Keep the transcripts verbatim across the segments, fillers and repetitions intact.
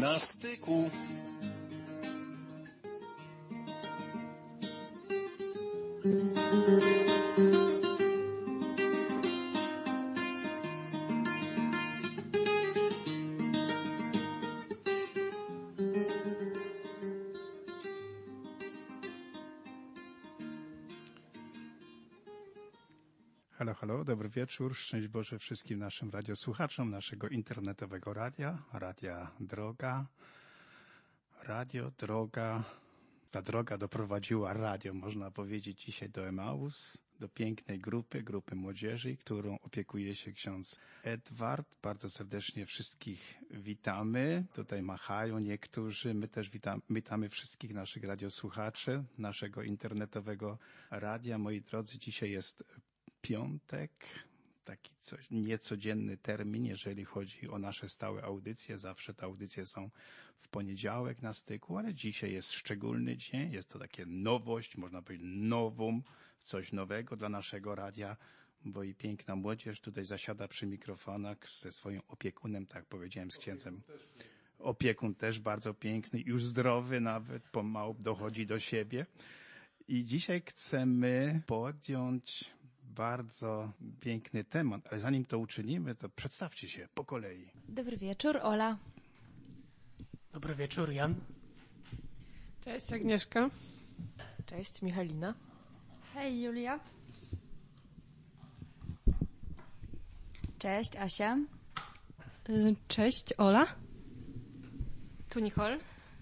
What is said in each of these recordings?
Na styku. Halo, halo, dobry wieczór, szczęść Boże wszystkim naszym radiosłuchaczom naszego internetowego radia, Radia Droga. Radio Droga, ta droga doprowadziła radio, można powiedzieć, dzisiaj do Emaus, do pięknej grupy, grupy młodzieży, którą opiekuje się ksiądz Edward. Bardzo serdecznie wszystkich witamy. Tutaj machają niektórzy. My też witam, witamy wszystkich naszych radiosłuchaczy, naszego internetowego radia. Moi drodzy, dzisiaj jest piątek, taki coś, niecodzienny termin, jeżeli chodzi o nasze stałe audycje. Zawsze te audycje są w poniedziałek na styku, ale dzisiaj jest szczególny dzień. Jest to takie nowość, można powiedzieć nowum, coś nowego dla naszego radia, bo i piękna młodzież tutaj zasiada przy mikrofonach ze swoim opiekunem, tak powiedziałem, z księdzem. Opiekun też bardzo piękny, już zdrowy nawet, pomału dochodzi do siebie. I dzisiaj chcemy podjąć bardzo piękny temat, ale zanim to uczynimy, to przedstawcie się po kolei. Dobry wieczór, Ola. Dobry wieczór, Jan. Cześć, Agnieszka. Cześć, Michalina. Hej, Julia. Cześć, Asia. Cześć, Ola. Tu Nicole.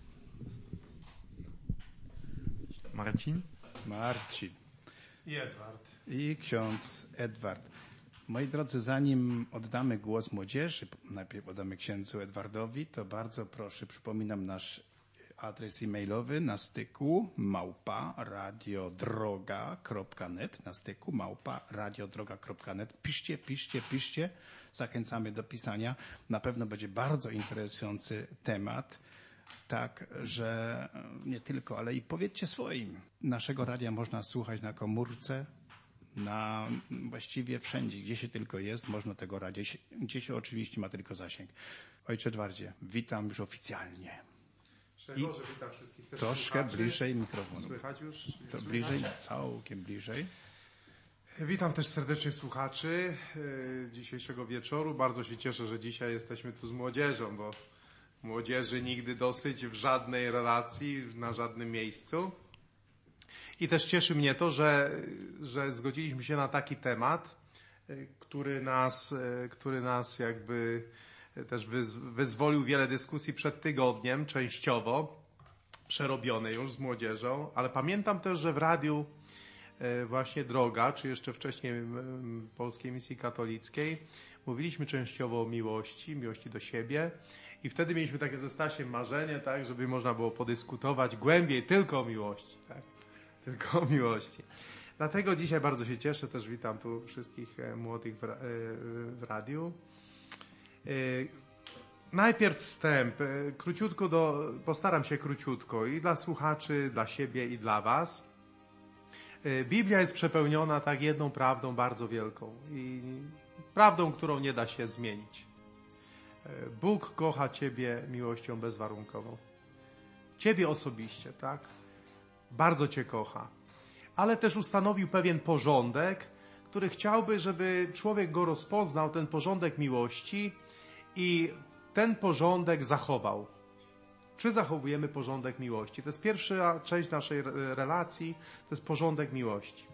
Marcin. Marcin. I Edward. I ksiądz Edward. Moi drodzy, zanim oddamy głos młodzieży, najpierw oddamy księdzu Edwardowi, to bardzo proszę, przypominam nasz adres e-mailowy na styku małpa radiodroga kropka net, na styku małpa radiodroga kropka net. Piszcie, piszcie, piszcie. Zachęcamy do pisania. Na pewno będzie bardzo interesujący temat. Tak, że nie tylko, ale i powiedzcie swoim. Naszego radia można słuchać na komórce, na właściwie wszędzie, gdzie się tylko jest, można tego radia, gdzie się oczywiście ma tylko zasięg. Ojcze Edwardzie, witam już oficjalnie. Szczęść Boże, witam wszystkich też Troszkę słuchaczy. bliżej mikrofonu. Słychać już? To Słychać? bliżej, całkiem bliżej. Witam też serdecznie słuchaczy dzisiejszego wieczoru. Bardzo się cieszę, że dzisiaj jesteśmy tu z młodzieżą, bo młodzieży nigdy dosyć w żadnej relacji, na żadnym miejscu. I też cieszy mnie to, że, że zgodziliśmy się na taki temat, który nas, który nas jakby też wyzwolił wiele dyskusji przed tygodniem, częściowo przerobione już z młodzieżą, ale pamiętam też, że w radiu właśnie Droga, czy jeszcze wcześniej Polskiej Misji Katolickiej, mówiliśmy częściowo o miłości, miłości do siebie. I wtedy mieliśmy takie ze Stasiem marzenie, tak, żeby można było podyskutować głębiej tylko o miłości, tak, tylko o miłości. Dlatego dzisiaj bardzo się cieszę, też witam tu wszystkich młodych w, w radiu. Najpierw wstęp, króciutko do, postaram się króciutko i dla słuchaczy, dla siebie i dla was. Biblia jest przepełniona tak jedną prawdą bardzo wielką i prawdą, którą nie da się zmienić. Bóg kocha ciebie miłością bezwarunkową. Ciebie osobiście, tak? Bardzo cię kocha. Ale też ustanowił pewien porządek, który chciałby, żeby człowiek go rozpoznał, ten porządek miłości i ten porządek zachował. Czy zachowujemy porządek miłości? To jest pierwsza część naszej relacji, to jest porządek miłości.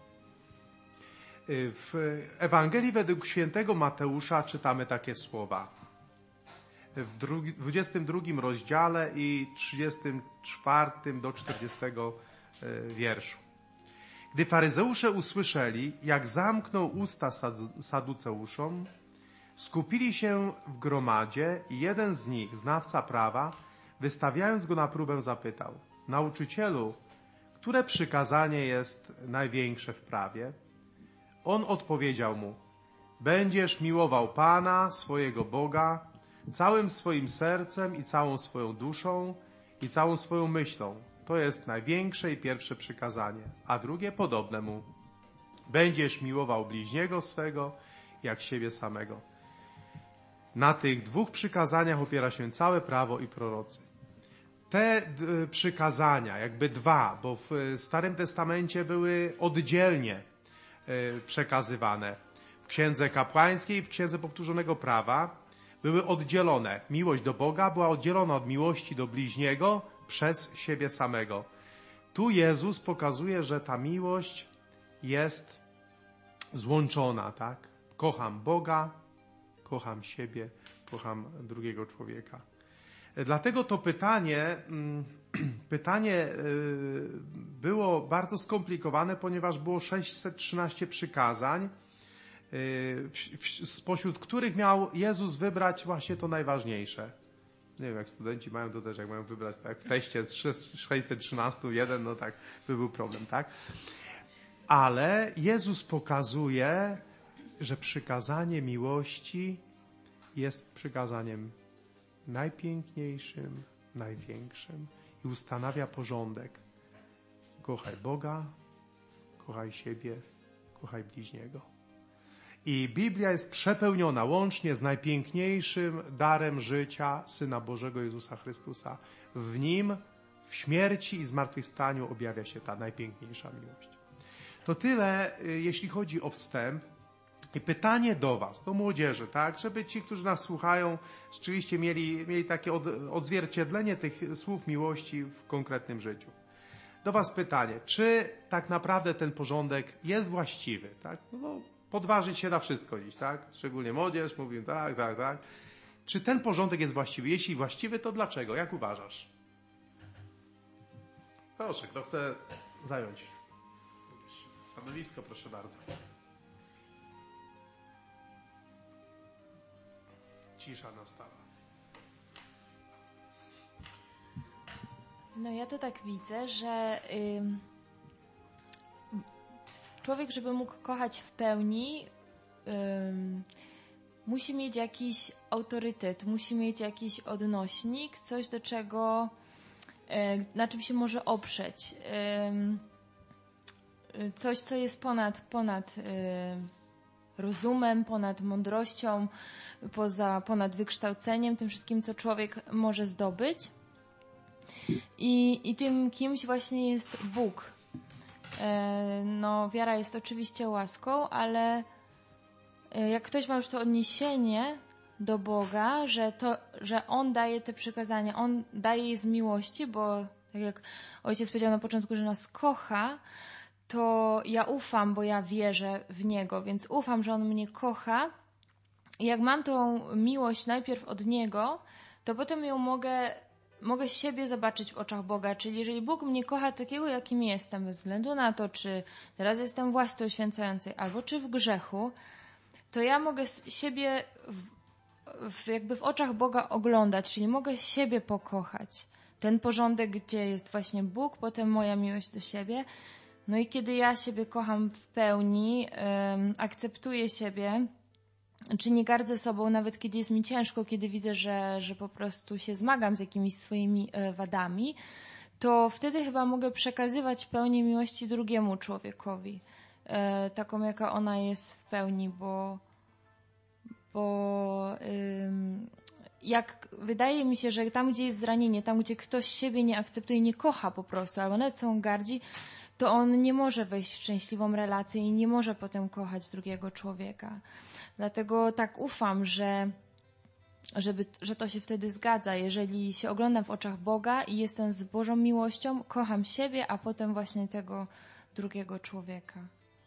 W Ewangelii według świętego Mateusza czytamy takie słowa. W dwudziestym drugim rozdziale i trzydziestym czwartym do czterdziestego wierszu. Gdy faryzeusze usłyszeli, jak zamknął usta saduceuszom, skupili się w gromadzie i jeden z nich, znawca prawa, wystawiając go na próbę, zapytał: Nauczycielu, które przykazanie jest największe w prawie? On odpowiedział mu: Będziesz miłował Pana, swojego Boga, całym swoim sercem i całą swoją duszą i całą swoją myślą. To jest największe i pierwsze przykazanie, a drugie podobne mu. Będziesz miłował bliźniego swego jak siebie samego. Na tych dwóch przykazaniach opiera się całe prawo i prorocy. Te d- przykazania, jakby dwa, bo w Starym Testamencie były oddzielnie y, przekazywane. W Księdze Kapłańskiej, w Księdze Powtórzonego Prawa były oddzielone. Miłość do Boga była oddzielona od miłości do bliźniego przez siebie samego. Tu Jezus pokazuje, że ta miłość jest złączona, tak? Kocham Boga, kocham siebie, kocham drugiego człowieka. Dlatego to pytanie, pytanie było bardzo skomplikowane, ponieważ było sześćset trzynaście przykazań, spośród których miał Jezus wybrać właśnie to najważniejsze. Nie wiem, jak studenci mają to też, jak mają wybrać, tak? W teście z sześćset trzynaście jeden, no tak, by był problem, tak? Ale Jezus pokazuje, że przykazanie miłości jest przykazaniem najpiękniejszym, największym i ustanawia porządek. Kochaj Boga, kochaj siebie, kochaj bliźniego. I Biblia jest przepełniona łącznie z najpiękniejszym darem życia Syna Bożego Jezusa Chrystusa. W Nim, w śmierci i zmartwychwstaniu objawia się ta najpiękniejsza miłość. To tyle, jeśli chodzi o wstęp. I pytanie do was, do młodzieży, tak, żeby ci, którzy nas słuchają, rzeczywiście mieli, mieli takie od, odzwierciedlenie tych słów miłości w konkretnym życiu. Do was pytanie, czy tak naprawdę ten porządek jest właściwy, tak? No, podważyć się na wszystko dziś, tak? Szczególnie młodzież, mówię tak, tak, tak. Czy ten porządek jest właściwy? Jeśli właściwy, to dlaczego? Jak uważasz? Proszę, kto chce zająć stanowisko, proszę bardzo. Cisza nastała. No ja to tak widzę, że ym, człowiek, żeby mógł kochać w pełni, ym, musi mieć jakiś autorytet, musi mieć jakiś odnośnik, coś do czego, y, na czym się może oprzeć. Ym, coś, co jest ponad, ponad y, rozumem, ponad mądrością, poza, ponad wykształceniem, tym wszystkim, co człowiek może zdobyć. I, i tym kimś właśnie jest Bóg. E, no, wiara jest oczywiście łaską, ale jak ktoś ma już to odniesienie do Boga, że, to, że On daje te przykazania, On daje je z miłości, bo tak jak ojciec powiedział na początku, że nas kocha, to ja ufam, bo ja wierzę w Niego, więc ufam, że On mnie kocha. I jak mam tą miłość najpierw od Niego, to potem ją mogę, mogę siebie zobaczyć w oczach Boga. Czyli jeżeli Bóg mnie kocha takiego, jakim jestem, bez względu na to, czy teraz jestem w łasce uświęcającej, albo czy w grzechu, to ja mogę siebie w, w, jakby w oczach Boga oglądać, czyli mogę siebie pokochać. Ten porządek, gdzie jest właśnie Bóg, potem moja miłość do siebie. No i kiedy ja siebie kocham w pełni, um, akceptuję siebie, czy nie gardzę sobą, nawet kiedy jest mi ciężko, kiedy widzę, że, że po prostu się zmagam z jakimiś swoimi e, wadami, to wtedy chyba mogę przekazywać pełnię miłości drugiemu człowiekowi. E, taką, jaka ona jest w pełni, bo, bo ym, jak wydaje mi się, że tam, gdzie jest zranienie, tam, gdzie ktoś siebie nie akceptuje, nie kocha po prostu, albo nawet są gardzi, to on nie może wejść w szczęśliwą relację i nie może potem kochać drugiego człowieka. Dlatego tak ufam, że, żeby, że to się wtedy zgadza. Jeżeli się oglądam w oczach Boga i jestem z Bożą miłością, kocham siebie, a potem właśnie tego drugiego człowieka.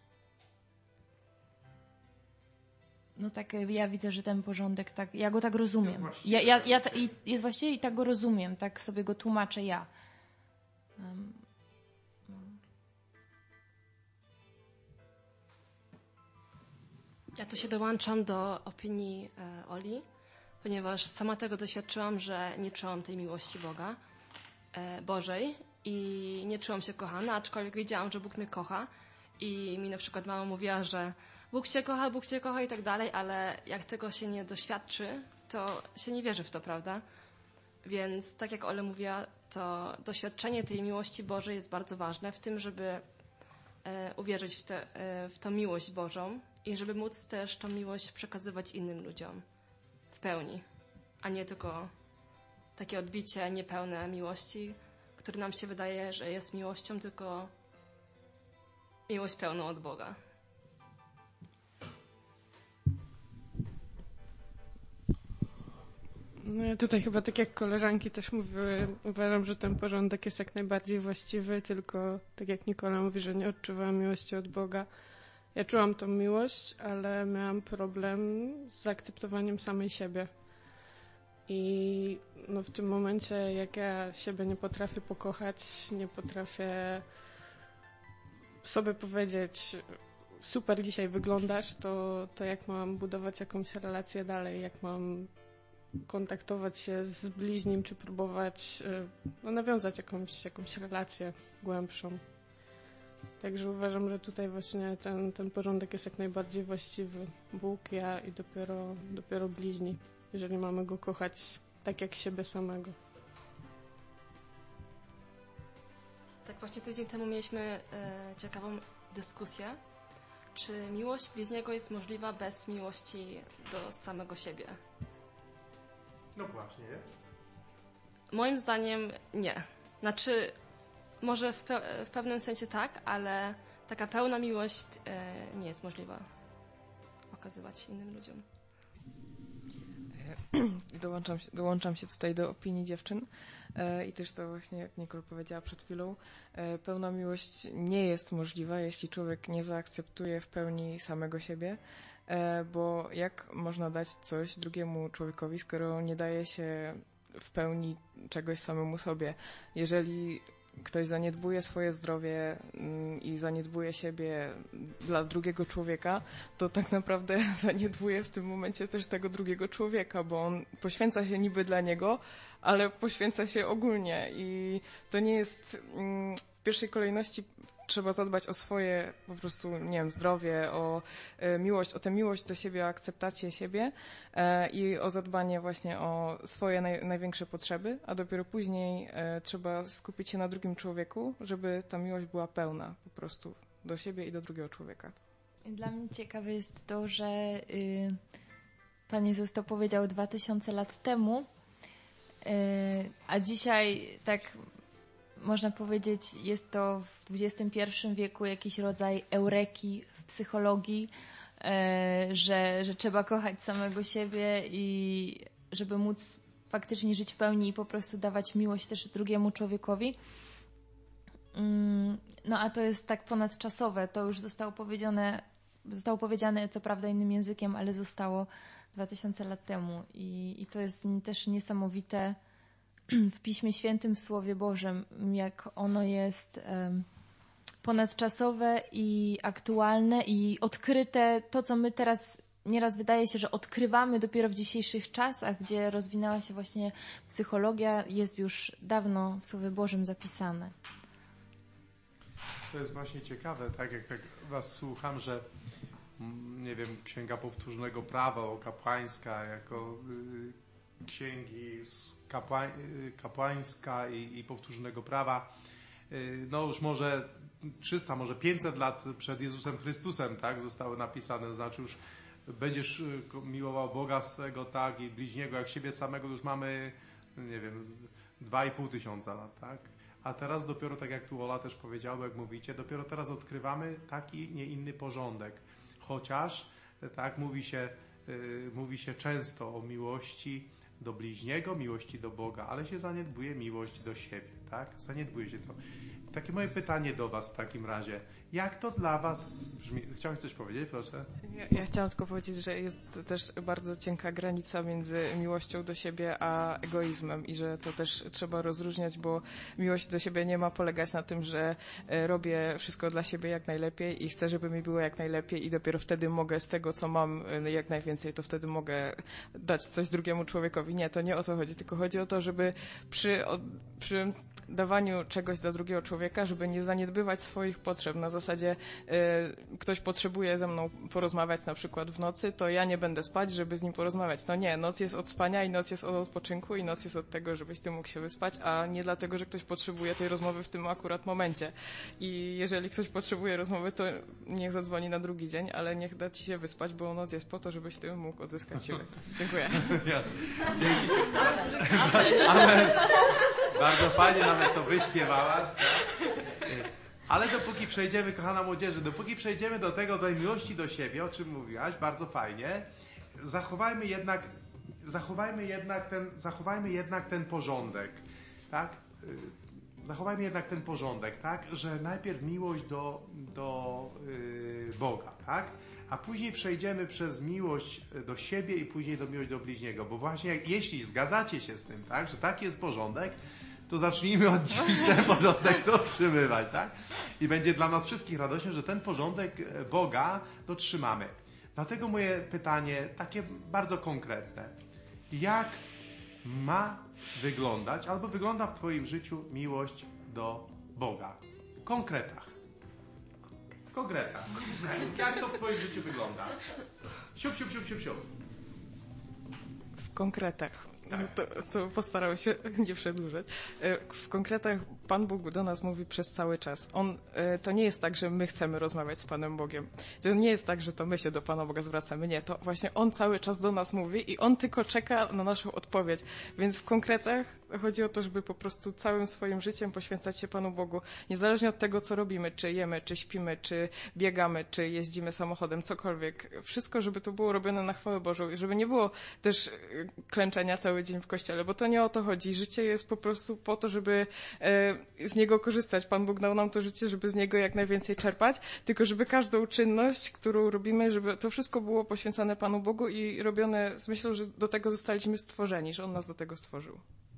No tak, ja widzę, że ten porządek, tak, ja go tak rozumiem. Ja, ja, ja, i jest właściwie i tak go rozumiem, tak sobie go tłumaczę ja. Um, Ja tu się dołączam do opinii e, Oli, ponieważ sama tego doświadczyłam, że nie czułam tej miłości Boga, e, Bożej i nie czułam się kochana, aczkolwiek wiedziałam, że Bóg mnie kocha i mi na przykład mama mówiła, że Bóg cię kocha, Bóg cię kocha i tak dalej, ale jak tego się nie doświadczy, to się nie wierzy w to, prawda? Więc tak jak Ola mówiła, to doświadczenie tej miłości Bożej jest bardzo ważne w tym, żeby e, uwierzyć w, te, e, w tą miłość Bożą i żeby móc też tą miłość przekazywać innym ludziom w pełni, a nie tylko takie odbicie niepełne miłości, które nam się wydaje, że jest miłością, tylko miłość pełną od Boga. No ja tutaj chyba tak jak koleżanki też mówiły, uważam, że ten porządek jest jak najbardziej właściwy, tylko tak jak Nikola mówi, że nie odczuwałam miłości od Boga. Ja czułam tą miłość, ale miałam problem z zaakceptowaniem samej siebie. I no w tym momencie, jak ja siebie nie potrafię pokochać, nie potrafię sobie powiedzieć, super dzisiaj wyglądasz, to, to jak mam budować jakąś relację dalej, jak mam kontaktować się z bliźnim, czy próbować no, nawiązać jakąś, jakąś relację głębszą. Także uważam, że tutaj właśnie ten, ten porządek jest jak najbardziej właściwy. Bóg, ja i dopiero, dopiero bliźni, jeżeli mamy go kochać tak jak siebie samego. Tak właśnie tydzień temu mieliśmy e, ciekawą dyskusję, czy miłość bliźniego jest możliwa bez miłości do samego siebie. No właśnie jest. Moim zdaniem nie. Znaczy, może w, pe- w pewnym sensie tak, ale taka pełna miłość e, nie jest możliwa okazywać innym ludziom. Dołączam się, dołączam się tutaj do opinii dziewczyn e, i też to właśnie, jak Nicole powiedziała przed chwilą, e, pełna miłość nie jest możliwa, jeśli człowiek nie zaakceptuje w pełni samego siebie, e, bo jak można dać coś drugiemu człowiekowi, skoro nie daje się w pełni czegoś samemu sobie. Jeżeli ktoś zaniedbuje swoje zdrowie mm, i zaniedbuje siebie dla drugiego człowieka, to tak naprawdę zaniedbuje w tym momencie też tego drugiego człowieka, bo on poświęca się niby dla niego, ale poświęca się ogólnie i to nie jest mm, w pierwszej kolejności trzeba zadbać o swoje po prostu, nie wiem, zdrowie, o e, miłość, o tę miłość do siebie, o akceptację siebie e, i o zadbanie właśnie o swoje naj, największe potrzeby, a dopiero później e, trzeba skupić się na drugim człowieku, żeby ta miłość była pełna po prostu do siebie i do drugiego człowieka. Dla mnie ciekawe jest to, że y, Pan Jezus to powiedział dwa tysiące lat temu, y, a dzisiaj tak można powiedzieć, jest to w dwudziestym pierwszym wieku jakiś rodzaj eureki w psychologii, e, że, że trzeba kochać samego siebie i żeby móc faktycznie żyć w pełni i po prostu dawać miłość też drugiemu człowiekowi. Mm, no a to jest tak ponadczasowe. To już zostało powiedziane, zostało powiedziane co prawda innym językiem, ale zostało dwa tysiące lat temu. I, i to jest też niesamowite w Piśmie Świętym, w Słowie Bożym, jak ono jest um, ponadczasowe i aktualne i odkryte. To, co my teraz nieraz wydaje się, że odkrywamy dopiero w dzisiejszych czasach, gdzie rozwinęła się właśnie psychologia, jest już dawno w Słowie Bożym zapisane. To jest właśnie ciekawe, tak jak, jak was słucham, że nie wiem, Księga Powtórzonego Prawa, kapłańska, jako y, księgi z kapłań, kapłańska i, i powtórzonego prawa, no już może trzysta, może pięćset lat przed Jezusem Chrystusem, tak, zostały napisane, znaczy już będziesz miłował Boga swego, tak, i bliźniego jak siebie samego, już mamy, nie wiem, dwa i pół tysiąca lat, tak, a teraz dopiero, tak jak tu Ola też powiedziała, jak mówicie, dopiero teraz odkrywamy taki, nie inny porządek, chociaż, tak, mówi się, yy, mówi się często o miłości do bliźniego, miłości do Boga, ale się zaniedbuje miłość do siebie, tak? Zaniedbuje się to. Takie moje pytanie do was w takim razie. Jak to dla was brzmi? Chciałeś coś powiedzieć, proszę? Ja, ja chciałam tylko powiedzieć, że jest też bardzo cienka granica między miłością do siebie a egoizmem i że to też trzeba rozróżniać, bo miłość do siebie nie ma polegać na tym, że robię wszystko dla siebie jak najlepiej i chcę, żeby mi było jak najlepiej i dopiero wtedy mogę z tego, co mam jak najwięcej, to wtedy mogę dać coś drugiemu człowiekowi. Nie, to nie o to chodzi, tylko chodzi o to, żeby przy, przy dawaniu czegoś dla drugiego człowieka, żeby nie zaniedbywać swoich potrzeb na zasadzie zasadzie y, ktoś potrzebuje ze mną porozmawiać na przykład w nocy, to ja nie będę spać, żeby z nim porozmawiać. No nie, noc jest od spania i noc jest od odpoczynku i noc jest od tego, żebyś ty mógł się wyspać, a nie dlatego, że ktoś potrzebuje tej rozmowy w tym akurat momencie. I jeżeli ktoś potrzebuje rozmowy, to niech zadzwoni na drugi dzień, ale niech da ci się wyspać, bo noc jest po to, żebyś ty mógł odzyskać siły. Dziękuję. Jasne. Dzięki. Ale bardzo fajnie nawet to wyśpiewałaś, tak? Ale dopóki przejdziemy, kochana młodzieży, dopóki przejdziemy do tego, tej miłości do siebie, o czym mówiłaś, bardzo fajnie, zachowajmy jednak, zachowajmy jednak ten, zachowajmy jednak ten porządek, tak? Zachowajmy jednak ten porządek, tak? Że najpierw miłość do, do yy, Boga, tak? A później przejdziemy przez miłość do siebie i później do miłość do bliźniego, bo właśnie jak, jeśli zgadzacie się z tym, tak, że taki jest porządek, to zacznijmy od dziś ten porządek dotrzymywać, tak? I będzie dla nas wszystkich radością, że ten porządek Boga dotrzymamy. Dlatego moje pytanie takie bardzo konkretne. Jak ma wyglądać, albo wygląda w twoim życiu miłość do Boga? W konkretach. W konkretach. Jak to w twoim życiu wygląda? Siup, siup, siup, siup, siup. W konkretach. Tak. To, to postaram się nie przedłużać. W konkretach Pan Bóg do nas mówi przez cały czas. On, to nie jest tak, że my chcemy rozmawiać z Panem Bogiem. To nie jest tak, że to my się do Pana Boga zwracamy. Nie, to właśnie On cały czas do nas mówi i On tylko czeka na naszą odpowiedź. Więc w konkretach chodzi o to, żeby po prostu całym swoim życiem poświęcać się Panu Bogu. Niezależnie od tego, co robimy, czy jemy, czy śpimy, czy biegamy, czy jeździmy samochodem, cokolwiek. Wszystko, żeby to było robione na chwałę Bożą i żeby nie było też klęczenia cały dzień w kościele, bo to nie o to chodzi. Życie jest po prostu po to, żeby e, z niego korzystać. Pan Bóg dał nam to życie, żeby z niego jak najwięcej czerpać, tylko żeby każdą czynność, którą robimy, żeby to wszystko było poświęcane Panu Bogu i robione z myślą, że do tego zostaliśmy stworzeni, że On nas do tego stworzył.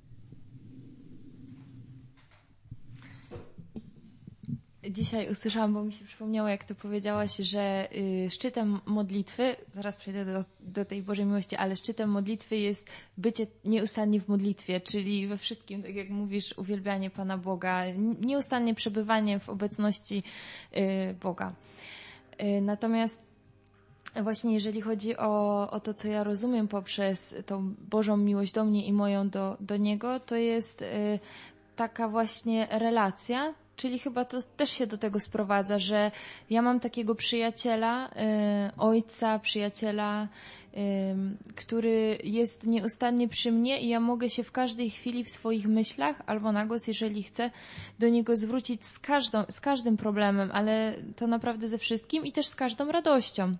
Dzisiaj usłyszałam, bo mi się przypomniało, jak to powiedziałaś, że y, szczytem modlitwy, zaraz przejdę do, do tej Bożej miłości, ale szczytem modlitwy jest bycie nieustannie w modlitwie, czyli we wszystkim, tak jak mówisz, uwielbianie Pana Boga, nieustannie przebywanie w obecności y, Boga. Y, natomiast właśnie jeżeli chodzi o, o to, co ja rozumiem poprzez tą Bożą miłość do mnie i moją do, do Niego, to jest y, taka właśnie relacja. Czyli chyba to też się do tego sprowadza, że ja mam takiego przyjaciela, y, ojca, przyjaciela, y, który jest nieustannie przy mnie i ja mogę się w każdej chwili w swoich myślach albo na głos, jeżeli chcę, do niego zwrócić z, każdą, z każdym problemem, ale to naprawdę ze wszystkim i też z każdą radością.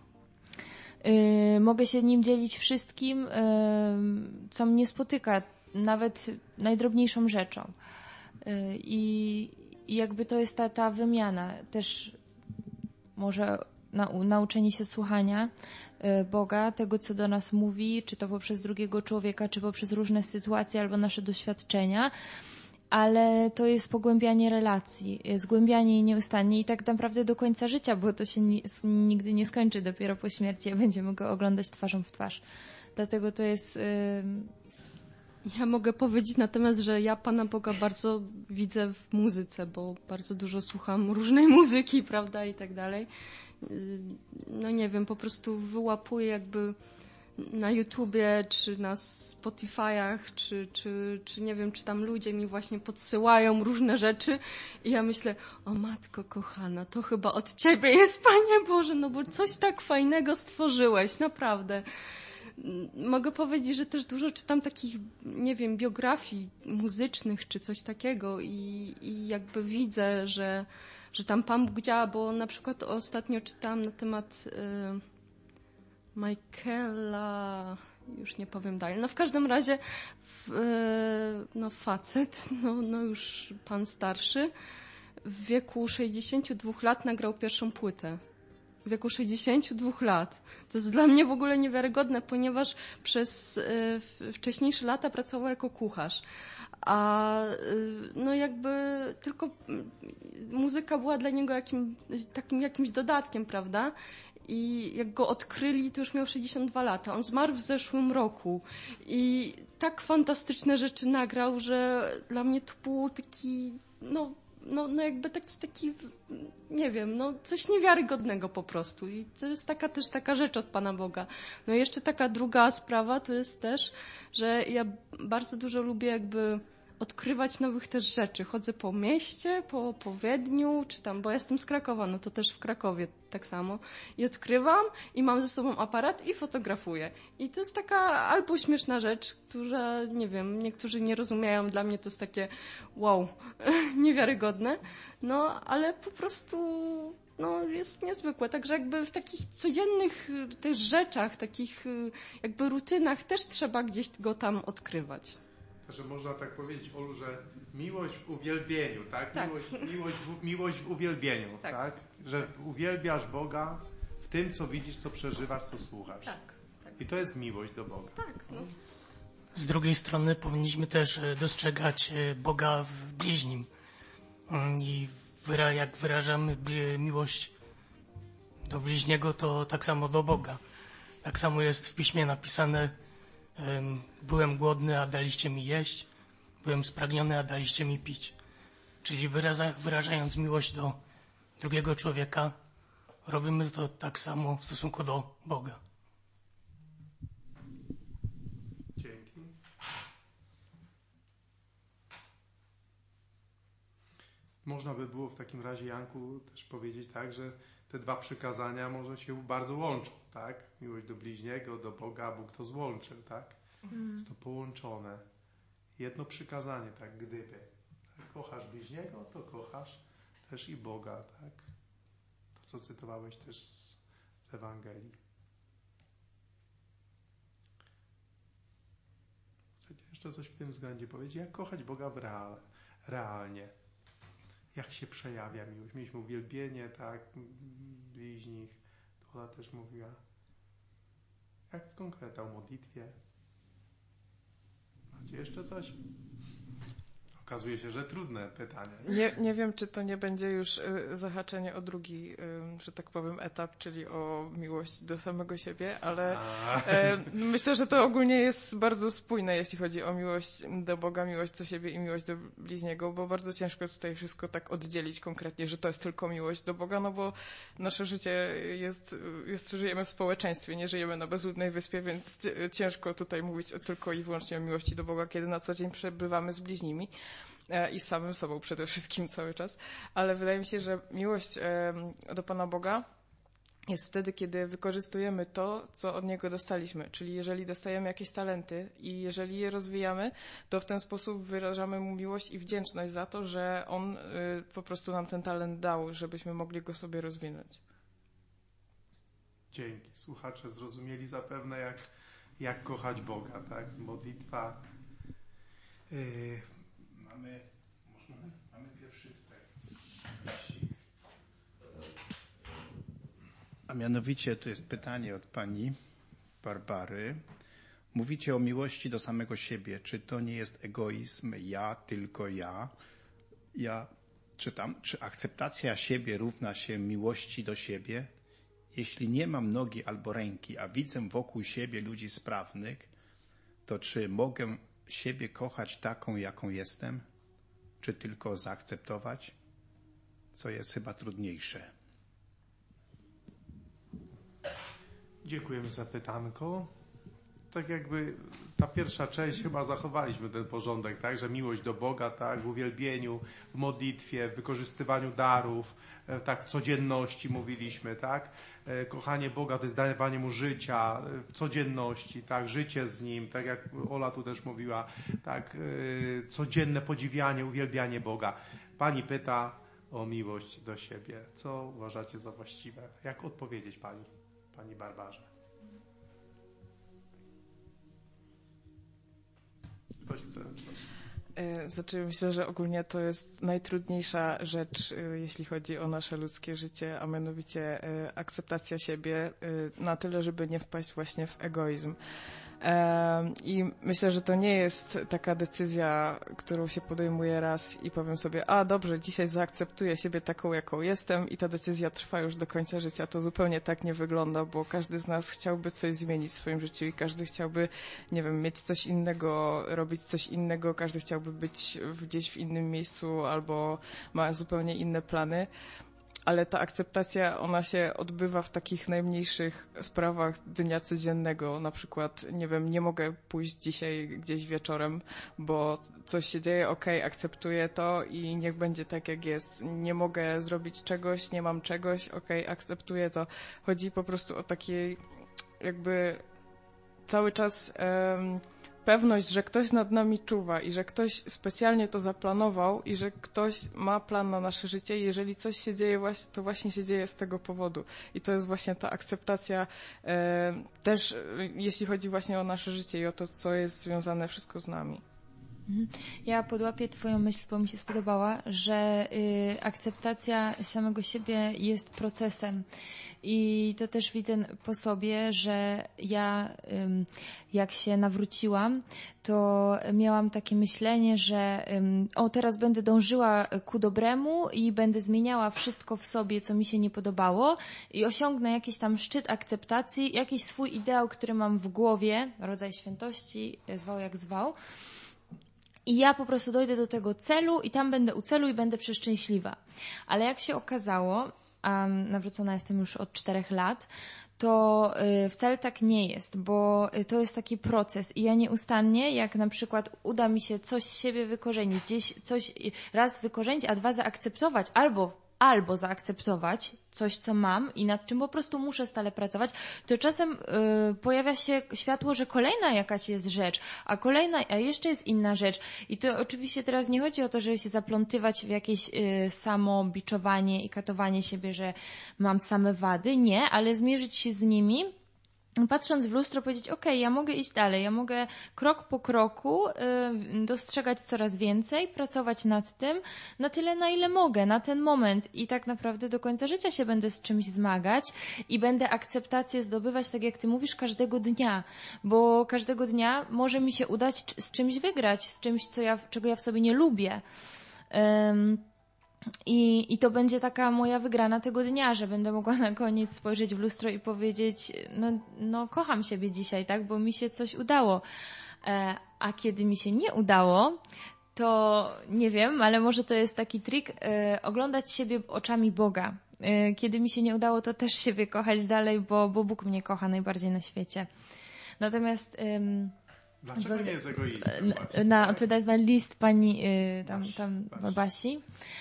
Y, mogę się nim dzielić wszystkim, y, co mnie spotyka, nawet najdrobniejszą rzeczą. Y, I I jakby to jest ta, ta wymiana, też może nau, nauczenie się słuchania y, Boga, tego co do nas mówi, czy to poprzez drugiego człowieka, czy poprzez różne sytuacje albo nasze doświadczenia, ale to jest pogłębianie relacji, zgłębianie jej nieustannie i tak naprawdę do końca życia, bo to się ni, nigdy nie skończy, dopiero po śmierci, a będziemy go oglądać twarzą w twarz. Dlatego to jest... Y, Ja mogę powiedzieć natomiast, że ja Pana Boga bardzo widzę w muzyce, bo bardzo dużo słucham różnej muzyki, prawda, i tak dalej. No nie wiem, po prostu wyłapuję jakby na YouTubie, czy na Spotify'ach, czy, czy, czy nie wiem, czy tam ludzie mi właśnie podsyłają różne rzeczy i ja myślę, o Matko kochana, to chyba od Ciebie jest, Panie Boże, no bo coś tak fajnego stworzyłeś, naprawdę. Mogę powiedzieć, że też dużo czytam takich, nie wiem, biografii muzycznych czy coś takiego i, i jakby widzę, że, że tam Pan Bóg działa, bo na przykład ostatnio czytałam na temat y, Michaela, już nie powiem dalej, no w każdym razie w, y, no facet, no, no już pan starszy, w wieku sześćdziesięciu dwóch lat nagrał pierwszą płytę. W wieku sześćdziesięciu dwóch lat. To jest dla mnie w ogóle niewiarygodne, ponieważ przez y, wcześniejsze lata pracował jako kucharz. A y, no jakby tylko y, muzyka była dla niego jakim, takim jakimś dodatkiem, prawda? I jak go odkryli, to już miał sześćdziesiąt dwa lata. On zmarł w zeszłym roku. I tak fantastyczne rzeczy nagrał, że dla mnie to był taki, no no, no jakby taki, taki, nie wiem, no coś niewiarygodnego po prostu. I to jest taka też taka rzecz od Pana Boga. No i jeszcze taka druga sprawa to jest też, że ja bardzo dużo lubię jakby odkrywać nowych też rzeczy. Chodzę po mieście, po, po Wiedniu, czy tam, bo ja jestem z Krakowa, no to też w Krakowie tak samo. I odkrywam i mam ze sobą aparat i fotografuję. I to jest taka albo śmieszna rzecz, która, nie wiem, niektórzy nie rozumieją, dla mnie to jest takie wow, niewiarygodne, no ale po prostu no, jest niezwykłe. Także jakby w takich codziennych też rzeczach, takich jakby rutynach też trzeba gdzieś go tam odkrywać. Że można tak powiedzieć, Olu, że miłość w uwielbieniu, tak? Tak. Miłość, miłość, w, miłość w uwielbieniu, tak. Tak. Że uwielbiasz Boga w tym, co widzisz, co przeżywasz, co słuchasz. Tak. tak. I to jest miłość do Boga. Tak, no. Z drugiej strony powinniśmy też e, dostrzegać e, Boga w bliźnim. Mm, I wyra- jak wyrażamy bli- miłość do bliźniego, to tak samo do Boga. Tak samo jest w Piśmie napisane: em, byłem głodny, a daliście mi jeść. Byłem spragniony, a daliście mi pić. Czyli wyraza- wyrażając miłość do drugiego człowieka, robimy to tak samo w stosunku do Boga. Dzięki. Można by było w takim razie, Janku, też powiedzieć tak, że te dwa przykazania może się bardzo łączą, tak? Miłość do bliźniego, do Boga, Bóg to złączył, tak? Mhm. Jest to połączone. Jedno przykazanie, tak, gdyby. Tak? Kochasz bliźniego, to kochasz też i Boga, tak? To, co cytowałeś też z, z Ewangelii. Chcecie jeszcze coś w tym względzie powiedzieć? Jak kochać Boga w real, realnie? Jak się przejawia miłość? Mieliśmy uwielbienie, tak, bliźnich. Ola też mówiła. Jak w konkreta o modlitwie? Macie jeszcze coś? Okazuje się, że trudne pytanie. Nie, nie wiem, czy to nie będzie już y, zahaczenie o drugi, y, że tak powiem, etap, czyli o miłość do samego siebie, ale y, myślę, że to ogólnie jest bardzo spójne, jeśli chodzi o miłość do Boga, miłość do siebie i miłość do bliźniego, bo bardzo ciężko tutaj wszystko tak oddzielić konkretnie, że to jest tylko miłość do Boga, no bo nasze życie jest, jest żyjemy w społeczeństwie, nie żyjemy na bezludnej wyspie, więc ciężko tutaj mówić tylko i wyłącznie o miłości do Boga, kiedy na co dzień przebywamy z bliźnimi i z samym sobą przede wszystkim cały czas, ale wydaje mi się, że miłość do Pana Boga jest wtedy, kiedy wykorzystujemy to, co od Niego dostaliśmy, czyli jeżeli dostajemy jakieś talenty i jeżeli je rozwijamy, to w ten sposób wyrażamy Mu miłość i wdzięczność za to, że On po prostu nam ten talent dał, żebyśmy mogli go sobie rozwinąć. Dzięki. Słuchacze zrozumieli zapewne, jak, jak kochać Boga, tak? Modlitwa. Yy, mamy, można, mamy pierwszy tutaj. A mianowicie to jest pytanie od pani Barbary. Mówicie o miłości do samego siebie. Czy to nie jest egoizm? Ja, tylko ja. Ja czytam, czy akceptacja siebie równa się miłości do siebie? Jeśli nie mam nogi albo ręki, a widzę wokół siebie ludzi sprawnych, to czy mogę siebie kochać taką, jaką jestem? Czy tylko zaakceptować? Co jest chyba trudniejsze. Dziękujemy za pytanko. Tak jakby ta pierwsza część, chyba zachowaliśmy ten porządek, tak, że miłość do Boga, tak, w uwielbieniu, w modlitwie, w wykorzystywaniu darów, tak, w codzienności mówiliśmy, tak, kochanie Boga to jest dawanie Mu życia w codzienności, tak, życie z Nim, tak jak Ola tu też mówiła, tak, codzienne podziwianie, uwielbianie Boga. Pani pyta o miłość do siebie. Co uważacie za właściwe? Jak odpowiedzieć Pani, Pani Barbarze? Ktoś chce? Znaczy, myślę, że ogólnie to jest najtrudniejsza rzecz, jeśli chodzi o nasze ludzkie życie, a mianowicie akceptacja siebie na tyle, żeby nie wpaść właśnie w egoizm. I myślę, że to nie jest taka decyzja, którą się podejmuje raz i powiem sobie, a dobrze, dzisiaj zaakceptuję siebie taką, jaką jestem i ta decyzja trwa już do końca życia. To zupełnie tak nie wygląda, bo każdy z nas chciałby coś zmienić w swoim życiu i każdy chciałby, nie wiem, mieć coś innego, robić coś innego, każdy chciałby być gdzieś w innym miejscu albo ma zupełnie inne plany. Ale ta akceptacja, ona się odbywa w takich najmniejszych sprawach dnia codziennego. Na przykład, nie wiem, nie mogę pójść dzisiaj gdzieś wieczorem, bo coś się dzieje, okej, okay, akceptuję to i niech będzie tak, jak jest. Nie mogę zrobić czegoś, nie mam czegoś, okej, okay, akceptuję to. Chodzi po prostu o takiej jakby cały czas... Um, pewność, że ktoś nad nami czuwa i że ktoś specjalnie to zaplanował i że ktoś ma plan na nasze życie i jeżeli coś się dzieje, to właśnie się dzieje z tego powodu. I to jest właśnie ta akceptacja e, też, jeśli chodzi właśnie o nasze życie i o to, co jest związane wszystko z nami. Ja podłapię twoją myśl, bo mi się spodobała, że y, akceptacja samego siebie jest procesem i to też widzę po sobie, że ja ym, jak się nawróciłam, to miałam takie myślenie, że ym, o teraz będę dążyła ku dobremu i będę zmieniała wszystko w sobie, co mi się nie podobało i osiągnę jakiś tam szczyt akceptacji, jakiś swój ideał, który mam w głowie, rodzaj świętości, zwał jak zwał. I ja po prostu dojdę do tego celu i tam będę u celu i będę przeszczęśliwa. Ale jak się okazało, a nawrócona jestem już od czterech lat, to y, wcale tak nie jest, bo y, to jest taki proces i ja nieustannie, jak na przykład uda mi się coś z siebie wykorzenić, gdzieś coś y, raz wykorzenić, a dwa zaakceptować, albo albo zaakceptować coś, co mam i nad czym po prostu muszę stale pracować, to czasem y, pojawia się światło, że kolejna jakaś jest rzecz, a kolejna, a jeszcze jest inna rzecz. I to oczywiście teraz nie chodzi o to, żeby się zaplątywać w jakieś y, samobiczowanie i katowanie siebie, że mam same wady. Nie, ale zmierzyć się z nimi, patrząc w lustro, powiedzieć, okej, okay, ja mogę iść dalej, ja mogę krok po kroku y, dostrzegać coraz więcej, pracować nad tym na tyle, na ile mogę, na ten moment i tak naprawdę do końca życia się będę z czymś zmagać i będę akceptację zdobywać, tak jak ty mówisz, każdego dnia, bo każdego dnia może mi się udać z czymś wygrać, z czymś, co ja, czego ja w sobie nie lubię. Um, I, I to będzie taka moja wygrana tego dnia, że będę mogła na koniec spojrzeć w lustro i powiedzieć, no, no kocham siebie dzisiaj, tak, bo mi się coś udało. E, a kiedy mi się nie udało, to nie wiem, ale może to jest taki trik, e, oglądać siebie oczami Boga. E, kiedy mi się nie udało, to też siebie kochać dalej, bo, bo Bóg mnie kocha najbardziej na świecie. Natomiast... Ym, Dlaczego nie jest egoistą? Na, odpowiadając na list pani y, tam, tam Basi. Basi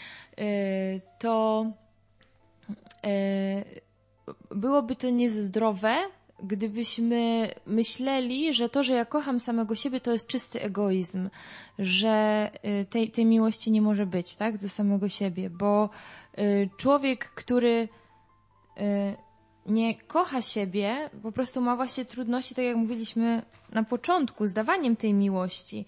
to byłoby to niezdrowe, gdybyśmy myśleli, że to, że ja kocham samego siebie, to jest czysty egoizm, że tej, tej miłości nie może być, tak, do samego siebie, bo człowiek, który nie kocha siebie, po prostu ma właśnie trudności, tak jak mówiliśmy na początku, z dawaniem tej miłości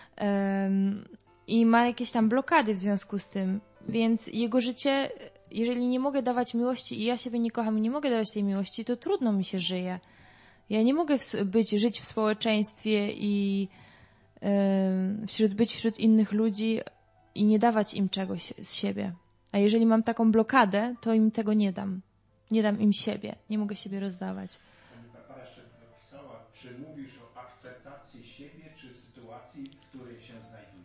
i ma jakieś tam blokady w związku z tym. Więc jego życie, jeżeli nie mogę dawać miłości i ja siebie nie kocham i nie mogę dawać tej miłości, to trudno mi się żyje. Ja nie mogę być, żyć w społeczeństwie i yy, wśród, być wśród innych ludzi i nie dawać im czegoś z siebie. A jeżeli mam taką blokadę, to im tego nie dam. Nie dam im siebie. Nie mogę siebie rozdawać. Pani Barbara jeszcze napisała, czy mówisz o akceptacji siebie, czy sytuacji, w której się znajduje?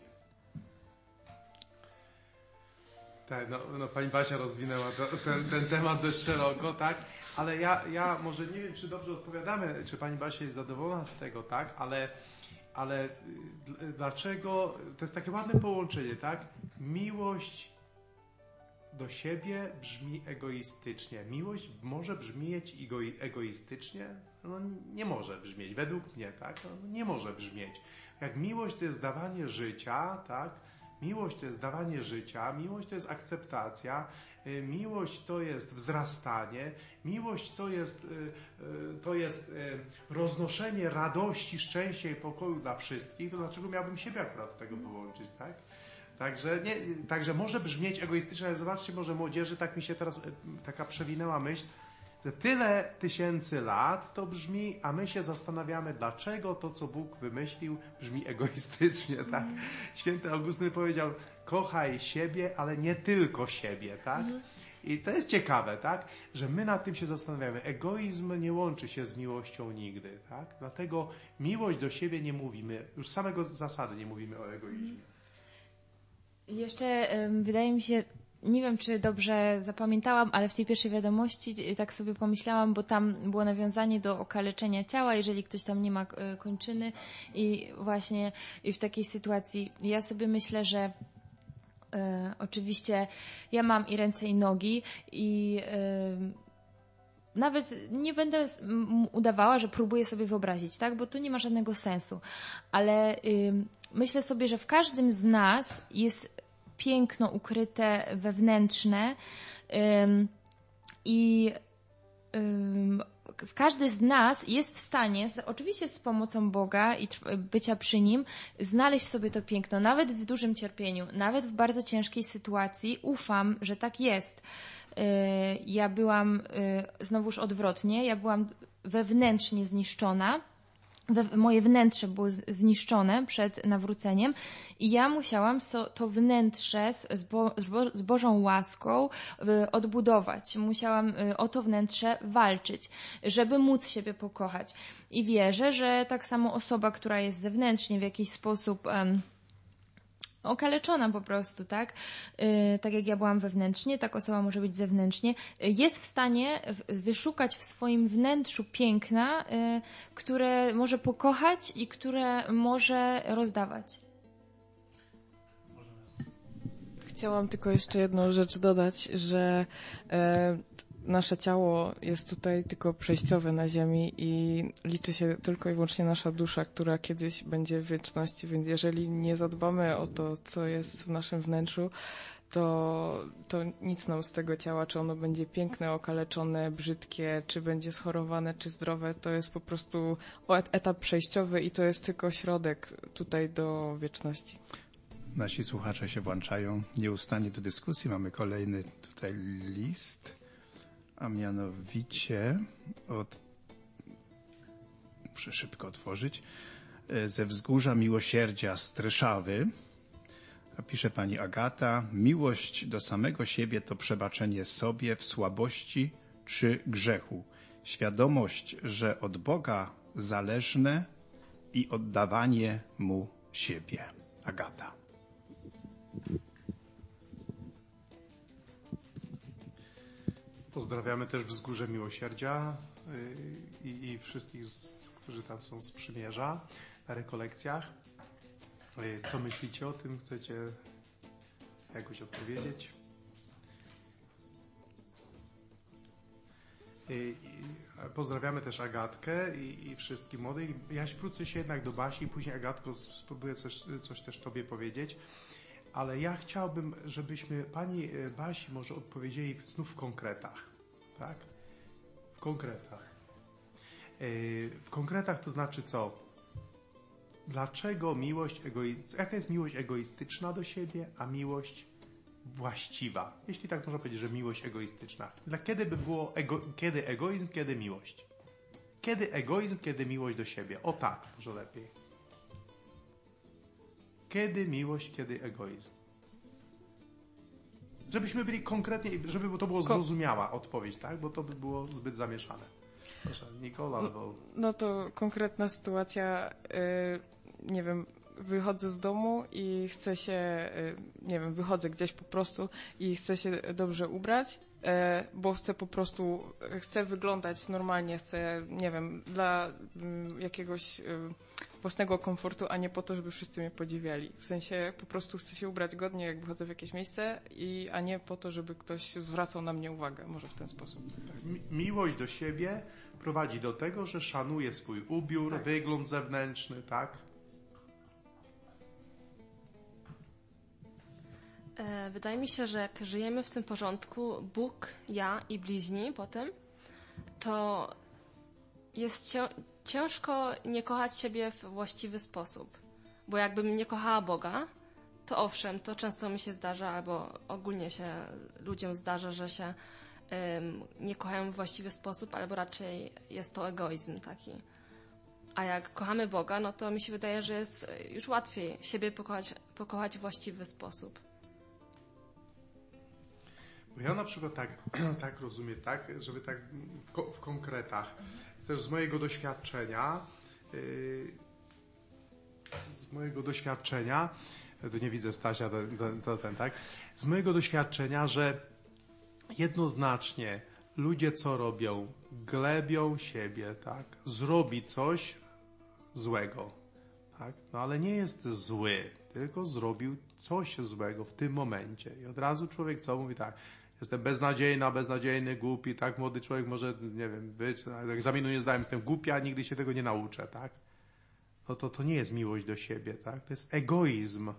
Tak, no, no pani Basia rozwinęła to, ten, ten temat dość szeroko, tak? Ale ja, ja może nie wiem, czy dobrze odpowiadamy, czy pani Basia jest zadowolona z tego, tak? Ale, ale dlaczego, to jest takie ładne połączenie, tak? Miłość do siebie brzmi egoistycznie. Miłość może brzmieć ego- egoistycznie? No nie może brzmieć, według mnie, tak? No, nie może brzmieć. Jak miłość to jest dawanie życia, tak? Miłość to jest dawanie życia, miłość to jest akceptacja, miłość to jest wzrastanie, miłość to jest, to jest roznoszenie radości, szczęścia i pokoju dla wszystkich, to dlaczego miałbym siebie akurat z tego połączyć, tak? Także, nie, także może brzmieć egoistycznie, ale zobaczcie, może młodzieży, tak mi się teraz taka przewinęła myśl, Że tyle tysięcy lat to brzmi, a my się zastanawiamy, dlaczego to, co Bóg wymyślił, brzmi egoistycznie, tak? Mm. Święty Augustyn powiedział, kochaj siebie, ale nie tylko siebie, tak? Mm. I to jest ciekawe, tak? Że my nad tym się zastanawiamy. Egoizm nie łączy się z miłością nigdy, tak? Dlatego miłość do siebie nie mówimy, już z samego zasady nie mówimy o egoizmie. Jeszcze um, wydaje mi się, nie wiem, czy dobrze zapamiętałam, ale w tej pierwszej wiadomości tak sobie pomyślałam, bo tam było nawiązanie do okaleczenia ciała, jeżeli ktoś tam nie ma kończyny i właśnie i w takiej sytuacji ja sobie myślę, że e, oczywiście ja mam i ręce i nogi i e, nawet nie będę udawała, że próbuję sobie wyobrazić, tak, bo to nie ma żadnego sensu, ale y, myślę sobie, że w każdym z nas jest piękno ukryte wewnętrzne ym, i ym, każdy z nas jest w stanie, z, oczywiście z pomocą Boga i trw- bycia przy Nim, znaleźć w sobie to piękno, nawet w dużym cierpieniu, nawet w bardzo ciężkiej sytuacji. Ufam, że tak jest. Yy, ja byłam, yy, znowuż odwrotnie, ja byłam wewnętrznie zniszczona. We, moje wnętrze było z, zniszczone przed nawróceniem i ja musiałam so, to wnętrze z, z, Bo, z Bożą łaską y, odbudować. Musiałam y, o to wnętrze walczyć, żeby móc siebie pokochać. I wierzę, że tak samo osoba, która jest zewnętrznie w jakiś sposób um, okaleczona po prostu, tak? Yy, tak jak ja byłam wewnętrznie, tak osoba może być zewnętrznie. Yy, jest w stanie w, wyszukać w swoim wnętrzu piękna, yy, które może pokochać i które może rozdawać. Chciałam tylko jeszcze jedną rzecz dodać, że e, nasze ciało jest tutaj tylko przejściowe na ziemi i liczy się tylko i wyłącznie nasza dusza, która kiedyś będzie w wieczności, więc jeżeli nie zadbamy o to, co jest w naszym wnętrzu, to, to nic nam z tego ciała, czy ono będzie piękne, okaleczone, brzydkie, czy będzie schorowane, czy zdrowe, to jest po prostu etap przejściowy i to jest tylko środek tutaj do wieczności. Nasi słuchacze się włączają nieustannie do dyskusji. Mamy kolejny tutaj list. A mianowicie od, muszę szybko otworzyć, ze Wzgórza Miłosierdzia z Treszawy. Pisze pani Agata, miłość do samego siebie to przebaczenie sobie w słabości czy grzechu. Świadomość, że od Boga zależne i oddawanie Mu siebie. Agata. Pozdrawiamy też Wzgórze Miłosierdzia i, i wszystkich, z, którzy tam są z przymierza na rekolekcjach. Co myślicie o tym? Chcecie jakoś odpowiedzieć? I, i pozdrawiamy też Agatkę i, i wszystkich młodych. Ja wrócę się jednak do Basi i później, Agatko, spróbuję coś, coś też Tobie powiedzieć. Ale ja chciałbym, żebyśmy pani Basi może odpowiedzieli znów w konkretach. Tak? W konkretach. W konkretach to znaczy co? Dlaczego miłość egoistyczna, jaka jest miłość egoistyczna do siebie, a miłość właściwa? Jeśli tak można powiedzieć, że miłość egoistyczna. Dla kiedy by było ego, kiedy egoizm, kiedy miłość? Kiedy egoizm, kiedy miłość do siebie? O tak, może lepiej. Kiedy miłość, kiedy egoizm? Żebyśmy byli konkretnie, żeby to było zrozumiała odpowiedź, tak? Bo to by było zbyt zamieszane. Proszę, Nikola, albo... No to konkretna sytuacja, yy, nie wiem, wychodzę z domu i chcę się, yy, nie wiem, wychodzę gdzieś po prostu i chcę się dobrze ubrać, yy, bo chcę po prostu, chcę wyglądać normalnie, chcę, nie wiem, dla yy, jakiegoś... Yy, własnego komfortu, a nie po to, żeby wszyscy mnie podziwiali. W sensie po prostu chcę się ubrać godnie, jak wychodzę w jakieś miejsce, i, a nie po to, żeby ktoś zwracał na mnie uwagę. Może w ten sposób. Mi- miłość do siebie prowadzi do tego, że szanuje swój ubiór, tak. Wygląd zewnętrzny, tak? Wydaje mi się, że jak żyjemy w tym porządku, Bóg, ja i bliźni potem, to jest cię- ciężko nie kochać siebie w właściwy sposób. Bo jakbym nie kochała Boga, to owszem, to często mi się zdarza, albo ogólnie się ludziom zdarza, że się ym, nie kochają w właściwy sposób, albo raczej jest to egoizm taki. A jak kochamy Boga, no to mi się wydaje, że jest już łatwiej siebie pokochać, pokochać w właściwy sposób. Bo ja na przykład tak, tak rozumiem, tak, żeby tak w, ko- w konkretach, też z mojego doświadczenia, yy, z mojego doświadczenia, tu nie widzę Stasia, to, to, to ten, tak, z mojego doświadczenia, że jednoznacznie ludzie co robią? Glebią siebie, tak, zrobi coś złego, tak, no ale nie jest zły, tylko zrobił coś złego w tym momencie i od razu człowiek co mówi tak, jestem beznadziejna, beznadziejny, głupi, tak, młody człowiek może, nie wiem, być, egzaminu nie zdałem, jestem głupia, nigdy się tego nie nauczę, tak? No to to nie jest miłość do siebie, tak? To jest egoizm.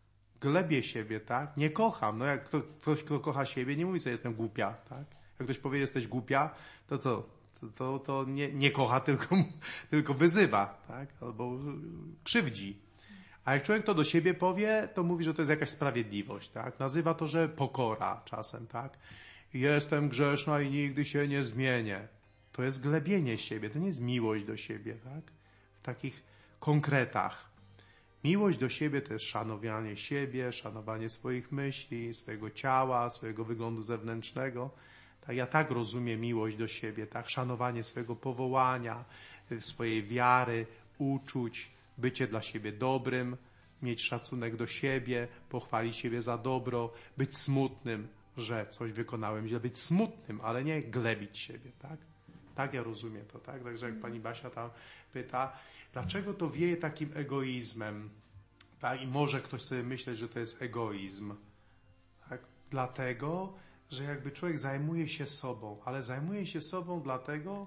Glebię siebie, tak? Nie kocham. No jak kto, ktoś, kto kocha siebie, nie mówi sobie, jestem głupia, tak? Jak ktoś powie, jesteś głupia, to co? To, to, to nie, nie kocha, tylko, tylko wyzywa, tak? Albo krzywdzi. A jak człowiek to do siebie powie, to mówi, że to jest jakaś sprawiedliwość, tak? Nazywa to, że pokora czasem, tak? Jestem grzeszna i nigdy się nie zmienię. To jest glebienie siebie, to nie jest miłość do siebie, tak? W takich konkretach. Miłość do siebie to jest szanowanie siebie, szanowanie swoich myśli, swojego ciała, swojego wyglądu zewnętrznego. Tak, ja tak rozumiem miłość do siebie, tak? Szanowanie swojego powołania, swojej wiary, uczuć, bycie dla siebie dobrym, mieć szacunek do siebie, pochwalić siebie za dobro, być smutnym, że coś wykonałem źle, być smutnym, ale nie glebić siebie, tak? Tak ja rozumiem to, tak? Także jak pani Basia tam pyta, dlaczego to wieje takim egoizmem, tak? I może ktoś sobie myśleć, że to jest egoizm, tak? Dlatego, że jakby człowiek zajmuje się sobą, ale zajmuje się sobą dlatego,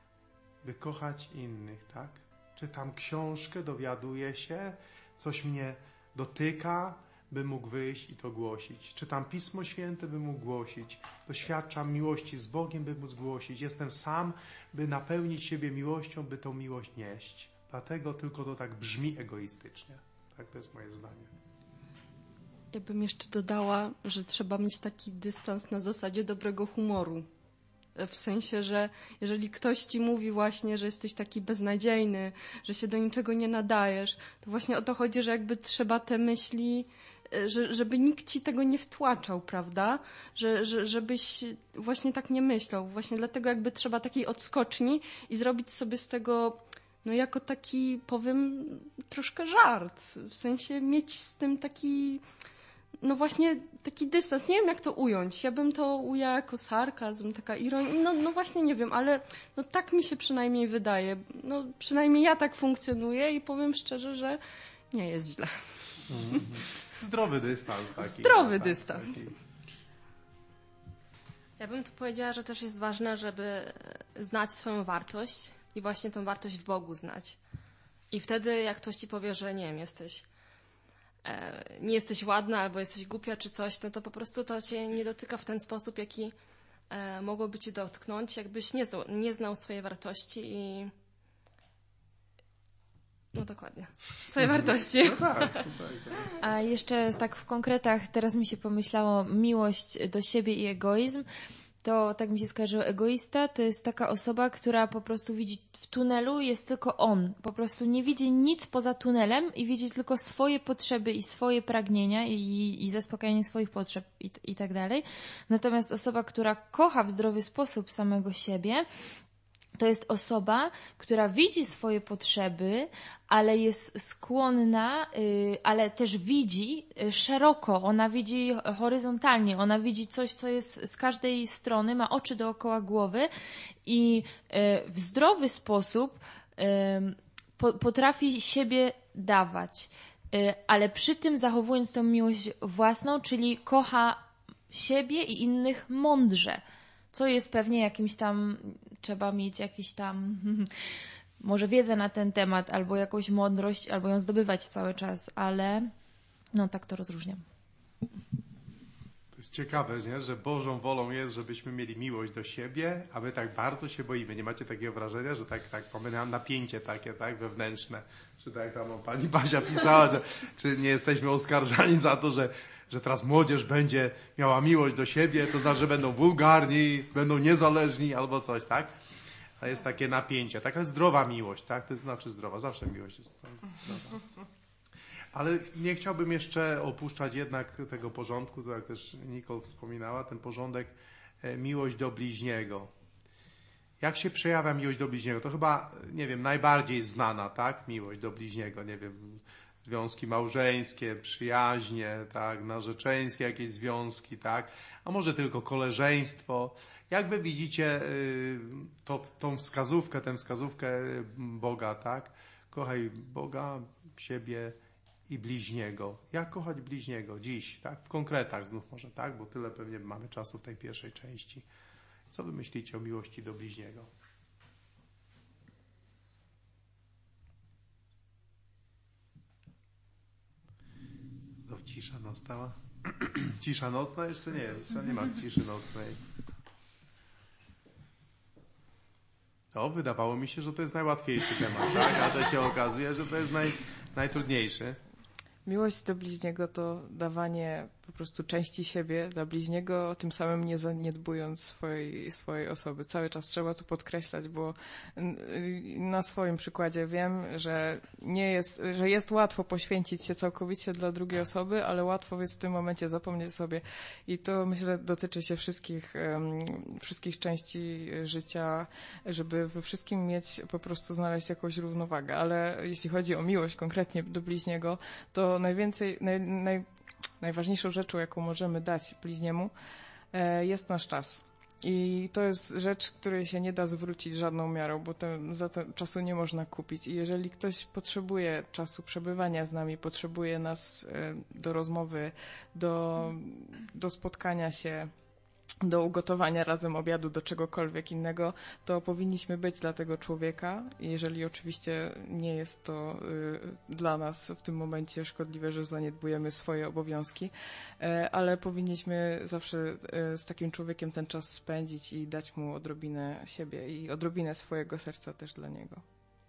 by kochać innych, tak? Czytam książkę, dowiaduję się, coś mnie dotyka, by mógł wyjść i to głosić. Czytam Pismo Święte, by mógł głosić. Doświadczam miłości z Bogiem, by móc głosić. Jestem sam, by napełnić siebie miłością, by tą miłość nieść. Dlatego tylko to tak brzmi egoistycznie. Tak, to jest moje zdanie. Ja bym jeszcze dodała, że trzeba mieć taki dystans na zasadzie dobrego humoru. W sensie, że jeżeli ktoś ci mówi właśnie, że jesteś taki beznadziejny, że się do niczego nie nadajesz, to właśnie o to chodzi, że jakby trzeba te myśli, że, żeby nikt ci tego nie wtłaczał, prawda? Że, że, żebyś właśnie tak nie myślał. Właśnie dlatego jakby trzeba takiej odskoczni i zrobić sobie z tego, no jako taki, powiem, troszkę żart. W sensie mieć z tym taki... No właśnie taki dystans, nie wiem jak to ująć, ja bym to ujęła jako sarkazm, taka ironia, no, no właśnie nie wiem, ale no tak mi się przynajmniej wydaje, no przynajmniej ja tak funkcjonuję i powiem szczerze, że nie jest źle. Mm-hmm. Zdrowy dystans taki. Zdrowy tak, dystans. Taki. Ja bym tu powiedziała, że też jest ważne, żeby znać swoją wartość i właśnie tą wartość w Bogu znać. I wtedy jak ktoś ci powie, że nie wiem, jesteś nie jesteś ładna albo jesteś głupia czy coś, no to po prostu to cię nie dotyka w ten sposób, jaki e, mogłoby cię dotknąć, jakbyś nie znał, nie znał swojej wartości i no dokładnie, swojej wartości. No tak, tak, tak. A jeszcze tak w konkretach, teraz mi się pomyślało miłość do siebie i egoizm, to tak mi się skojarzyło, egoista to jest taka osoba, która po prostu widzi w tunelu jest tylko on. Po prostu nie widzi nic poza tunelem i widzi tylko swoje potrzeby i swoje pragnienia i, i zaspokajanie swoich potrzeb i, i tak dalej. Natomiast osoba, która kocha w zdrowy sposób samego siebie, to jest osoba, która widzi swoje potrzeby, ale jest skłonna, yy, ale też widzi yy, szeroko, ona widzi horyzontalnie, ona widzi coś, co jest z każdej strony, ma oczy dookoła głowy i yy, w zdrowy sposób yy, po, potrafi siebie dawać, yy, ale przy tym zachowując tą miłość własną, czyli kocha siebie i innych mądrze. Co jest pewnie jakimś tam, trzeba mieć jakiś tam, może wiedzę na ten temat, albo jakąś mądrość, albo ją zdobywać cały czas, ale no tak to rozróżniam. To jest ciekawe, nie? Że Bożą wolą jest, żebyśmy mieli miłość do siebie, a my tak bardzo się boimy. Nie macie takiego wrażenia, że tak, tak mamy napięcie takie, tak, wewnętrzne, czy tak jak tam pani Basia pisała, że, czy nie jesteśmy oskarżani za to, że że teraz młodzież będzie miała miłość do siebie, to znaczy, że będą wulgarni, będą niezależni albo coś, tak? To jest takie napięcie. Taka zdrowa miłość, tak? To znaczy zdrowa, zawsze miłość jest zdrowa. Ale nie chciałbym jeszcze opuszczać jednak tego porządku, to jak też Nicole wspominała, ten porządek miłość do bliźniego. Jak się przejawia miłość do bliźniego? To chyba, nie wiem, najbardziej znana, tak? Miłość do bliźniego, nie wiem, związki małżeńskie, przyjaźnie, tak? Narzeczeńskie jakieś związki, tak? A może tylko koleżeństwo. Jak wy widzicie to, tą wskazówkę, tę wskazówkę Boga, tak? Kochaj Boga, siebie i bliźniego. Jak kochać bliźniego dziś, tak? W konkretach znów może, tak? Bo tyle pewnie mamy czasu w tej pierwszej części. Co wy myślicie o miłości do bliźniego? Znów cisza nastała. Cisza nocna? Jeszcze nie, jeszcze nie ma ciszy nocnej. O, wydawało mi się, że to jest najłatwiejszy temat, tak? A to się okazuje, że to jest naj, najtrudniejszy. Miłość do bliźniego to dawanie po prostu części siebie dla bliźniego, tym samym nie zaniedbując swojej, swojej osoby. Cały czas trzeba to podkreślać, bo na swoim przykładzie wiem, że nie jest, że jest łatwo poświęcić się całkowicie dla drugiej osoby, ale łatwo jest w tym momencie zapomnieć sobie. I to myślę dotyczy się wszystkich, wszystkich części życia, żeby we wszystkim mieć, po prostu znaleźć jakąś równowagę. Ale jeśli chodzi o miłość konkretnie do bliźniego, to najwięcej, naj, naj, najważniejszą rzeczą, jaką możemy dać bliźniemu, jest nasz czas. I to jest rzecz, której się nie da zwrócić żadną miarą, bo ten, za to czasu nie można kupić. I jeżeli ktoś potrzebuje czasu przebywania z nami, potrzebuje nas do rozmowy, do, do spotkania się, do ugotowania razem obiadu, do czegokolwiek innego, to powinniśmy być dla tego człowieka, jeżeli oczywiście nie jest to y, dla nas w tym momencie szkodliwe, że zaniedbujemy swoje obowiązki, y, ale powinniśmy zawsze y, z takim człowiekiem ten czas spędzić i dać mu odrobinę siebie i odrobinę swojego serca też dla niego.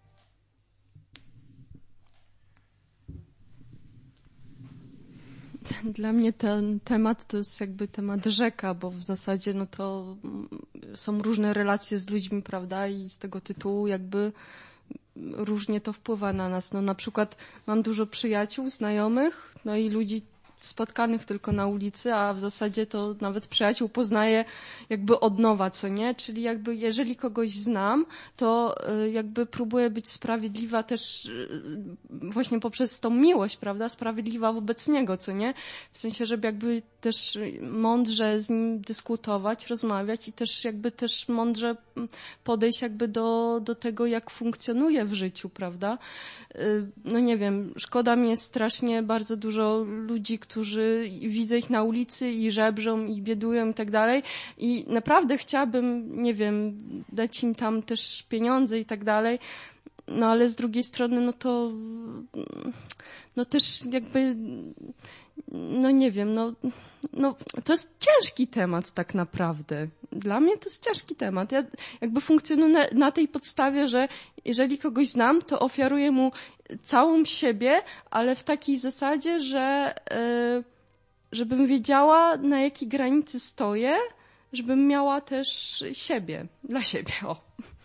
Dla mnie ten temat to jest jakby temat rzeka, bo w zasadzie no to są różne relacje z ludźmi, prawda, i z tego tytułu jakby różnie to wpływa na nas. No na przykład mam dużo przyjaciół, znajomych, no i ludzi spotkanych tylko na ulicy, a w zasadzie to nawet przyjaciół poznaję jakby od nowa, co nie? Czyli jakby jeżeli kogoś znam, to jakby próbuję być sprawiedliwa też właśnie poprzez tą miłość, prawda? Sprawiedliwa wobec niego, co nie? W sensie, żeby jakby też mądrze z nim dyskutować, rozmawiać i też jakby też mądrze podejść jakby do, do tego, jak funkcjonuje w życiu, prawda? No nie wiem, szkoda mi jest strasznie bardzo dużo ludzi, którzy widzę ich na ulicy i żebrzą i biedują i tak dalej i naprawdę chciałabym, nie wiem, dać im tam też pieniądze i tak dalej, no ale z drugiej strony no to no też jakby no nie wiem, no, no to jest ciężki temat tak naprawdę. Dla mnie to jest ciężki temat. Ja jakby funkcjonuję na, na tej podstawie, że jeżeli kogoś znam, to ofiaruję mu całą siebie, ale w takiej zasadzie, że yy, żebym wiedziała, na jakiej granicy stoję, żebym miała też siebie, dla siebie, o.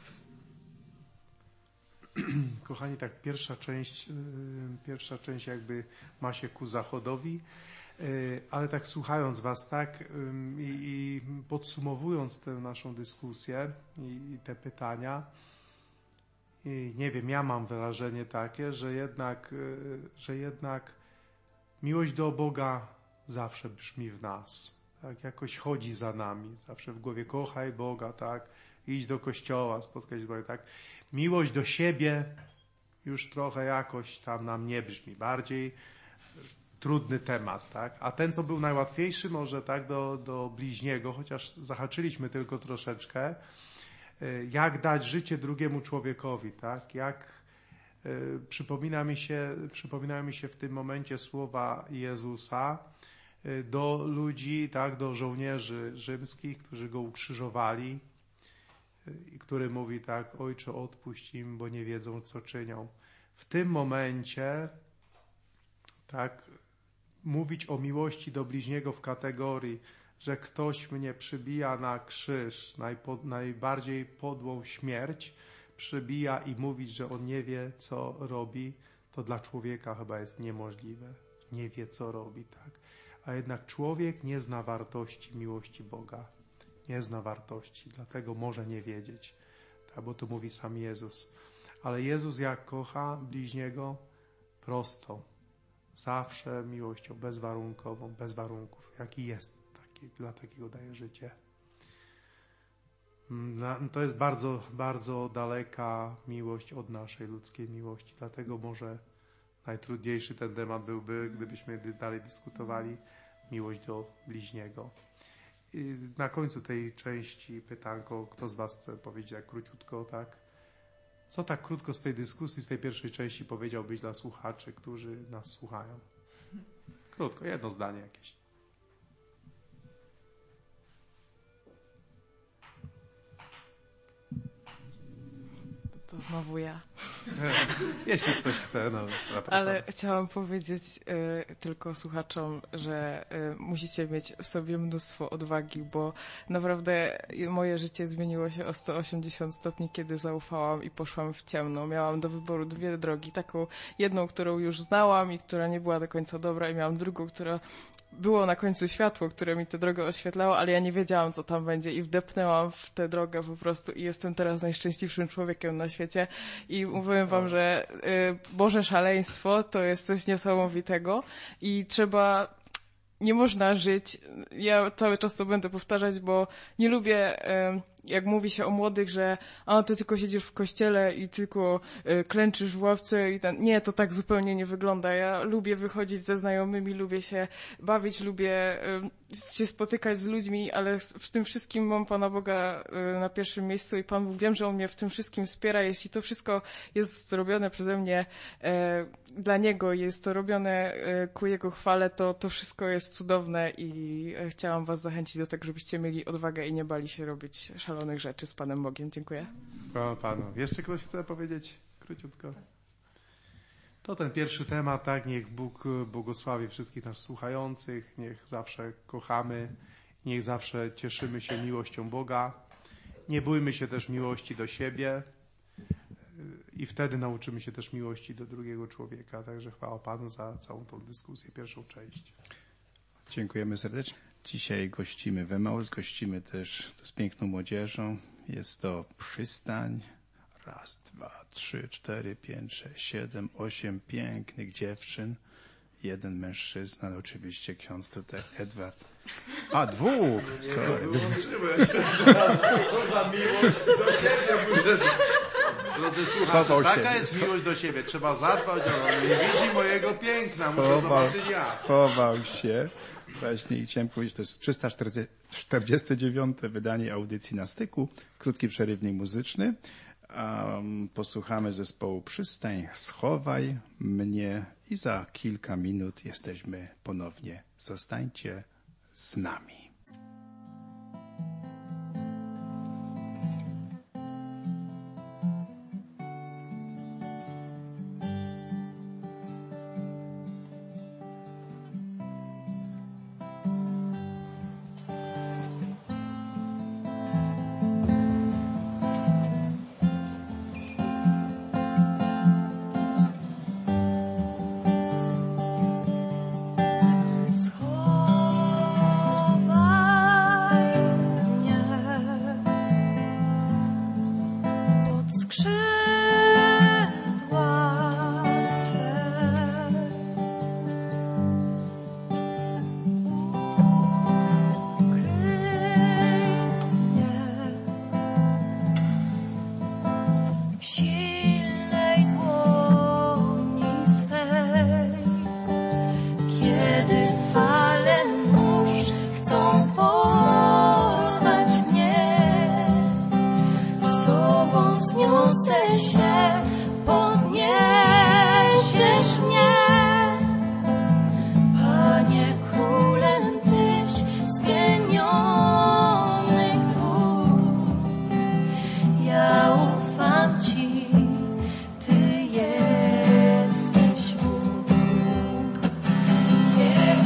Kochani, tak pierwsza część, yy, pierwsza część jakby ma się ku zachodowi, yy, ale tak słuchając was, tak, yy, i podsumowując tę naszą dyskusję i, i te pytania, i nie wiem, ja mam wrażenie takie, że jednak, że jednak miłość do Boga zawsze brzmi w nas, tak, jakoś chodzi za nami, zawsze w głowie kochaj Boga, tak, idź do kościoła, spotkać się z Bogiem, tak. Miłość do siebie już trochę jakoś tam nam nie brzmi, bardziej trudny temat, tak, a ten, co był najłatwiejszy może, tak, do, do bliźniego, chociaż zahaczyliśmy tylko troszeczkę, jak dać życie drugiemu człowiekowi, tak? Jak y, przypomina mi się, przypominają mi się w tym momencie słowa Jezusa y, do ludzi, tak, do żołnierzy rzymskich, którzy go ukrzyżowali, i y, który mówi tak: Ojcze, odpuść im, bo nie wiedzą, co czynią. W tym momencie, tak, mówić o miłości do bliźniego w kategorii, że ktoś mnie przybija na krzyż, najpo, najbardziej podłą śmierć, przybija i mówić, że on nie wie, co robi, to dla człowieka chyba jest niemożliwe. Nie wie, co robi, tak? A jednak człowiek nie zna wartości miłości Boga. Nie zna wartości, dlatego może nie wiedzieć. Tak, bo to mówi sam Jezus. Ale Jezus jak kocha bliźniego prosto, zawsze miłością bezwarunkową, bez warunków, jaki jest, taki, dla takiego daje życie. To jest bardzo, bardzo daleka miłość od naszej ludzkiej miłości, dlatego może najtrudniejszy ten temat byłby, gdybyśmy dalej dyskutowali, miłość do bliźniego. I na końcu tej części pytanko, kto z was chce powiedzieć jak króciutko, tak? Co tak krótko z tej dyskusji, z tej pierwszej części powiedziałbyś dla słuchaczy, którzy nas słuchają? Krótko, jedno zdanie jakieś. To znowu ja. Jeśli ktoś chce, no zapraszam. Ale chciałam powiedzieć y, tylko słuchaczom, że y, musicie mieć w sobie mnóstwo odwagi, bo naprawdę moje życie zmieniło się o sto osiemdziesiąt stopni, kiedy zaufałam i poszłam w ciemno. Miałam do wyboru dwie drogi. Taką jedną, którą już znałam i która nie była do końca dobra, i miałam drugą, która było na końcu światło, które mi tę drogę oświetlało, ale ja nie wiedziałam, co tam będzie i wdepnęłam w tę drogę po prostu i jestem teraz najszczęśliwszym człowiekiem na świecie i mówię wam, że y, Boże szaleństwo to jest coś niesamowitego i trzeba, nie można żyć, ja cały czas to będę powtarzać, bo nie lubię, y, jak mówi się o młodych, że a, ty tylko siedzisz w kościele i tylko y, klęczysz w ławce i ten. Nie, to tak zupełnie nie wygląda. Ja lubię wychodzić ze znajomymi, lubię się bawić, lubię y, się spotykać z ludźmi, ale w tym wszystkim mam Pana Boga y, na pierwszym miejscu i Pan Bóg, wiem, że On mnie w tym wszystkim wspiera. Jeśli to wszystko jest robione przeze mnie y, dla Niego, jest to robione y, ku Jego chwale, to to wszystko jest cudowne i y, chciałam Was zachęcić do tego, żebyście mieli odwagę i nie bali się robić szalonych rzeczy z Panem Bogiem. Dziękuję. Chwała Panu. Jeszcze ktoś chce powiedzieć króciutko? To ten pierwszy temat, tak, niech Bóg błogosławi wszystkich nas słuchających, niech zawsze kochamy, niech zawsze cieszymy się miłością Boga. Nie bójmy się też miłości do siebie i wtedy nauczymy się też miłości do drugiego człowieka. Także chwała Panu za całą tą dyskusję, pierwszą część. Dziękujemy serdecznie. Dzisiaj gościmy w Emaus, gościmy też z piękną młodzieżą. Jest to przystań. Raz, dwa, trzy, cztery, pięć, sześć, siedem, osiem pięknych dziewczyn. Jeden mężczyzna, ale oczywiście ksiądz tutaj, Edward. A, dwóch! Sorry. Co za miłość do siebie. Drodzy słuchacze, taka jest miłość do siebie. Trzeba zadbać o nią. Nie widzi mojego piękna, muszę zobaczyć ja. Schował się. Właśnie chciałem powiedzieć, to jest trzysta czterdzieste dziewiąte wydanie audycji Na Styku. Krótki przerywnik muzyczny. Um, posłuchamy zespołu Przystań, Schowaj mnie i za kilka minut jesteśmy ponownie. Zostańcie z nami. Yeah.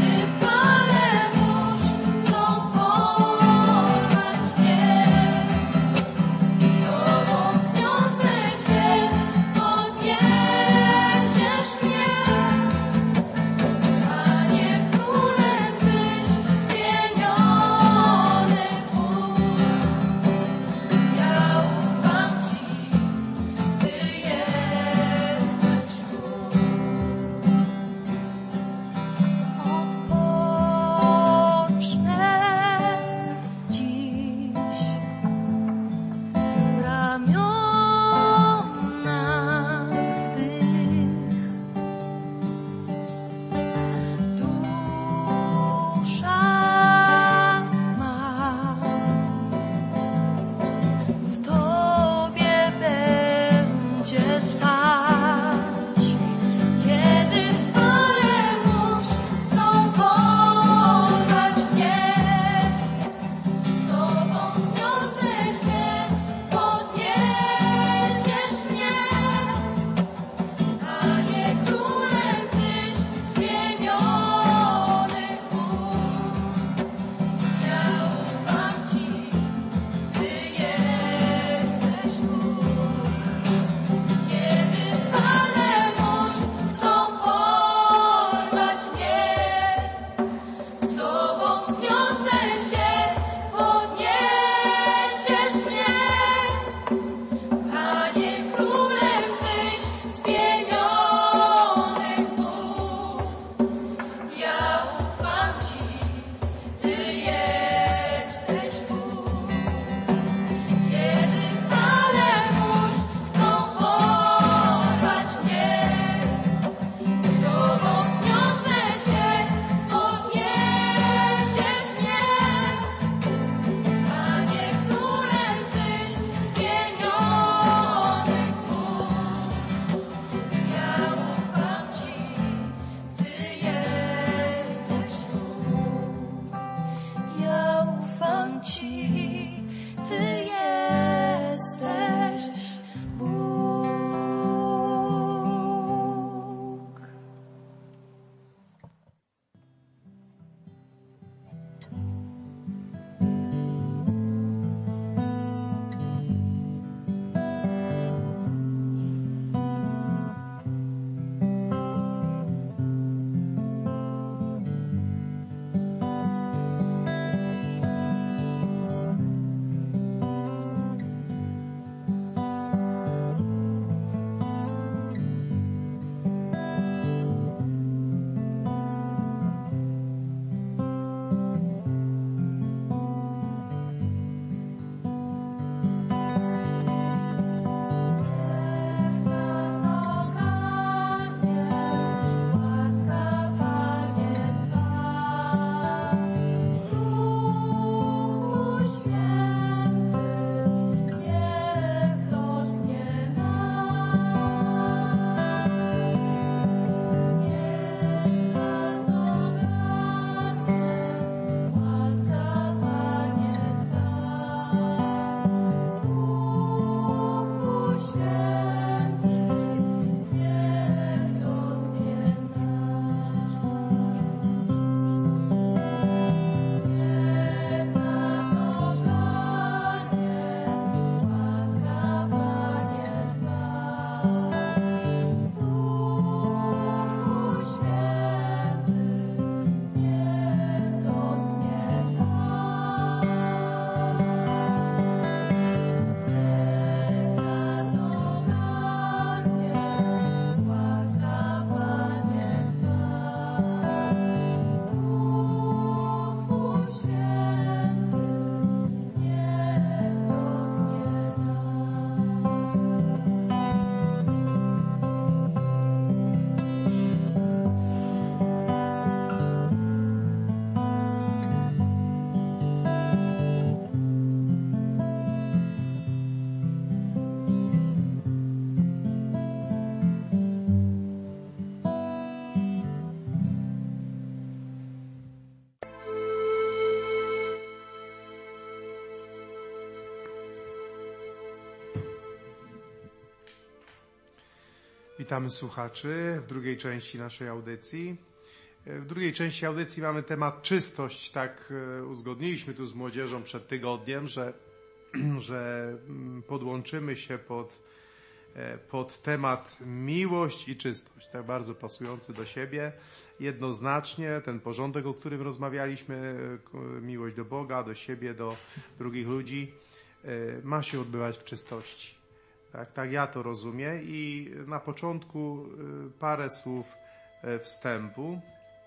Witamy słuchaczy w drugiej części naszej audycji. W drugiej części audycji mamy temat czystość. Tak uzgodniliśmy tu z młodzieżą przed tygodniem, że, że podłączymy się pod, pod temat miłość i czystość. Tak bardzo pasujący do siebie. Jednoznacznie ten porządek, o którym rozmawialiśmy, miłość do Boga, do siebie, do drugich ludzi, ma się odbywać w czystości. Tak, tak ja to rozumiem i na początku parę słów wstępu.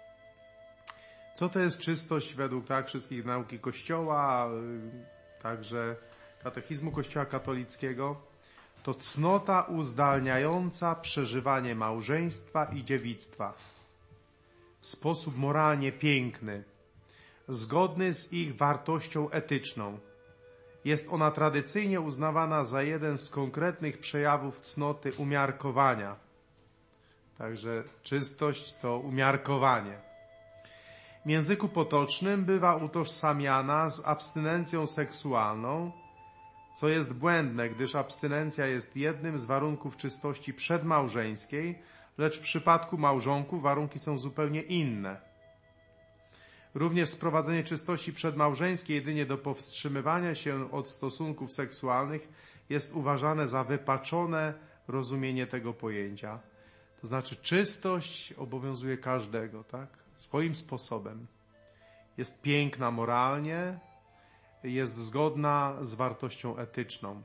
Co to jest czystość według tak wszystkich nauki Kościoła, także katechizmu Kościoła katolickiego? To cnota uzdalniająca przeżywanie małżeństwa i dziewictwa w sposób moralnie piękny, zgodny z ich wartością etyczną. Jest ona tradycyjnie uznawana za jeden z konkretnych przejawów cnoty umiarkowania. Także czystość to umiarkowanie. W języku potocznym bywa utożsamiana z abstynencją seksualną, co jest błędne, gdyż abstynencja jest jednym z warunków czystości przedmałżeńskiej, lecz w przypadku małżonków warunki są zupełnie inne. Również sprowadzenie czystości przedmałżeńskiej jedynie do powstrzymywania się od stosunków seksualnych jest uważane za wypaczone rozumienie tego pojęcia. To znaczy czystość obowiązuje każdego, tak? Swoim sposobem. Jest piękna moralnie, jest zgodna z wartością etyczną.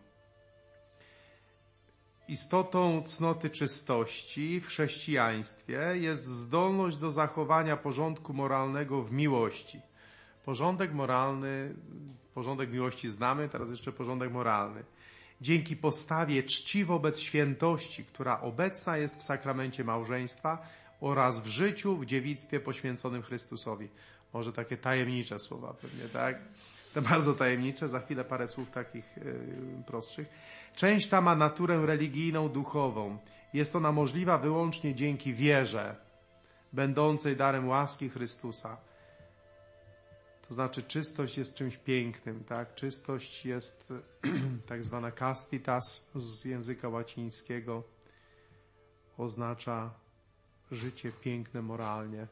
Istotą cnoty czystości w chrześcijaństwie jest zdolność do zachowania porządku moralnego w miłości. Porządek moralny, porządek miłości znamy, teraz jeszcze porządek moralny. Dzięki postawie czci wobec świętości, która obecna jest w sakramencie małżeństwa oraz w życiu w dziewictwie poświęconym Chrystusowi. Może takie tajemnicze słowa pewnie, tak? To bardzo tajemnicze, za chwilę parę słów takich yy, prostszych. Część ta ma naturę religijną, duchową. Jest ona możliwa wyłącznie dzięki wierze, będącej darem łaski Chrystusa. To znaczy czystość jest czymś pięknym, tak? Czystość jest tak zwana castitas z języka łacińskiego. Oznacza życie piękne moralnie.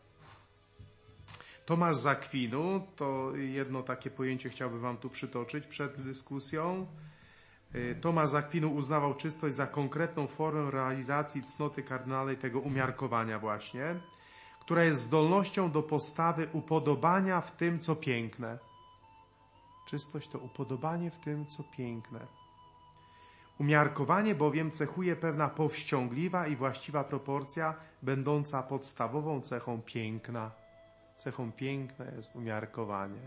Tomasz z Akwinu, to jedno takie pojęcie chciałbym wam tu przytoczyć przed dyskusją. Tomasz z Akwinu uznawał czystość za konkretną formę realizacji cnoty kardynalnej tego umiarkowania właśnie, która jest zdolnością do postawy upodobania w tym, co piękne. Czystość to upodobanie w tym, co piękne. Umiarkowanie bowiem cechuje pewna powściągliwa i właściwa proporcja, będąca podstawową cechą piękna. Cechą piękna jest umiarkowanie.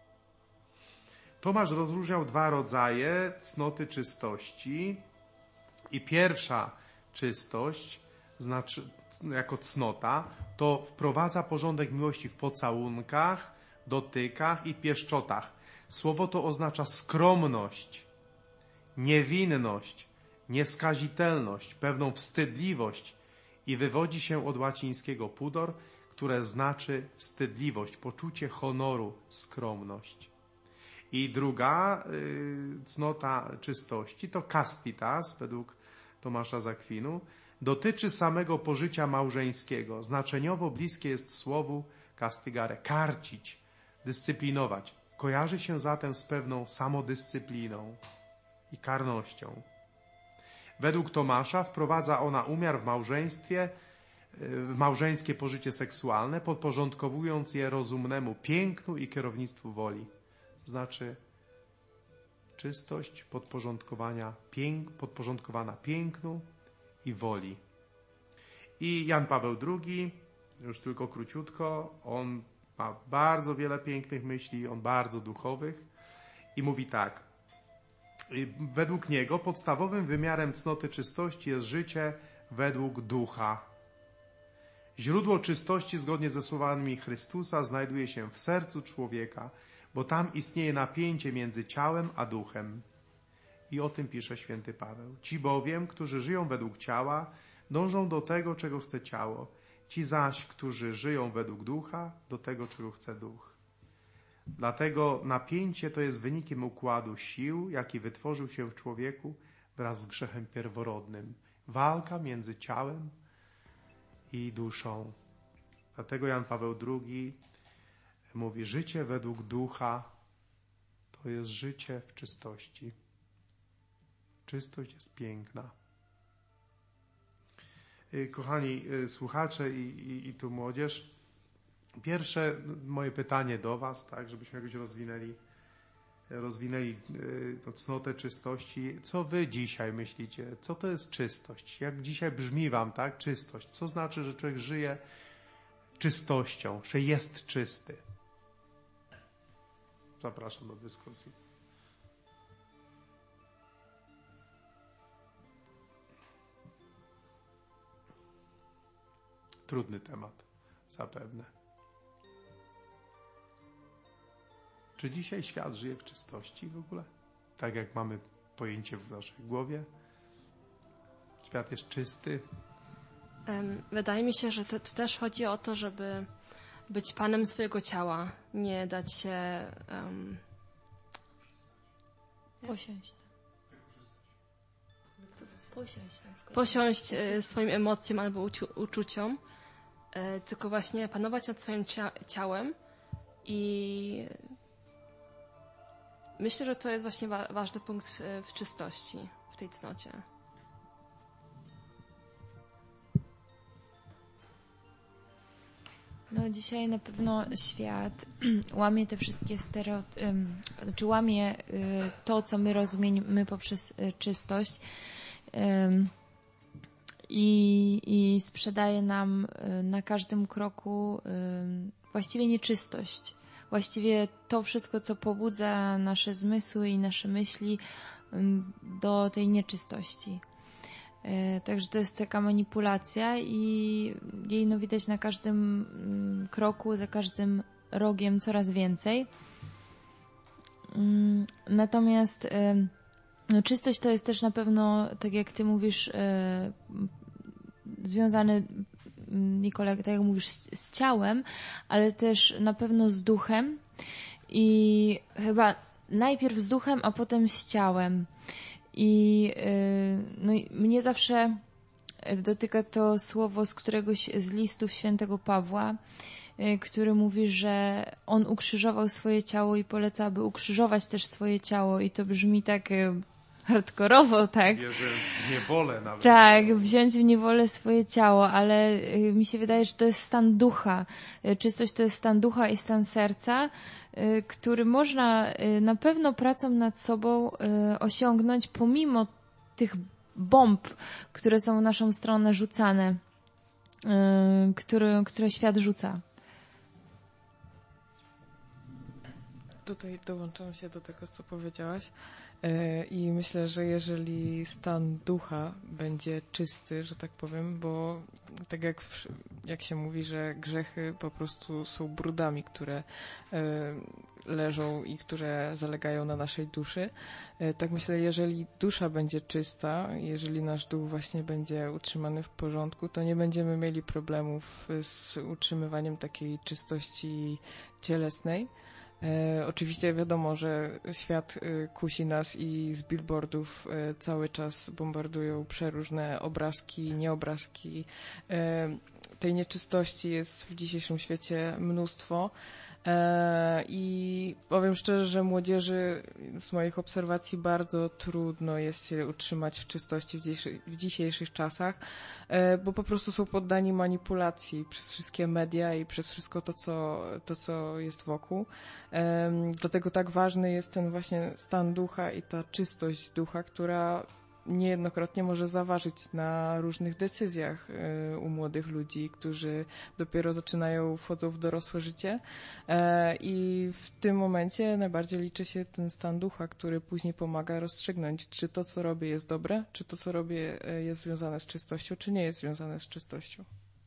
Tomasz rozróżniał dwa rodzaje cnoty czystości i pierwsza czystość, znaczy jako cnota, to wprowadza porządek miłości w pocałunkach, dotykach i pieszczotach. Słowo to oznacza skromność, niewinność, nieskazitelność, pewną wstydliwość i wywodzi się od łacińskiego pudor, które znaczy wstydliwość, poczucie honoru, skromność. I druga y, cnota czystości to castitas, według Tomasza z Akwinu, dotyczy samego pożycia małżeńskiego. Znaczeniowo bliskie jest słowu castigare, karcić, dyscyplinować. Kojarzy się zatem z pewną samodyscypliną i karnością. Według Tomasza wprowadza ona umiar w małżeństwie, w małżeńskie pożycie seksualne, podporządkowując je rozumnemu pięknu i kierownictwu woli. Znaczy czystość podporządkowania, pięk, podporządkowana pięknu i woli. I Jan Paweł drugi, już tylko króciutko, on ma bardzo wiele pięknych myśli, on bardzo duchowych i mówi tak. Według niego podstawowym wymiarem cnoty czystości jest życie według ducha. Źródło czystości zgodnie ze słowami Chrystusa znajduje się w sercu człowieka, bo tam istnieje napięcie między ciałem a duchem. I o tym pisze święty Paweł. Ci bowiem, którzy żyją według ciała, dążą do tego, czego chce ciało. Ci zaś, którzy żyją według ducha, do tego, czego chce duch. Dlatego napięcie to jest wynikiem układu sił, jaki wytworzył się w człowieku wraz z grzechem pierworodnym. Walka między ciałem i duszą. Dlatego Jan Paweł drugi mówi, życie według ducha to jest życie w czystości. Czystość jest piękna. Kochani słuchacze i, i, i tu młodzież, pierwsze moje pytanie do was, tak, żebyśmy jakoś rozwinęli, rozwinęli tą cnotę czystości. Co wy dzisiaj myślicie? Co to jest czystość? Jak dzisiaj brzmi wam, tak? Czystość. Co znaczy, że człowiek żyje czystością, że jest czysty? Zapraszam do dyskusji. Trudny temat, zapewne. Czy dzisiaj świat żyje w czystości w ogóle? Tak jak mamy pojęcie w naszej głowie? Świat jest czysty? Um, wydaje mi się, że to, to też chodzi o to, żeby być panem swojego ciała, nie dać się um, posiąść. Posiąść na przykład. posiąść e, swoim emocjom albo uciu, uczuciom, e, tylko właśnie panować nad swoim cia, ciałem i myślę, że to jest właśnie wa- ważny punkt w, w czystości, w tej cnocie. No dzisiaj na pewno świat łamie te wszystkie stereotypy, znaczy łamie y, to, co my rozumiemy poprzez y, czystość y, i, i sprzedaje nam y, na każdym kroku y, właściwie nieczystość. Właściwie to wszystko, co pobudza nasze zmysły i nasze myśli y, do tej nieczystości. Także to jest taka manipulacja i jej no widać na każdym kroku, za każdym rogiem coraz więcej. Natomiast no, czystość to jest też na pewno, tak jak ty mówisz, związane, Nikola, tak jak mówisz, z, z ciałem, ale też na pewno z duchem i chyba najpierw z duchem, a potem z ciałem. I no, mnie zawsze dotyka to słowo z któregoś z listów świętego Pawła, który mówi, że on ukrzyżował swoje ciało i poleca, aby ukrzyżować też swoje ciało i to brzmi tak hardkorowo, tak? Bierze w niewolę nawet. Tak, wziąć w niewolę swoje ciało, ale mi się wydaje, że to jest stan ducha. Czystość to jest stan ducha i stan serca, który można na pewno pracą nad sobą osiągnąć pomimo tych bomb, które są w naszą stronę rzucane, które, które świat rzuca. Tutaj dołączam się do tego, co powiedziałaś. I myślę, że jeżeli stan ducha będzie czysty, że tak powiem, bo tak jak, jak się mówi, że grzechy po prostu są brudami, które leżą i które zalegają na naszej duszy, tak myślę, jeżeli dusza będzie czysta, jeżeli nasz duch właśnie będzie utrzymany w porządku, to nie będziemy mieli problemów z utrzymywaniem takiej czystości cielesnej. E, oczywiście wiadomo, że świat e, kusi nas i z billboardów e, cały czas bombardują przeróżne obrazki, nieobrazki. E, tej nieczystości jest w dzisiejszym świecie mnóstwo. E, I powiem szczerze, że młodzieży z moich obserwacji bardzo trudno jest się utrzymać w czystości w, dzisiejszy, w dzisiejszych czasach, e, bo po prostu są poddani manipulacji przez wszystkie media i przez wszystko to, co, to, co jest wokół. E, dlatego tak ważny jest ten właśnie stan ducha i ta czystość ducha, która niejednokrotnie może zaważyć na różnych decyzjach y, u młodych ludzi, którzy dopiero zaczynają, wchodzą w dorosłe życie e, i w tym momencie najbardziej liczy się ten stan ducha, który później pomaga rozstrzygnąć, czy to, co robię, jest dobre, czy to, co robię, jest związane z czystością, czy nie jest związane z czystością.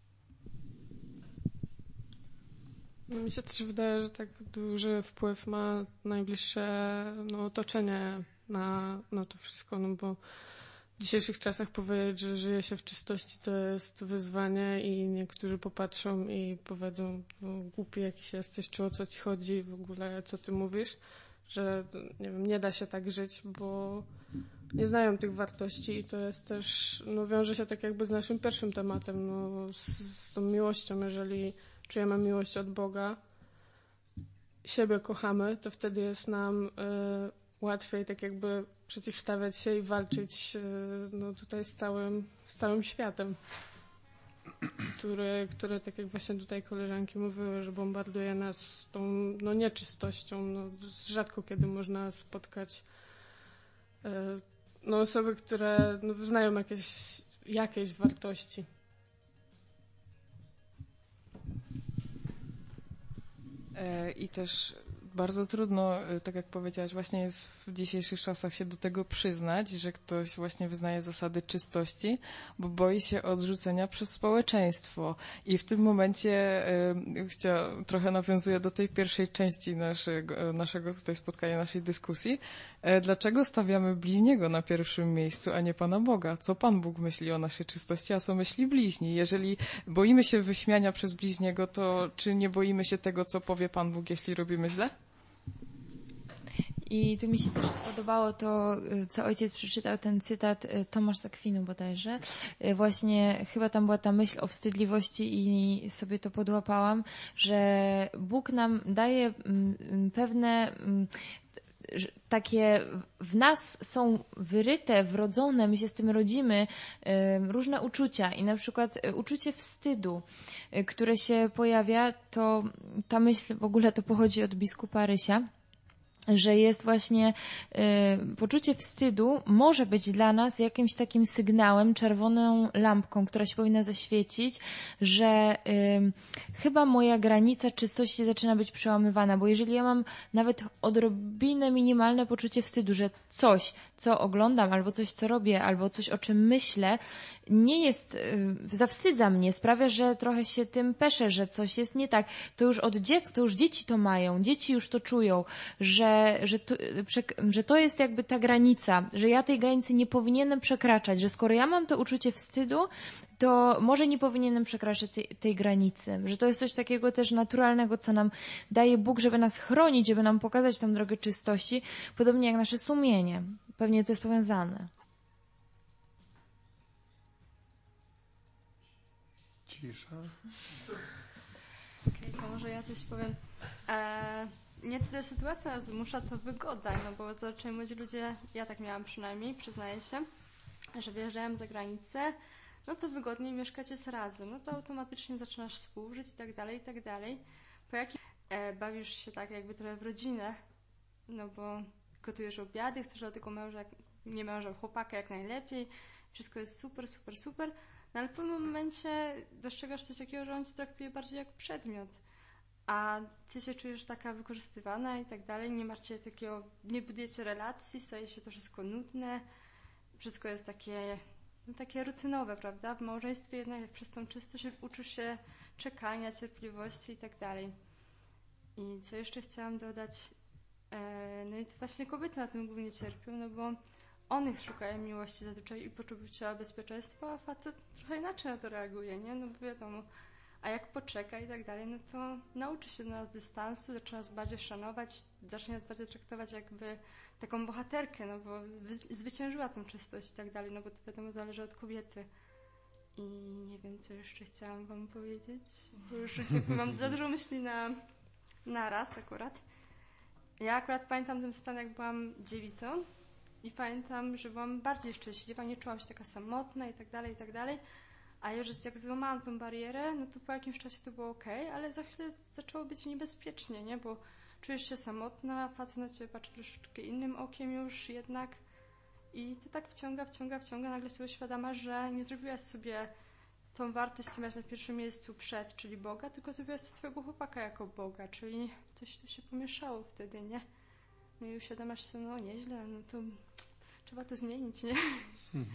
Mi się też wydaje, że tak duży wpływ ma najbliższe no, otoczenie na, na to wszystko, no bo w dzisiejszych czasach powiedzieć, że żyje się w czystości, to jest wyzwanie i niektórzy popatrzą i powiedzą, no, głupi jakiś jesteś, czy o co ci chodzi, w ogóle co ty mówisz, że nie wiem, nie da się tak żyć, bo nie znają tych wartości i to jest też, no wiąże się tak jakby z naszym pierwszym tematem, no z, z tą miłością. Jeżeli czujemy miłość od Boga, siebie kochamy, to wtedy jest nam y, łatwiej tak jakby przeciwstawiać się i walczyć y, no tutaj z całym, z całym światem, który, który, tak jak właśnie tutaj koleżanki mówiły, że bombarduje nas tą no, nieczystością. No, rzadko kiedy można spotkać y, no, osoby, które no, wyznają jakieś, jakieś wartości. I też bardzo trudno, tak jak powiedziałaś, właśnie jest w dzisiejszych czasach się do tego przyznać, że ktoś właśnie wyznaje zasady czystości, bo boi się odrzucenia przez społeczeństwo. I w tym momencie y, chcia, trochę nawiązuję do tej pierwszej części naszego, naszego tutaj spotkania, naszej dyskusji. E, dlaczego stawiamy bliźniego na pierwszym miejscu, a nie Pana Boga? Co Pan Bóg myśli o naszej czystości, a co myśli bliźni? Jeżeli boimy się wyśmiania przez bliźniego, to czy nie boimy się tego, co powie Pan Bóg, jeśli robimy źle? I tu mi się też spodobało to, co ojciec przeczytał, ten cytat Tomasz z Akwinu bodajże. Właśnie chyba tam była ta myśl o wstydliwości i sobie to podłapałam, że Bóg nam daje pewne takie, w nas są wyryte, wrodzone, my się z tym rodzimy, różne uczucia i na przykład uczucie wstydu, które się pojawia, to ta myśl w ogóle to pochodzi od biskupa Rysia, że jest właśnie y, poczucie wstydu może być dla nas jakimś takim sygnałem, czerwoną lampką, która się powinna zaświecić, że y, chyba moja granica czystości zaczyna być przełamywana, bo jeżeli ja mam nawet odrobinę minimalne poczucie wstydu, że coś, co oglądam, albo coś, co robię, albo coś, o czym myślę, nie jest, y, zawstydza mnie, sprawia, że trochę się tym peszę, że coś jest nie tak, to już od dziecka, to już dzieci to mają, dzieci już to czują, że Że to, że to jest jakby ta granica, że ja tej granicy nie powinienem przekraczać, że skoro ja mam to uczucie wstydu, to może nie powinienem przekraczać tej, tej granicy, że to jest coś takiego też naturalnego, co nam daje Bóg, żeby nas chronić, żeby nam pokazać tą drogę czystości, podobnie jak nasze sumienie. Pewnie to jest powiązane. Cisza. Okej, okay, to może ja coś powiem. Eee... Nie tyle sytuacja zmusza, to wygoda, no bo zazwyczaj młodzi ludzie, ja tak miałam przynajmniej, przyznaję się, że wyjeżdżałem za granicę, no to wygodniej mieszkać jest razem, no to automatycznie zaczynasz współżyć i tak dalej, i tak dalej. Po jakim e, bawisz się tak jakby trochę w rodzinę, no bo gotujesz obiady, chcesz dla tego męża, nie męża, chłopaka jak najlepiej, wszystko jest super, super, super, no ale w pewnym momencie dostrzegasz coś takiego, że on cię traktuje bardziej jak przedmiot. A ty się czujesz taka wykorzystywana i tak dalej, nie macie takiego, nie budujecie relacji, staje się to wszystko nudne, wszystko jest takie, no takie rutynowe, prawda? W małżeństwie jednak jak przez tą czystość uczysz się czekania, cierpliwości i tak dalej. I co jeszcze chciałam dodać, e, no i to właśnie kobiety na tym głównie cierpią, no bo one szukają miłości zazwyczaj i poczucia bezpieczeństwa, a facet trochę inaczej na to reaguje, nie? No bo wiadomo. A jak poczeka i tak dalej, no to nauczy się do nas dystansu, zaczyna nas bardziej szanować, zacznie nas bardziej traktować jakby taką bohaterkę, no bo zwyciężyła tą czystość i tak dalej, no bo to wiadomo zależy od kobiety. I nie wiem, co jeszcze chciałam wam powiedzieć, bo już jakby mam za dużo myśli na, na raz akurat. Ja akurat pamiętam ten stan, jak byłam dziewicą i pamiętam, że byłam bardziej szczęśliwa, nie czułam się taka samotna i tak dalej, i tak dalej. A już jak złamałam tę barierę, no to po jakimś czasie to było okej, ale za chwilę zaczęło być niebezpiecznie, nie? Bo czujesz się samotna, facet na ciebie patrzy troszeczkę innym okiem już jednak i to tak wciąga, wciąga, wciąga, nagle sobie uświadamasz, że nie zrobiłaś sobie tą wartość, co miałaś na pierwszym miejscu przed, czyli Boga, tylko zrobiłaś sobie twojego chłopaka jako Boga, czyli coś tu się pomieszało wtedy, nie? No i uświadamasz się, no nieźle, no to trzeba to zmienić, nie? Hmm.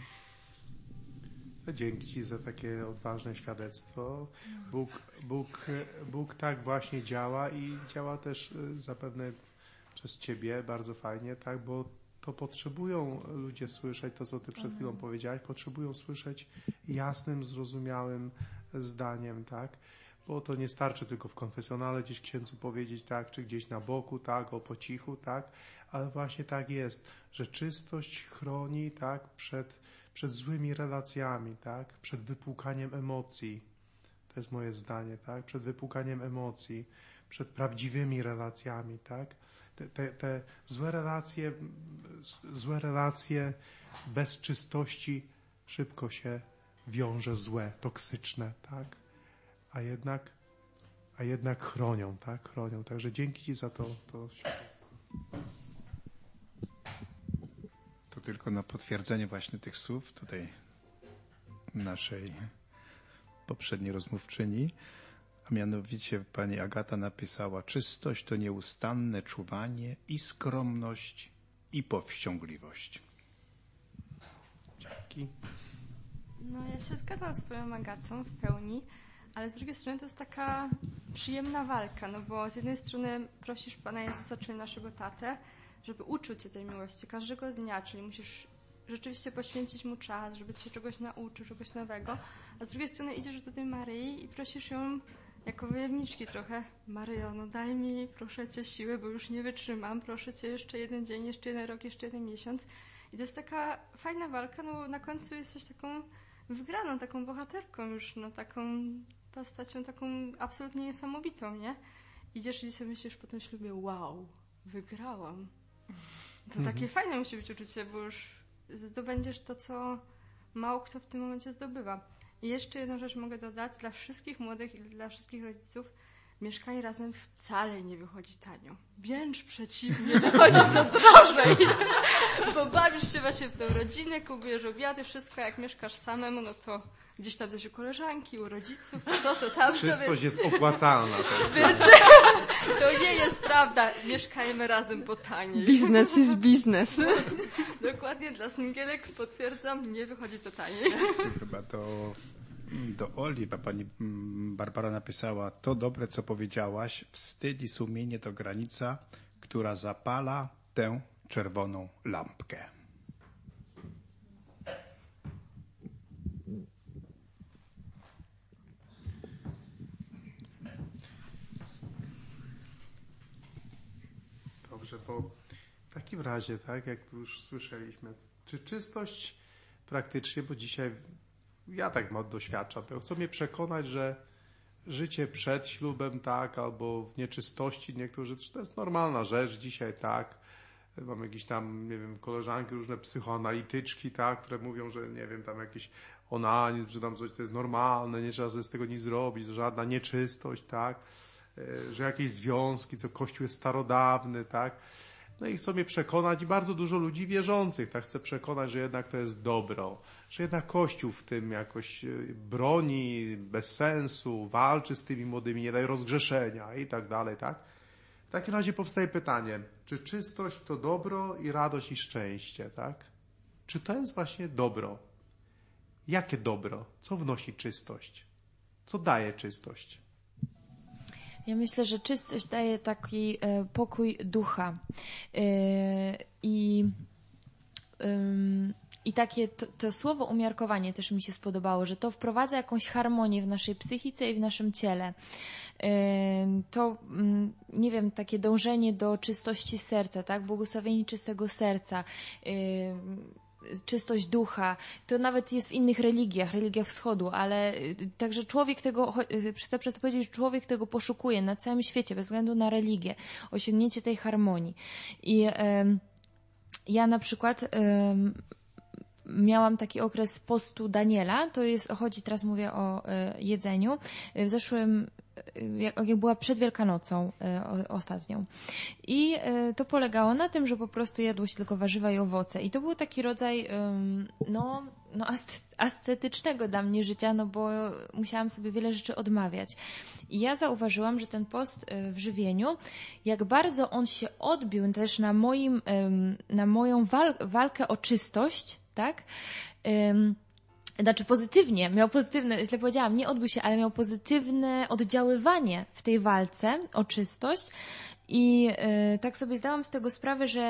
Dzięki Ci za takie odważne świadectwo. Bóg, Bóg, Bóg tak właśnie działa i działa też zapewne przez Ciebie bardzo fajnie, tak, bo to potrzebują ludzie słyszeć, to co Ty przed chwilą powiedziałaś, potrzebują słyszeć jasnym, zrozumiałym zdaniem, tak. bo to nie starczy tylko w konfesjonale gdzieś księdzu powiedzieć, tak, czy gdzieś na boku, tak, o po cichu, tak, ale właśnie tak jest, że czystość chroni, tak, przed, przed złymi relacjami, tak, przed wypłukaniem emocji. To jest moje zdanie, tak, przed wypłukaniem emocji, przed prawdziwymi relacjami, tak. Te, te, te złe relacje, złe relacje bez czystości szybko się wiąże złe, toksyczne, tak? A jednak, a jednak chronią, tak? Chronią. Także dzięki Ci za to, to świadectwo. To tylko na potwierdzenie właśnie tych słów tutaj naszej poprzedniej rozmówczyni, a mianowicie pani Agata napisała: czystość to nieustanne czuwanie i skromność i powściągliwość. Dzięki. No ja się zgadzam z Twoją Agatą w pełni, ale z drugiej strony to jest taka przyjemna walka, no bo z jednej strony prosisz Pana Jezusa, czyli naszego tatę, żeby uczył Cię tej miłości każdego dnia, czyli musisz rzeczywiście poświęcić Mu czas, żeby Ci się czegoś nauczył, czegoś nowego, a z drugiej strony idziesz do tej Maryi i prosisz ją jako wojowniczki trochę: Maryjo, no daj mi, proszę Cię, siłę, bo już nie wytrzymam, proszę Cię, jeszcze jeden dzień, jeszcze jeden rok, jeszcze jeden miesiąc. I to jest taka fajna walka, no na końcu jesteś taką wygraną, taką bohaterką już, no taką postacią taką absolutnie niesamowitą, nie? Idziesz i sobie myślisz po tym ślubie: wow, wygrałam. To Mhm. takie fajne musi być uczucie, bo już zdobędziesz to, co mało kto w tym momencie zdobywa. I jeszcze jedną rzecz mogę dodać, dla wszystkich młodych i dla wszystkich rodziców: mieszkanie razem wcale nie wychodzi tanio. Wręcz przeciwnie, wychodzi to drożej. Bo bawisz się właśnie w tę rodzinę, kupujesz obiady, wszystko. Jak mieszkasz samemu, no to gdzieś tam coś u koleżanki, u rodziców, to to tam. Czystość jest opłacalna też. Więc to nie jest prawda. Mieszkajmy razem, bo taniej. Biznes is biznes. Dokładnie, dla singielek potwierdzam, nie wychodzi to taniej. Chyba to do Oli, bo pani Barbara napisała: to dobre, co powiedziałaś, wstyd i sumienie to granica, która zapala tę czerwoną lampkę. Dobrze, bo w takim razie, tak, jak tu już słyszeliśmy, czy czystość praktycznie, bo dzisiaj ja tak doświadczam tego, chcą mnie przekonać, że życie przed ślubem, tak, albo w nieczystości niektórzy, to jest normalna rzecz dzisiaj, tak. Mam jakieś tam, nie wiem, koleżanki, różne psychoanalityczki, tak, które mówią, że nie wiem, tam jakieś onanizm, że tam coś to jest normalne, nie trzeba z tego nic zrobić, żadna nieczystość, tak, że jakieś związki, co Kościół jest starodawny, tak. No i chcą mnie przekonać, i bardzo dużo ludzi wierzących, tak, chce przekonać, że jednak to jest dobro, że jednak Kościół w tym jakoś broni bez sensu, walczy z tymi młodymi, nie daje rozgrzeszenia i tak dalej, tak. W takim razie powstaje pytanie, czy czystość to dobro i radość i szczęście, tak? Czy to jest właśnie dobro? Jakie dobro? Co wnosi czystość? Co daje czystość? Ja myślę, że czystość daje taki e, pokój ducha e, i ym, i takie to, to słowo umiarkowanie też mi się spodobało, że to wprowadza jakąś harmonię w naszej psychice i w naszym ciele. E, to mm, nie wiem, takie dążenie do czystości serca, tak, błogosławienie czystego serca. E, czystość ducha, to nawet jest w innych religiach, religiach wschodu, ale także człowiek tego, chcę przez to powiedzieć, że człowiek tego poszukuje na całym świecie, bez względu na religię, osiągnięcie tej harmonii. I um, ja na przykład um, miałam taki okres postu Daniela, to jest, chodzi, teraz mówię o e, jedzeniu, w zeszłym Jak, jak była przed Wielkanocą e, o, ostatnią. I e, to polegało na tym, że po prostu jadło się tylko warzywa i owoce. I to był taki rodzaj um, no, no ascetycznego dla mnie życia, no bo musiałam sobie wiele rzeczy odmawiać. I ja zauważyłam, że ten post w żywieniu, jak bardzo on się odbił też na moim, um, na moją wal, walkę o czystość, tak? Um, Znaczy pozytywnie, miał pozytywne, źle powiedziałam, nie odbył się, ale miał pozytywne oddziaływanie w tej walce o czystość i y, tak sobie zdałam z tego sprawę, że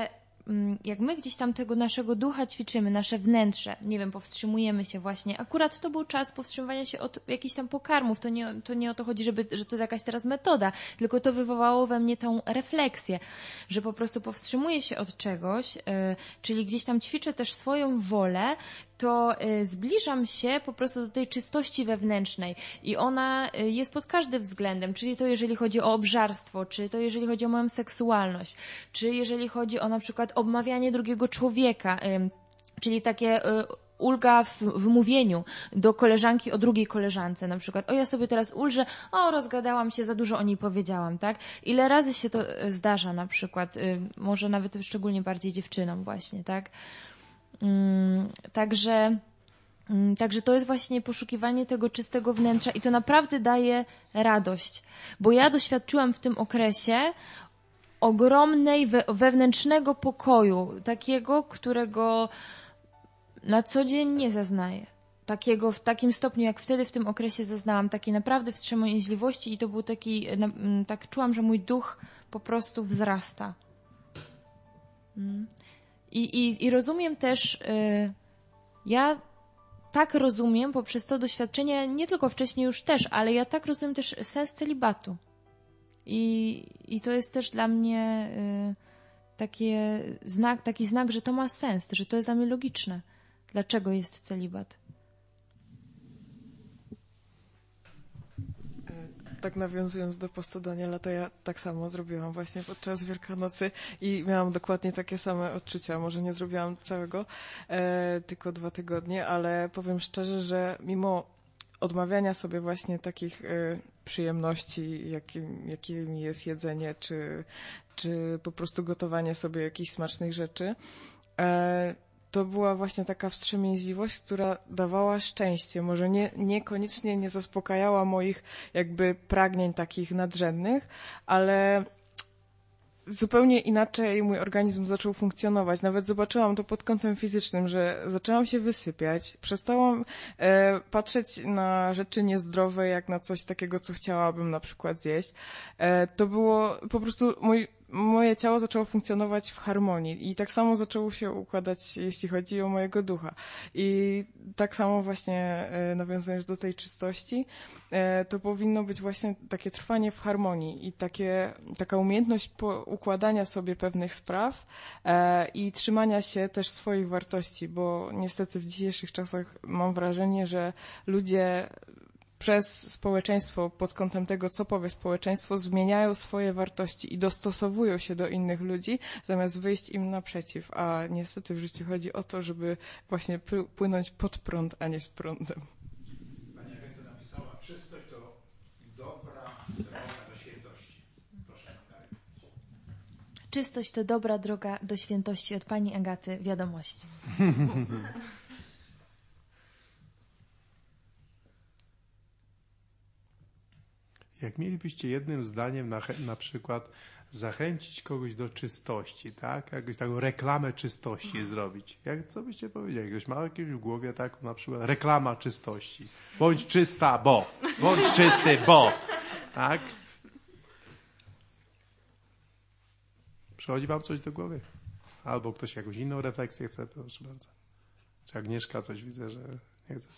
jak my gdzieś tam tego naszego ducha ćwiczymy, nasze wnętrze, nie wiem, powstrzymujemy się właśnie, akurat to był czas powstrzymywania się od jakichś tam pokarmów, to nie, to nie o to chodzi, żeby, że to jest jakaś teraz metoda, tylko to wywołało we mnie tą refleksję, że po prostu powstrzymuję się od czegoś, yy, czyli gdzieś tam ćwiczę też swoją wolę, to y, zbliżam się po prostu do tej czystości wewnętrznej i ona y, jest pod każdym względem, czyli to jeżeli chodzi o obżarstwo, czy to jeżeli chodzi o moją seksualność, czy jeżeli chodzi o na przykład obmawianie drugiego człowieka, y, czyli takie y, ulga w, w mówieniu do koleżanki o drugiej koleżance, na przykład, o ja sobie teraz ulżę, o rozgadałam się, za dużo o niej powiedziałam, tak? Ile razy się to y, zdarza na przykład, y, może nawet szczególnie bardziej dziewczynom właśnie, tak? Mm, także, mm, także to jest właśnie poszukiwanie tego czystego wnętrza i to naprawdę daje radość, bo ja doświadczyłam w tym okresie ogromnej we, wewnętrznego pokoju, takiego, którego na co dzień nie zaznaję. Takiego w takim stopniu, jak wtedy w tym okresie zaznałam, takiej naprawdę wstrzemięźliwości i to był taki, tak czułam, że mój duch po prostu wzrasta. Mm. I, i, I rozumiem też, yy, ja tak rozumiem poprzez to doświadczenie, nie tylko wcześniej już też, ale ja tak rozumiem też sens celibatu. I, i to jest też dla mnie yy, takie znak, taki znak, że to ma sens, że to jest dla mnie logiczne. Dlaczego jest celibat? Tak nawiązując do postu Daniela, to ja tak samo zrobiłam właśnie podczas Wielkanocy i miałam dokładnie takie same odczucia. Może nie zrobiłam całego, e, tylko dwa tygodnie, ale powiem szczerze, że mimo odmawiania sobie właśnie takich e, przyjemności, jakim, jakimi jest jedzenie, czy, czy po prostu gotowanie sobie jakichś smacznych rzeczy, e, to była właśnie taka wstrzemięźliwość, która dawała szczęście. Może nie, niekoniecznie nie zaspokajała moich jakby pragnień takich nadrzędnych, ale zupełnie inaczej mój organizm zaczął funkcjonować. Nawet zobaczyłam to pod kątem fizycznym, że zaczęłam się wysypiać, przestałam e, patrzeć na rzeczy niezdrowe, jak na coś takiego, co chciałabym na przykład zjeść. E, to było po prostu mój moje ciało zaczęło funkcjonować w harmonii i tak samo zaczęło się układać, jeśli chodzi o mojego ducha. I tak samo właśnie nawiązując do tej czystości, to powinno być właśnie takie trwanie w harmonii i takie, taka umiejętność układania sobie pewnych spraw i trzymania się też swoich wartości, bo niestety w dzisiejszych czasach mam wrażenie, że ludzie przez społeczeństwo, pod kątem tego, co powie społeczeństwo, zmieniają swoje wartości i dostosowują się do innych ludzi, zamiast wyjść im naprzeciw. A niestety w życiu chodzi o to, żeby właśnie płynąć pod prąd, a nie z prądem. Pani Agata napisała, czystość to dobra droga do świętości. Proszę, Marek. Czystość to dobra droga do świętości od pani Agaty wiadomości. Jak mielibyście jednym zdaniem na, na przykład zachęcić kogoś do czystości, tak? Jakąś taką reklamę czystości zrobić. Jak, co byście powiedzieli? Ktoś ma jakieś w głowie taką na przykład reklama czystości. Bądź czysta, bo. Bądź czysty, bo. Tak? Przychodzi wam coś do głowy? Albo ktoś jakąś inną refleksję chce, proszę bardzo. Czy Agnieszka coś widzę, że nie chce.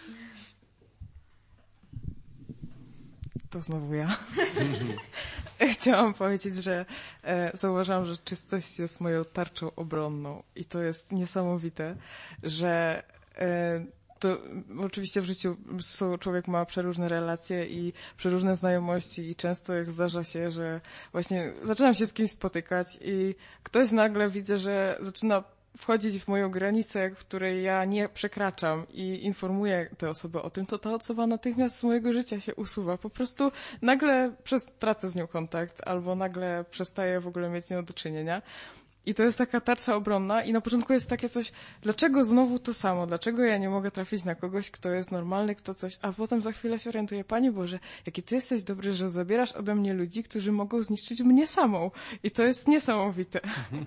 To znowu ja. Chciałam powiedzieć, że e, zauważyłam, że czystość jest moją tarczą obronną i to jest niesamowite, że e, to oczywiście w życiu człowiek ma przeróżne relacje i przeróżne znajomości i często jak zdarza się, że właśnie zaczynam się z kimś spotykać i ktoś nagle widzę, że zaczyna wchodzić w moją granicę, w której ja nie przekraczam i informuję tę osobę o tym, to ta osoba natychmiast z mojego życia się usuwa. Po prostu nagle tracę z nią kontakt albo nagle przestaję w ogóle mieć z nią do czynienia. I to jest taka tarcza obronna i na początku jest takie coś, dlaczego znowu to samo, dlaczego ja nie mogę trafić na kogoś, kto jest normalny, kto coś, a potem za chwilę się orientuję, Panie Boże, jaki Ty jesteś dobry, że zabierasz ode mnie ludzi, którzy mogą zniszczyć mnie samą. I to jest niesamowite.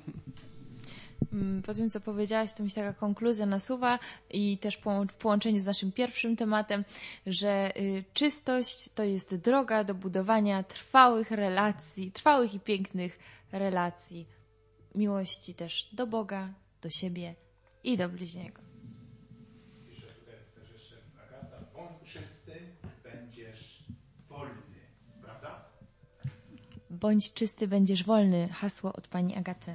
Po tym, co powiedziałaś, to mi się taka konkluzja nasuwa i też w połączeniu z naszym pierwszym tematem, że czystość to jest droga do budowania trwałych relacji, trwałych i pięknych relacji miłości też do Boga, do siebie i do bliźniego. Pisze tutaj też jeszcze Agata, bądź czysty, będziesz wolny, prawda? Bądź czysty, będziesz wolny. Hasło od pani Agaty.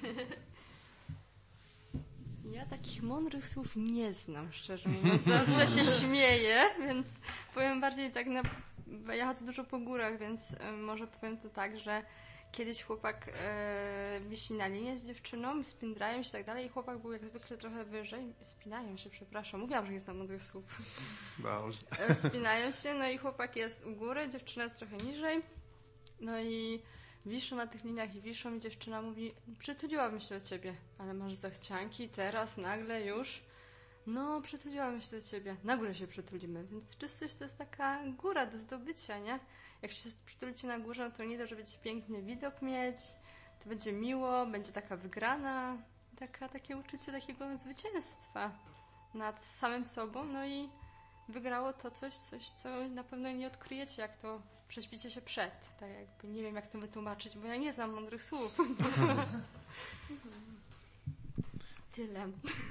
Ja takich mądrych słów nie znam, szczerze mówiąc. Zawsze się śmieję, więc powiem bardziej tak na... Bo ja chodzę dużo po górach, więc y, może powiem to tak, że kiedyś chłopak y, wisi na linię z dziewczyną, spindrają się i tak dalej i chłopak był jak zwykle trochę wyżej. Spinają się, przepraszam. Mówiłam, że nie znam mądrych słów. Dobrze. Spinają się, no i chłopak jest u góry, dziewczyna jest trochę niżej. No i wiszą na tych liniach i wiszą i dziewczyna mówi, przytuliłabym się do ciebie, ale masz zachcianki teraz, nagle już. No, przytuliłabym się do ciebie. Na górze się przytulimy, więc czystość to jest taka góra do zdobycia, nie? Jak się przytulicie na górze, no to nie to, że będzie piękny widok mieć, to będzie miło, będzie taka wygrana, taka, takie uczucie takiego zwycięstwa nad samym sobą, no i wygrało to coś, coś, co na pewno nie odkryjecie, jak to prześpicie się przed. Tak jakby nie wiem, jak to wytłumaczyć, bo ja nie znam mądrych słów. Tyle.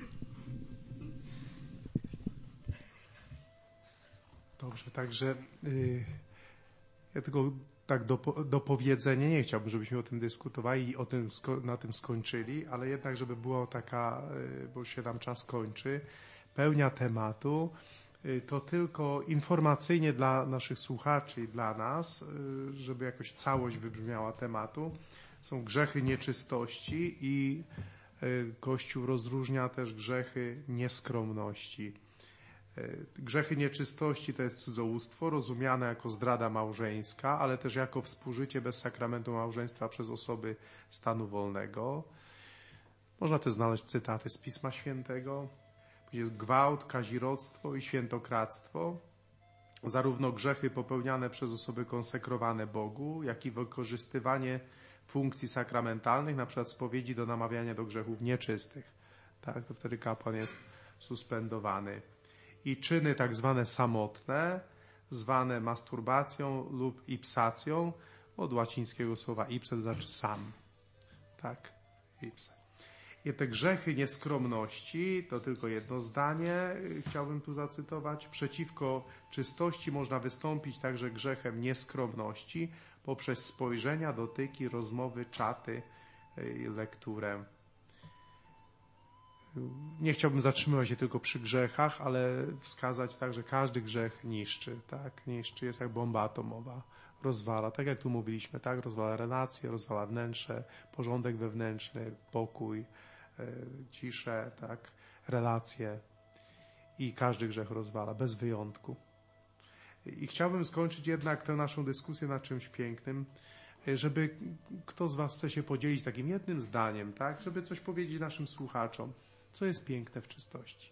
Dobrze, także y, ja tylko tak do, dopowiedzenie, nie chciałbym, żebyśmy o tym dyskutowali i o tym, na tym skończyli, ale jednak, żeby była taka, y, bo się nam czas kończy, pełnia tematu, y, to tylko informacyjnie dla naszych słuchaczy i dla nas, y, żeby jakoś całość wybrzmiała tematu, są grzechy nieczystości i y, Kościół rozróżnia też grzechy nieskromności. Grzechy nieczystości to jest cudzołóstwo, rozumiane jako zdrada małżeńska, ale też jako współżycie bez sakramentu małżeństwa przez osoby stanu wolnego. Można też znaleźć cytaty z Pisma Świętego. Jest gwałt, kazirodztwo i świętokradztwo. Zarówno grzechy popełniane przez osoby konsekrowane Bogu, jak i wykorzystywanie funkcji sakramentalnych, na przykład spowiedzi do namawiania do grzechów nieczystych. Tak, to wtedy kapłan jest suspendowany. I czyny tak zwane samotne, zwane masturbacją lub ipsacją, od łacińskiego słowa ipse, to znaczy sam. Tak, ipse. I te grzechy nieskromności, to tylko jedno zdanie chciałbym tu zacytować. Przeciwko czystości można wystąpić także grzechem nieskromności poprzez spojrzenia, dotyki, rozmowy, czaty, lekturę. Nie chciałbym zatrzymywać się tylko przy grzechach, ale wskazać tak, że każdy grzech niszczy, tak? Niszczy, jest jak bomba atomowa. Rozwala, tak jak tu mówiliśmy, tak? Rozwala relacje, rozwala wnętrze, porządek wewnętrzny, pokój, e, ciszę, tak? Relacje. I każdy grzech rozwala, bez wyjątku. I chciałbym skończyć jednak tę naszą dyskusję na czymś pięknym, żeby kto z was chce się podzielić takim jednym zdaniem, tak? Żeby coś powiedzieć naszym słuchaczom. Co jest piękne w czystości?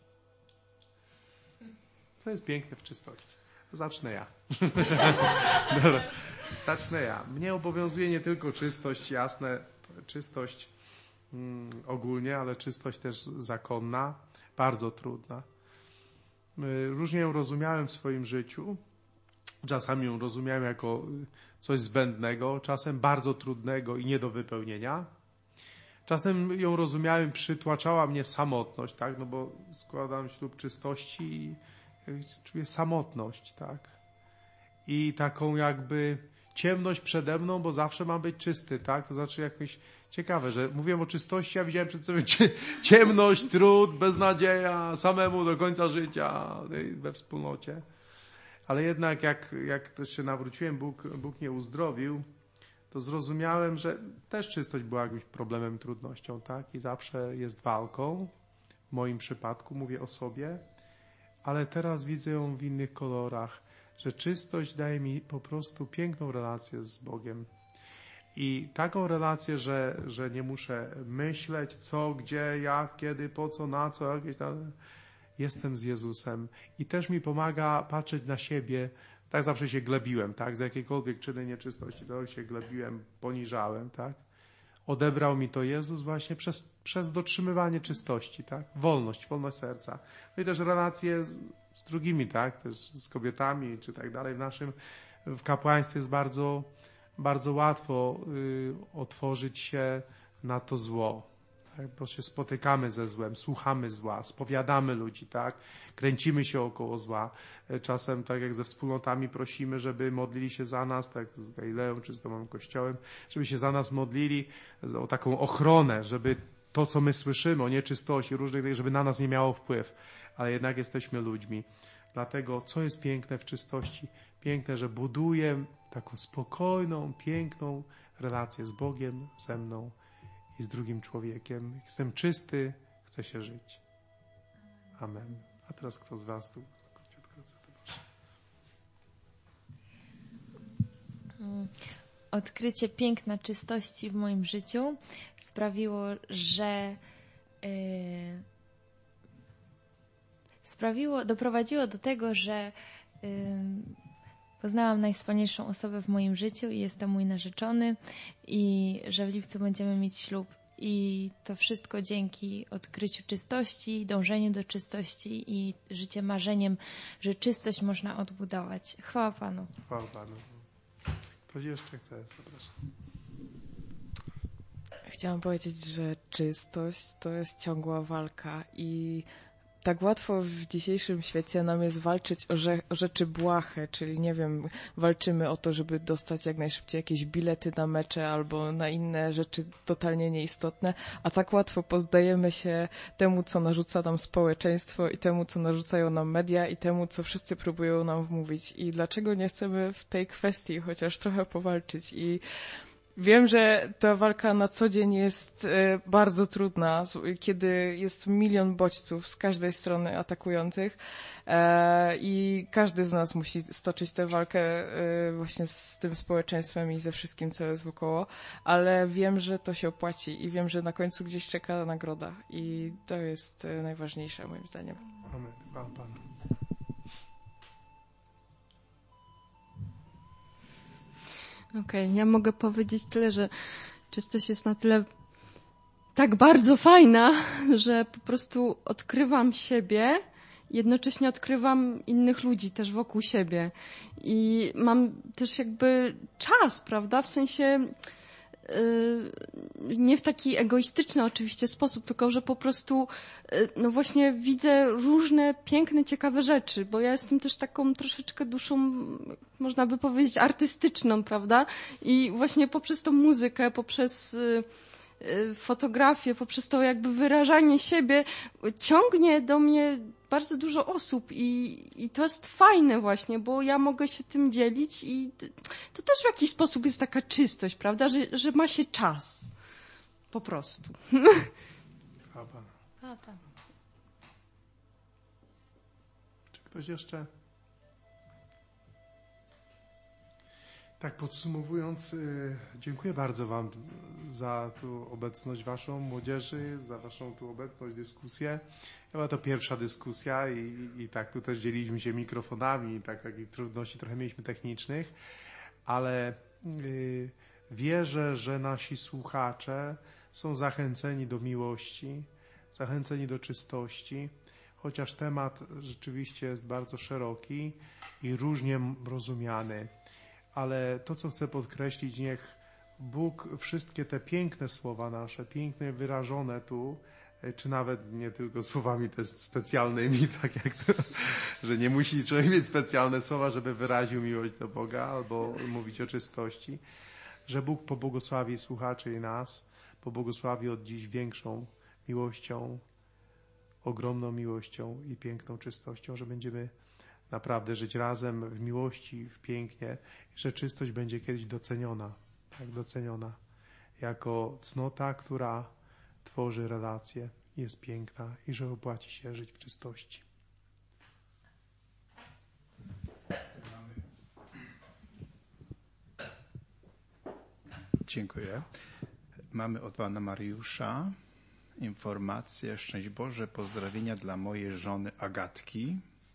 Co jest piękne w czystości? Zacznę ja. Dobra. Zacznę ja. Mnie obowiązuje nie tylko czystość, jasne, czystość mm, ogólnie, ale czystość też zakonna, bardzo trudna. Różnie ją rozumiałem w swoim życiu. Czasami ją rozumiałem jako coś zbędnego, czasem bardzo trudnego i nie do wypełnienia. Czasem ją rozumiałem, przytłaczała mnie samotność, tak, no bo składam ślub czystości i czuję samotność, tak. I taką jakby ciemność przede mną, bo zawsze mam być czysty, tak. To znaczy jakoś ciekawe, że mówiłem o czystości, a widziałem przed sobą ciemność, trud, beznadzieja, samemu do końca życia, we wspólnocie. Ale jednak jak, jak też się nawróciłem, Bóg, Bóg mnie uzdrowił, to zrozumiałem, że też czystość była jakimś problemem, trudnością, tak? I zawsze jest walką. W moim przypadku mówię o sobie, ale teraz widzę ją w innych kolorach, że czystość daje mi po prostu piękną relację z Bogiem. I taką relację, że, że nie muszę myśleć co, gdzie, jak, kiedy, po co, na co, jakieś tam. Jestem z Jezusem i też mi pomaga patrzeć na siebie. Tak zawsze się glebiłem, tak? Z jakiejkolwiek czyny nieczystości, to się glebiłem, poniżałem, tak? Odebrał mi to Jezus właśnie przez, przez dotrzymywanie czystości, tak? Wolność, wolność serca. No i też relacje z, z drugimi, tak? Też z kobietami, czy tak dalej. W naszym, w kapłaństwie jest bardzo, bardzo łatwo y, otworzyć się na to zło. Tak? Bo się spotykamy ze złem, słuchamy zła, spowiadamy ludzi, tak? Kręcimy się około zła. Czasem, tak jak ze wspólnotami, prosimy, żeby modlili się za nas, tak z Galileą czy z Domem Kościołem, żeby się za nas modlili o taką ochronę, żeby to, co my słyszymy o nieczystości różnych, żeby na nas nie miało wpływ. Ale jednak jesteśmy ludźmi. Dlatego, co jest piękne w czystości? Piękne, że buduję taką spokojną, piękną relację z Bogiem, ze mną i z drugim człowiekiem. Jestem czysty, chcę się żyć. Amen. A teraz kto z was tu? Odkrycie piękna czystości w moim życiu sprawiło, że yy, sprawiło, doprowadziło do tego, że yy, poznałam najwspanialszą osobę w moim życiu i jest to mój narzeczony i że w lipcu będziemy mieć ślub. I to wszystko dzięki odkryciu czystości, dążeniu do czystości i życie marzeniem, że czystość można odbudować. Chwała Panu. Chwała Panu. Ktoś jeszcze chce? Zapraszam. Chciałam powiedzieć, że czystość to jest ciągła walka i tak łatwo w dzisiejszym świecie nam jest walczyć o, rze- o rzeczy błahe, czyli nie wiem, walczymy o to, żeby dostać jak najszybciej jakieś bilety na mecze albo na inne rzeczy totalnie nieistotne, a tak łatwo poddajemy się temu, co narzuca nam społeczeństwo i temu, co narzucają nam media i temu, co wszyscy próbują nam wmówić. I dlaczego nie chcemy w tej kwestii chociaż trochę powalczyć i wiem, że ta walka na co dzień jest e, bardzo trudna, kiedy jest milion bodźców z każdej strony atakujących e, i każdy z nas musi stoczyć tę walkę e, właśnie z tym społeczeństwem i ze wszystkim, co jest wokoło, ale wiem, że to się opłaci i wiem, że na końcu gdzieś czeka nagroda i to jest e, najważniejsze moim zdaniem. Amen. Pan, Pan. Okej, okay, ja mogę powiedzieć tyle, że czystość jest na tyle tak bardzo fajna, że po prostu odkrywam siebie, jednocześnie odkrywam innych ludzi też wokół siebie. I mam też jakby czas, prawda, w sensie nie w taki egoistyczny oczywiście sposób, tylko że po prostu no właśnie widzę różne piękne, ciekawe rzeczy, bo ja jestem też taką troszeczkę duszą, można by powiedzieć, artystyczną, prawda? I właśnie poprzez tą muzykę, poprzez fotografię, poprzez to jakby wyrażanie siebie ciągnie do mnie bardzo dużo osób i, i to jest fajne właśnie, bo ja mogę się tym dzielić i to też w jakiś sposób jest taka czystość, prawda, że, że ma się czas. Po prostu. Papa. Papa. Czy ktoś jeszcze? Tak, podsumowując, dziękuję bardzo Wam za tu obecność Waszą, młodzieży, za Waszą tu obecność, dyskusję. Była to pierwsza dyskusja i, i tak tu też dzieliliśmy się mikrofonami i tak takich trudności trochę mieliśmy technicznych, ale yy, wierzę, że nasi słuchacze są zachęceni do miłości, zachęceni do czystości, chociaż temat rzeczywiście jest bardzo szeroki i różnie rozumiany. Ale to, co chcę podkreślić, niech Bóg wszystkie te piękne słowa nasze, pięknie wyrażone tu, czy nawet nie tylko słowami też specjalnymi, tak jak to, że nie musi człowiek mieć specjalne słowa, żeby wyraził miłość do Boga albo mówić o czystości, że Bóg pobłogosławi słuchaczy i nas, pobłogosławi od dziś większą miłością, ogromną miłością i piękną czystością, że będziemy naprawdę żyć razem w miłości, w pięknie, że czystość będzie kiedyś doceniona, tak, doceniona jako cnota, która tworzy relacje, jest piękna i że opłaci się żyć w czystości. Dziękuję. Mamy od pana Mariusza informację, szczęść Boże, pozdrowienia dla mojej żony Agatki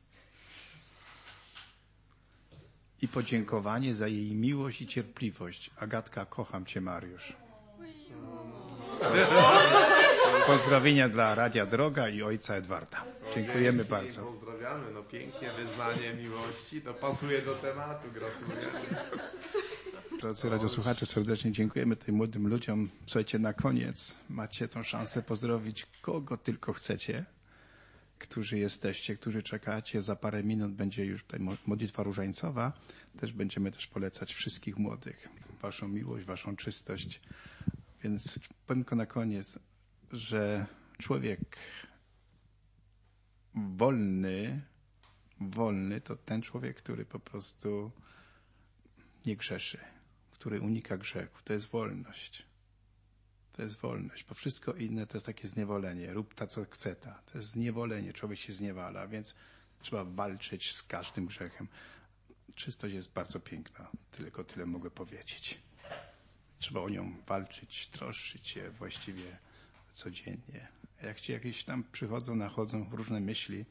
i podziękowanie za jej miłość i cierpliwość. Agatka, kocham cię, Mariusz. Pozdrowienia dla Radia Droga i ojca Edwarda. Dziękujemy bardzo. Pozdrawiamy, no pięknie, wyznanie miłości, to pasuje do tematu, gratuluję. Drodzy radiosłuchacze, serdecznie dziękujemy tym młodym ludziom. Słuchajcie, na koniec macie tą szansę pozdrowić kogo tylko chcecie, którzy jesteście, którzy czekacie. Za parę minut będzie już tutaj modlitwa różańcowa. Też będziemy też polecać wszystkich młodych, waszą miłość, waszą czystość. Więc powiem tylko na koniec, że człowiek wolny, wolny to ten człowiek, który po prostu nie grzeszy, który unika grzechu. To jest wolność. To jest wolność, bo wszystko inne to jest takie zniewolenie. Rób ta, co chce ta. To jest zniewolenie. Człowiek się zniewala, więc trzeba walczyć z każdym grzechem. Czystość jest bardzo piękna. Tylko tyle mogę powiedzieć. Trzeba o nią walczyć, troszczyć się właściwie codziennie. A jak ci jakieś tam przychodzą, nachodzą różne myśli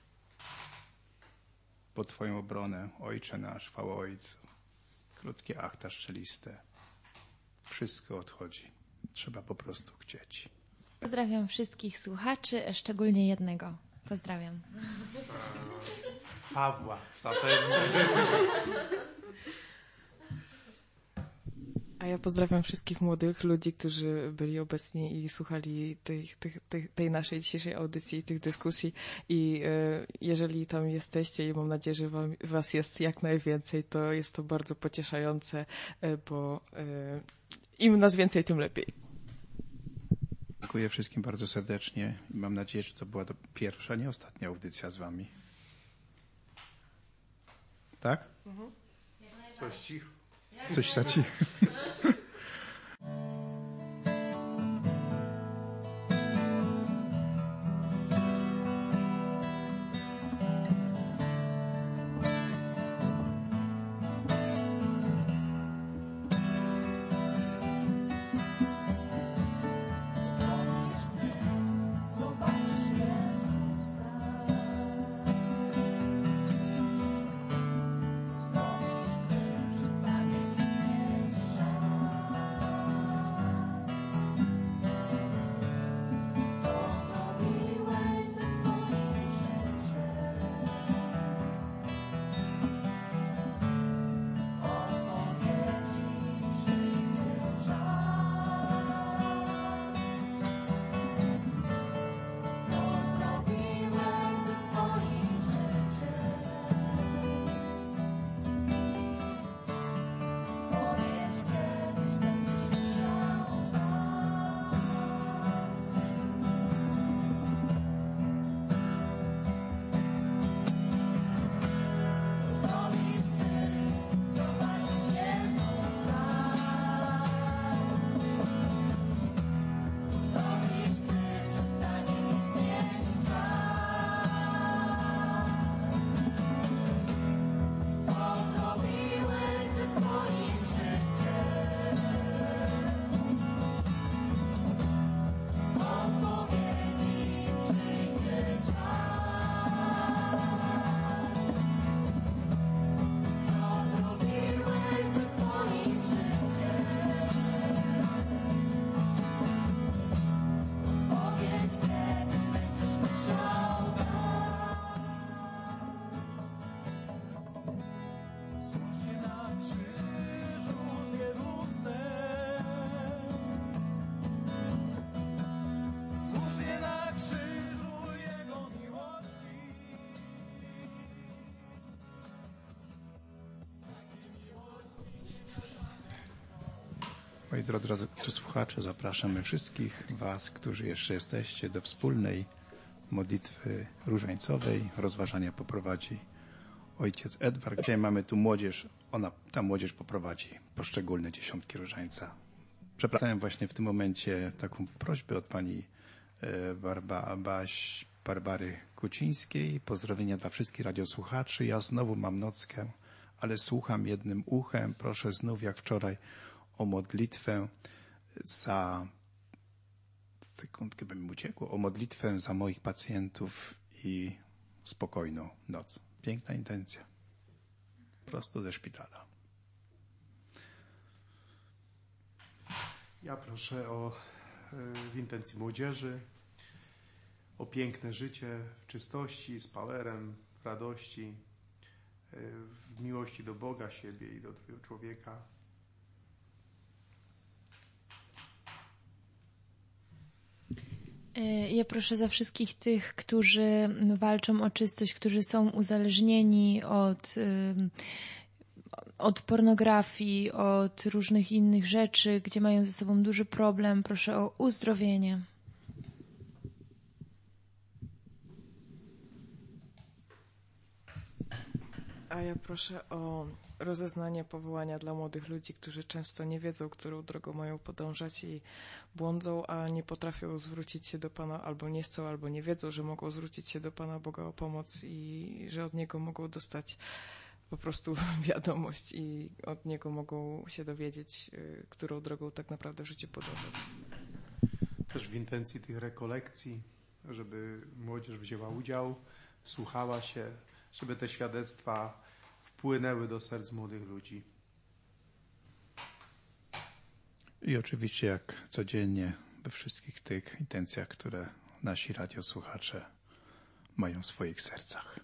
pod twoją obronę, Ojcze nasz, chwała Ojcu, krótkie achta szczeliste, wszystko odchodzi. Trzeba po prostu chcieć. Pozdrawiam wszystkich słuchaczy, szczególnie jednego. Pozdrawiam. Pawła, zapewne. A ja pozdrawiam wszystkich młodych ludzi, którzy byli obecni i słuchali tej, tej, tej, tej naszej dzisiejszej audycji, tych dyskusji. I e, jeżeli tam jesteście i mam nadzieję, że wam, was jest jak najwięcej, to jest to bardzo pocieszające, e, bo e, im nas więcej, tym lepiej. Dziękuję wszystkim bardzo serdecznie i mam nadzieję, że to była to pierwsza, nie ostatnia audycja z wami. Tak? Mhm. Coś cicho. Coś za cicho. Moi drodzy słuchacze, zapraszamy wszystkich was, którzy jeszcze jesteście, do wspólnej modlitwy różańcowej. Rozważania poprowadzi ojciec Edward. Dzisiaj mamy tu młodzież, ona, ta młodzież poprowadzi poszczególne dziesiątki różańca. Przepraszam właśnie w tym momencie taką prośbę od pani Barba, Baś, Barbary Kucińskiej. Pozdrowienia dla wszystkich radiosłuchaczy. Ja znowu mam nockę, ale słucham jednym uchem. Proszę znów, jak wczoraj, o modlitwę za, sekundkę by mi uciekło, o modlitwę za moich pacjentów i spokojną noc. Piękna intencja. Prosto ze szpitala. Ja proszę o w intencji młodzieży, o piękne życie w czystości, z powerem, w radości, w miłości do Boga, siebie i do drugiego człowieka. Ja proszę za wszystkich tych, którzy walczą o czystość, którzy są uzależnieni od, od pornografii, od różnych innych rzeczy, gdzie mają ze sobą duży problem. Proszę o uzdrowienie. A ja proszę o rozeznanie powołania dla młodych ludzi, którzy często nie wiedzą, którą drogą mają podążać i błądzą, a nie potrafią zwrócić się do Pana, albo nie chcą, albo nie wiedzą, że mogą zwrócić się do Pana Boga o pomoc i że od Niego mogą dostać po prostu wiadomość i od Niego mogą się dowiedzieć, którą drogą tak naprawdę w życiu podążać. Też w intencji tych rekolekcji, żeby młodzież wzięła udział, słuchała się, żeby te świadectwa wpłynęły do serc młodych ludzi. I oczywiście jak codziennie we wszystkich tych intencjach, które nasi radiosłuchacze mają w swoich sercach.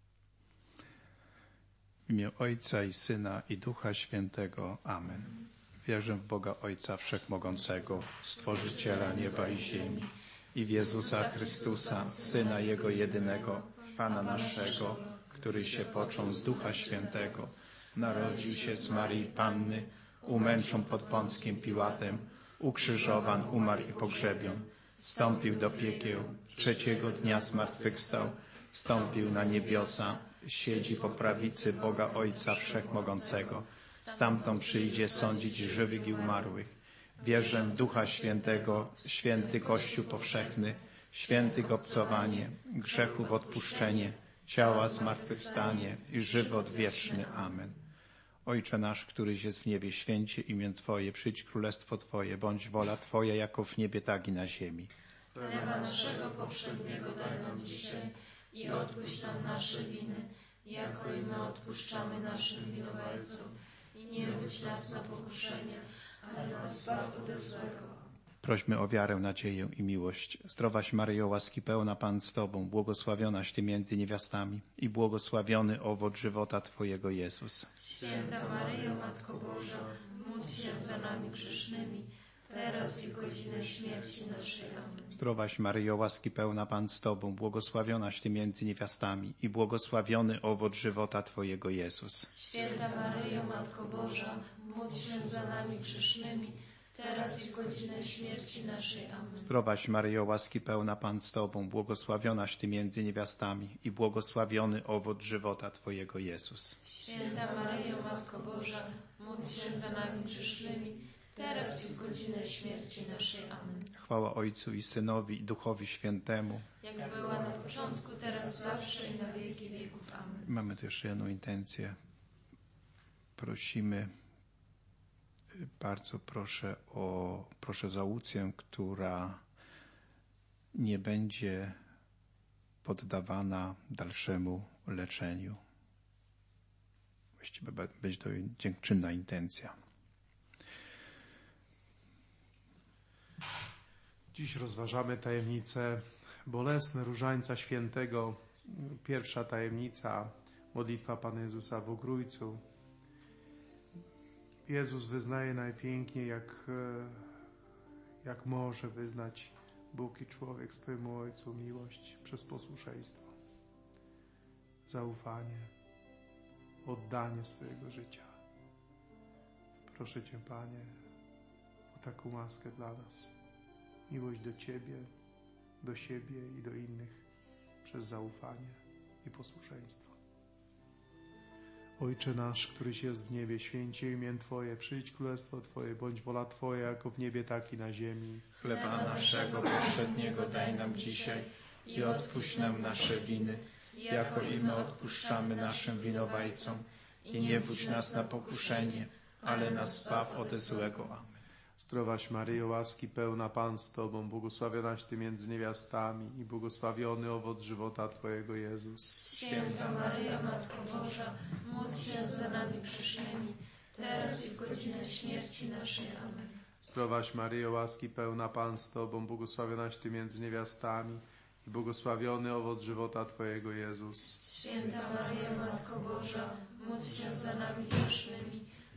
W imię Ojca i Syna i Ducha Świętego. Amen. Wierzę w Boga Ojca Wszechmogącego, Stworzyciela nieba i ziemi i w Jezusa Chrystusa, Syna Jego jedynego, Pana naszego, który się począł z Ducha Świętego, narodził się z Maryi Panny, umęczon pod Pąckim Piłatem, ukrzyżowan, umarł i pogrzebion, wstąpił do piekieł, trzeciego dnia zmartwychwstał, wstąpił na niebiosa, siedzi po prawicy Boga Ojca Wszechmogącego, stamtąd przyjdzie sądzić żywych i umarłych. Wierzę w Ducha Świętego, święty Kościół powszechny, świętych obcowanie, grzechów odpuszczenie, ciała zmartwychwstanie i żywot wieczny. Amen. Ojcze nasz, któryś jest w niebie, święcie imię Twoje, przyjdź królestwo Twoje, bądź wola Twoja, jako w niebie, tak i na ziemi. Chleba naszego poprzedniego daj nam dzisiaj i odpuść nam nasze winy, jako i my odpuszczamy naszym winowajcom. I nie wódź nas na pokuszenie, ale nas zbaw ode złego. Prośmy o wiarę, nadzieję i miłość. Zdrowaś Maryjo, łaski pełna, Pan z Tobą, błogosławionaś Ty między niewiastami i błogosławiony owoc żywota Twojego, Jezus. Święta Maryjo, Matko Boża, módl się za nami grzesznymi, teraz i w godzinę śmierci naszej. Amen. Zdrowaś Maryjo, łaski pełna, Pan z Tobą, błogosławionaś Ty między niewiastami i błogosławiony owoc żywota Twojego, Jezus. Święta Maryjo, Matko Boża, módl się za nami grzesznymi, teraz i w godzinę śmierci naszej. Amen. Zdrowaś Maryjo, łaski pełna, Pan z Tobą, błogosławionaś Ty między niewiastami i błogosławiony owoc żywota Twojego, Jezus. Święta Maryjo, Matko Boża, módl się za nami grzesznymi, teraz i w godzinę śmierci naszej. Amen. Chwała Ojcu i Synowi i Duchowi Świętemu. Jak była na początku, teraz zawsze i na wieki wieków. Amen. Mamy tu jeszcze jedną intencję. Prosimy, bardzo proszę o, proszę za Łucję, która nie będzie poddawana dalszemu leczeniu. Właściwie będzie to dziękczynna intencja. Dziś rozważamy tajemnicę bolesne Różańca Świętego. Pierwsza tajemnica, modlitwa Pana Jezusa w Ogrójcu. Jezus wyznaje najpiękniej, jak, jak może wyznać Bóg i człowiek swojemu Ojcu miłość przez posłuszeństwo, zaufanie, oddanie swojego życia. Proszę Cię, Panie, o taką łaskę dla nas. Miłość do Ciebie, do siebie i do innych przez zaufanie i posłuszeństwo. Ojcze nasz, któryś jest w niebie, święć się imię Twoje, przyjdź królestwo Twoje, bądź wola Twoja, jako w niebie, tak i na ziemi. Chleba naszego powszedniego daj nam dzisiaj i odpuść nam nasze winy, jako i my odpuszczamy naszym winowajcom. I nie wódź nas na pokuszenie, ale nas zbaw ode złego. Amen. Zdrowaś Maryjo, łaski pełna, Pan z Tobą, błogosławionaś Ty między niewiastami i błogosławiony owoc żywota Twojego, Jezus. Święta Maryjo, Matko Boża, módl się za nami grzesznymi, teraz i w godzinę śmierci naszej. Amen. Zdrowaś Maryjo, łaski pełna, Pan z Tobą, błogosławionaś Ty między niewiastami i błogosławiony owoc żywota Twojego, Jezus. Święta Maryjo, Matko Boża, módl się za nami grzesznymi,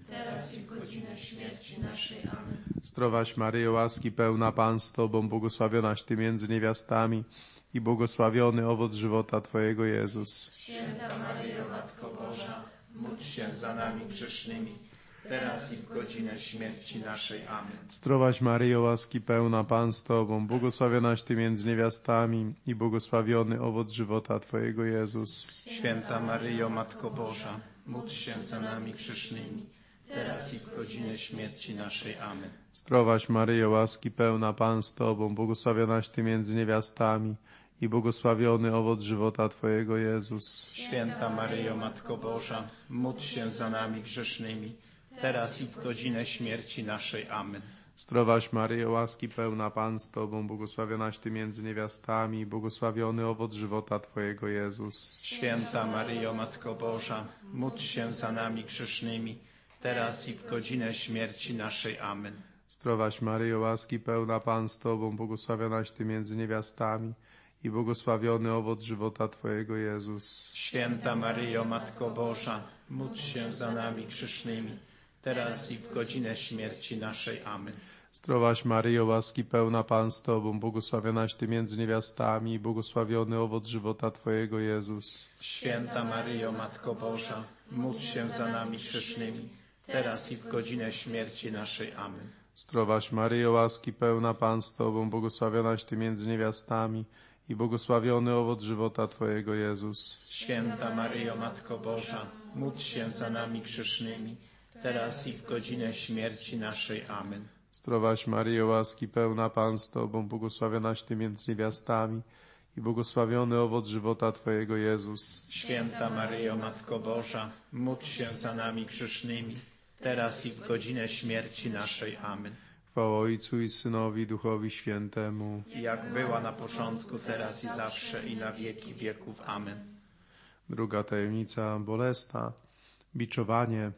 teraz i w godzinę śmierci naszej. Amen. Zdrowaś Maryjo, łaski pełna, Pan z Tobą, błogosławionaś Ty między niewiastami i błogosławiony owoc żywota Twojego, Jezus. Święta Maryjo, Matko Boża, módl się za nami grzesznymi, teraz i w godzinę śmierci naszej. Amen. Zdrowaś Maryjo, łaski pełna, Pan z Tobą, błogosławionaś Ty między niewiastami i błogosławiony owoc żywota Twojego, Jezus. Święta Maryjo, Matko Boża, módl się za nami grzesznymi, teraz i w godzinę śmierci naszej. Amen. Zdrowaś Maryjo, łaski pełna, Pan z Tobą, błogosławionaś Ty między niewiastami i błogosławiony owoc żywota Twojego, Jezus. Święta Maryjo, Matko Boża, módl się za nami grzesznymi, teraz i w godzinę śmierci naszej. Amen. Zdrowaś Maryjo, łaski pełna, Pan z Tobą, błogosławionaś Ty między niewiastami i błogosławiony owoc żywota Twojego, Jezus. Święta Maryjo, Matko Boża, módl się za nami grzesznymi, teraz i w godzinę śmierci naszej. Amen. Zdrowaś Maryjo, łaski pełna, Pan z Tobą, błogosławionaś Ty między niewiastami i błogosławiony owoc żywota Twojego, Jezus. Święta Maryjo, Matko Boża, módl się za nami grzesznymi, teraz i w godzinę śmierci naszej. Amen. Zdrowaś Maryjo, łaski pełna, Pan z Tobą, błogosławionaś Ty między niewiastami i błogosławiony owoc żywota Twojego, Jezus. Święta Maryjo, Matko Boża, módl się za nami grzesznymi, teraz i w godzinę śmierci naszej. Amen. Zdrowaś Maryjo, łaski pełna, Pan z Tobą, błogosławionaś Ty między niewiastami i błogosławiony owoc żywota Twojego, Jezus. Święta Maryjo, Matko Boża, módl się za nami grzesznymi, teraz i w godzinę śmierci naszej. Amen. Zdrowaś Maryjo, łaski pełna, Pan z Tobą, błogosławionaś Ty między niewiastami i błogosławiony owoc żywota Twojego, Jezus. Święta Maryjo, Matko Boża, módl się za nami grzesznymi, teraz i w godzinę śmierci naszej. Amen. Chwała Ojcu i Synowi, i Duchowi Świętemu. Jak była na początku, teraz i zawsze, i na wieki wieków. Amen. Druga tajemnica bolesna, biczowanie.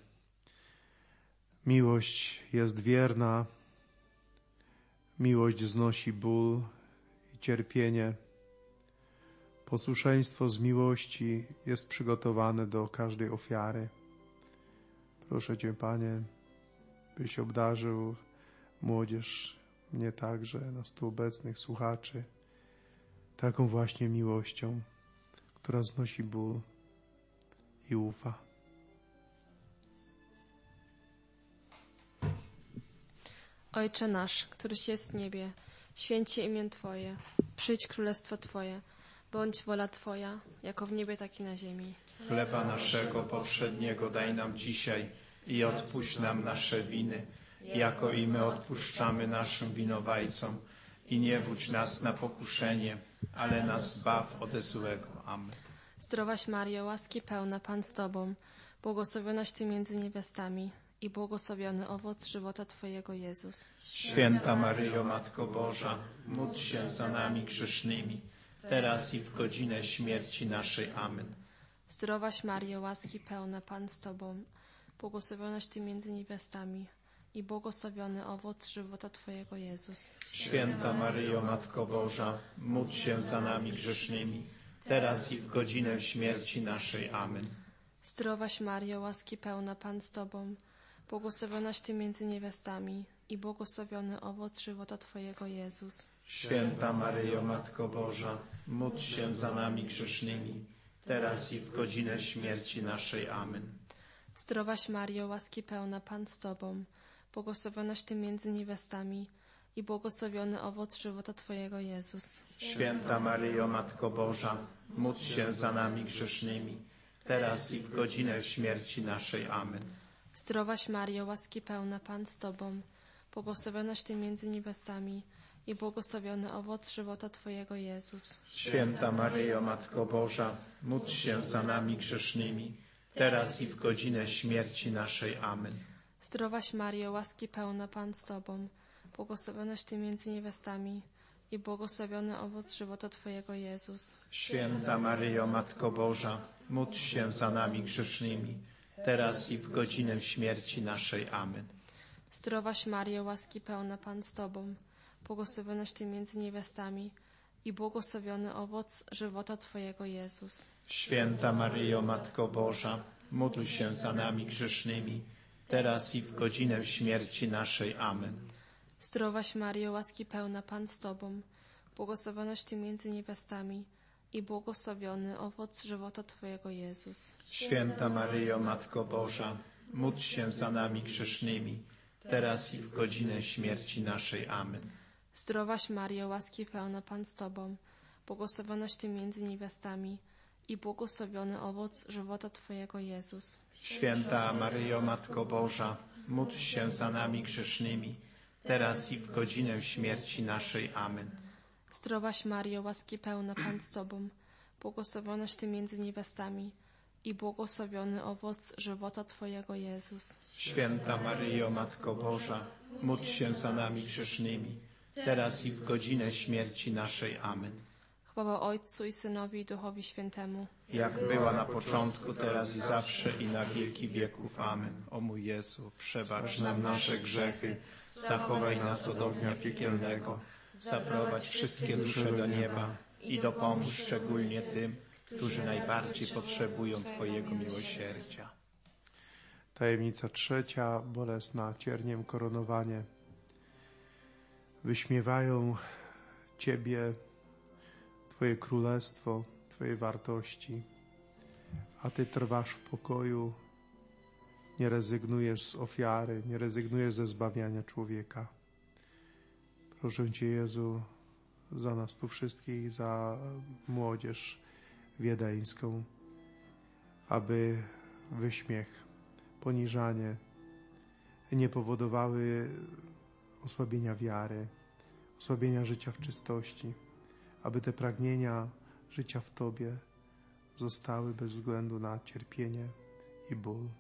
Miłość jest wierna, miłość znosi ból i cierpienie. Posłuszeństwo z miłości jest przygotowane do każdej ofiary. Proszę Cię, Panie, byś obdarzył młodzież, mnie także, nas tu obecnych słuchaczy, taką właśnie miłością, która znosi ból i ufa. Ojcze nasz, któryś jest w niebie, święć się imię Twoje, przyjdź królestwo Twoje, bądź wola Twoja, jako w niebie, tak i na ziemi. Chleba naszego powszedniego daj nam dzisiaj i odpuść nam nasze winy, jako i my odpuszczamy naszym winowajcom. I nie wódź nas na pokuszenie, ale nas zbaw ode złego. Amen. Zdrowaś Maryjo, łaski pełna, Pan z Tobą, błogosławionaś Ty między niewiastami i błogosławiony owoc żywota Twojego, Jezus. Święta Maryjo, Matko Boża, módl się za nami grzesznymi, teraz i w godzinę śmierci naszej. Amen. Zdrowaś Maryjo, łaski pełna, Pan z Tobą, błogosławionaś Ty między niewiastami i błogosławiony owoc żywota Twojego, Jezus. Święta Maryjo, Matko Boża, módl się za nami grzesznymi, teraz i w godzinę śmierci naszej. Amen. Zdrowaś Maryjo, łaski pełna, Pan z Tobą, błogosławionaś Ty między niewiastami i błogosławiony owoc żywota Twojego, Jezus. Święta Maryjo, Matko Boża, módl się za nami grzesznymi, teraz i w godzinę śmierci naszej. Amen. Zdrowaś Maryjo, łaski pełna, Pan z Tobą, błogosławionaś Ty między niewiastami i błogosławiony owoc żywota Twojego, Jezus. Święta Maryjo, Matko Boża, módl się za nami grzesznymi, teraz i w godzinę śmierci naszej. Amen. Zdrowaś Maryjo, łaski pełna, Pan z Tobą, błogosławionaś Ty między niewiastami i błogosławiony owoc żywota Twojego, Jezus. Święta Maryjo, Matko Boża, módl się za nami grzesznymi, teraz i w godzinę śmierci naszej. Amen. Zdrowaś Maryjo, łaski pełna, Pan z Tobą, błogosławionaś Ty między niewiastami i błogosławiony owoc żywota Twojego, Jezus. Święta Maryjo, Matko Boża, módl się za nami grzesznymi, teraz i w godzinę śmierci naszej. Amen. Zdrowaś Maryjo, łaski pełna, Pan z Tobą, błogosławionaś Ty między niewiastami i błogosławiony owoc żywota Twojego, Jezus. Święta Maryjo, Matko Boża, módl się za nami grzesznymi, teraz i w godzinę śmierci naszej. Amen. Zdrowaś Maryjo, łaski pełna, Pan z Tobą, błogosławionaś Ty między niewiastami i błogosławiony owoc żywota Twojego, Jezus. Święta Maryjo, Matko Boża, módl się za nami grzesznymi, teraz i w godzinę śmierci naszej. Amen. Zdrowaś Maryjo, łaski pełna, Pan z Tobą, błogosławionaś Ty między niewiastami i błogosławiony owoc żywota Twojego, Jezus. Święta Maryjo, Matko Boża, módl się za nami grzesznymi, teraz i w godzinę śmierci naszej. Amen. Zdrowaś Maryjo, łaski pełna, Pan z Tobą, błogosławionaś Ty między niewiastami i błogosławiony owoc żywota Twojego, Jezus. Święta Maryjo, Matko Boża, módl się za nami grzesznymi, teraz i w godzinę śmierci naszej. Amen. Chwała Ojcu i Synowi i Duchowi Świętemu. Jak była na początku, teraz i zawsze i na wieki wieków. Amen. O mój Jezu, przebacz nam nasze grzechy, zachowaj nas od ognia piekielnego, zaprowadź wszystkie dusze do nieba i dopomóż szczególnie tym, którzy najbardziej potrzebują Twojego miłosierdzia. Tajemnica trzecia, bolesna cierniem koronowanie. Wyśmiewają Ciebie, Twoje królestwo, Twoje wartości, a Ty trwasz w pokoju, nie rezygnujesz z ofiary, nie rezygnujesz ze zbawiania człowieka. Proszę Cię, Jezu, za nas tu wszystkich, za młodzież wiedeńską, aby wyśmiech, poniżanie nie powodowały osłabienia wiary, osłabienia życia w czystości, aby te pragnienia życia w Tobie zostały bez względu na cierpienie i ból.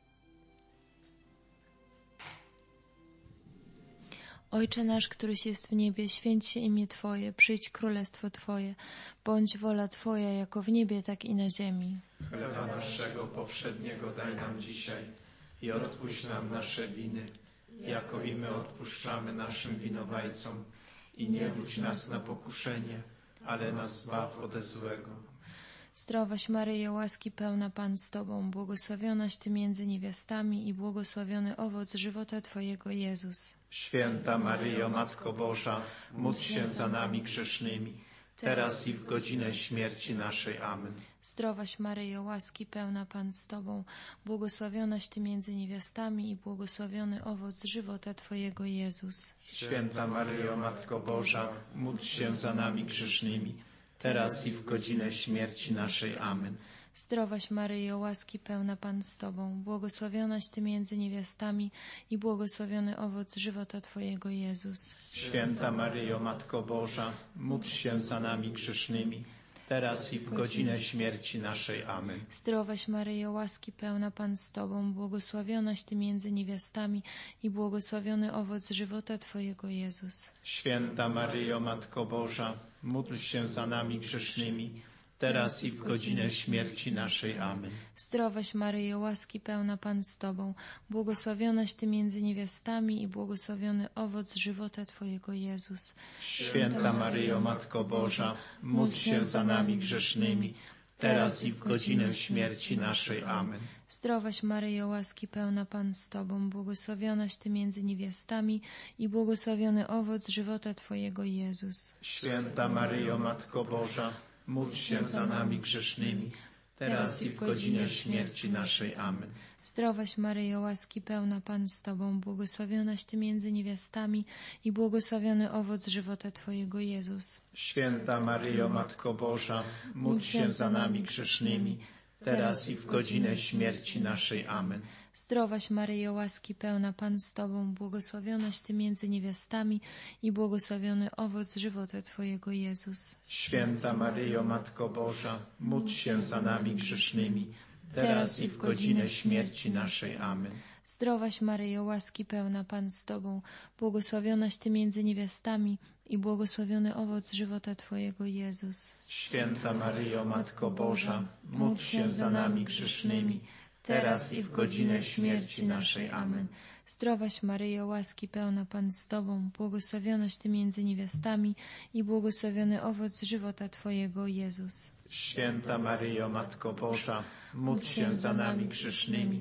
Ojcze nasz, któryś jest w niebie, święć się imię Twoje, przyjdź królestwo Twoje, bądź wola Twoja jako w niebie, tak i na ziemi. Chleba naszego powszedniego daj nam dzisiaj i odpuść nam nasze winy, jako i my odpuszczamy naszym winowajcom. I nie wódź nas na pokuszenie, ale nas zbaw ode złego. Zdrowaś Maryjo, łaski pełna, Pan z Tobą, błogosławionaś Ty między niewiastami i błogosławiony owoc żywota Twojego, Jezus. Święta Maryjo, Matko Boża, módl się za nami grzesznymi, teraz i w godzinę śmierci naszej. Amen. Zdrowaś Maryjo, łaski pełna, Pan z Tobą, błogosławionaś Ty między niewiastami i błogosławiony owoc żywota Twojego, Jezus. Święta Maryjo, Matko Boża, módl się za nami grzesznymi, teraz i w godzinę śmierci naszej. Amen. Zdrowaś Maryjo, łaski pełna, Pan z Tobą, błogosławionaś Ty między niewiastami i błogosławiony owoc żywota Twojego, Jezus. Święta Maryjo, Matko Boża, módl się za nami grzesznymi, teraz i w godzinę śmierci naszej. Amen. Zdrowaś Maryjo, łaski pełna, Pan z Tobą, błogosławionaś Ty między niewiastami i błogosławiony owoc żywota Twojego, Jezus. Święta Maryjo, Matko Boża, módl się za nami grzesznymi, teraz i w godzinę śmierci naszej. Amen. Zdrowaś Maryjo, łaski pełna, Pan z Tobą, błogosławionaś Ty między niewiastami i błogosławiony owoc żywota Twojego, Jezus. Święta Maryjo, Matko Boża, módl się za nami grzesznymi, teraz i w godzinę śmierci naszej. Amen. Zdrowaś Maryjo, łaski pełna, Pan z Tobą, błogosławionaś Ty między niewiastami i błogosławiony owoc żywota Twojego, Jezus. Święta Maryjo, Matko Boża, módl się za nami grzesznymi, teraz i w godzinę śmierci naszej. Amen. Zdrowaś Maryjo, łaski pełna, Pan z Tobą, błogosławionaś Ty między niewiastami i błogosławiony owoc żywota Twojego, Jezus. Święta Maryjo, Matko Boża, módl się za nami grzesznymi, teraz i w godzinę śmierci naszej. Amen. Zdrowaś Maryjo, łaski pełna, Pan z Tobą, błogosławionaś Ty między niewiastami i błogosławiony owoc żywota Twojego, Jezus. Święta Maryjo, Matko Boża, módl się za nami grzesznymi, teraz i w godzinę śmierci naszej. Amen. Zdrowaś Maryjo, łaski pełna, Pan z Tobą, błogosławionaś Ty między niewiastami i błogosławiony owoc żywota Twojego, Jezus. Święta Maryjo, Matko Boża, módl się za nami grzesznymi, teraz i w godzinę śmierci naszej. Amen. Zdrowaś Maryjo, łaski pełna, Pan z Tobą, błogosławionaś Ty między niewiastami i błogosławiony owoc żywota Twojego, Jezus. Święta Maryjo, Matko Boża, módl się za nami grzesznymi,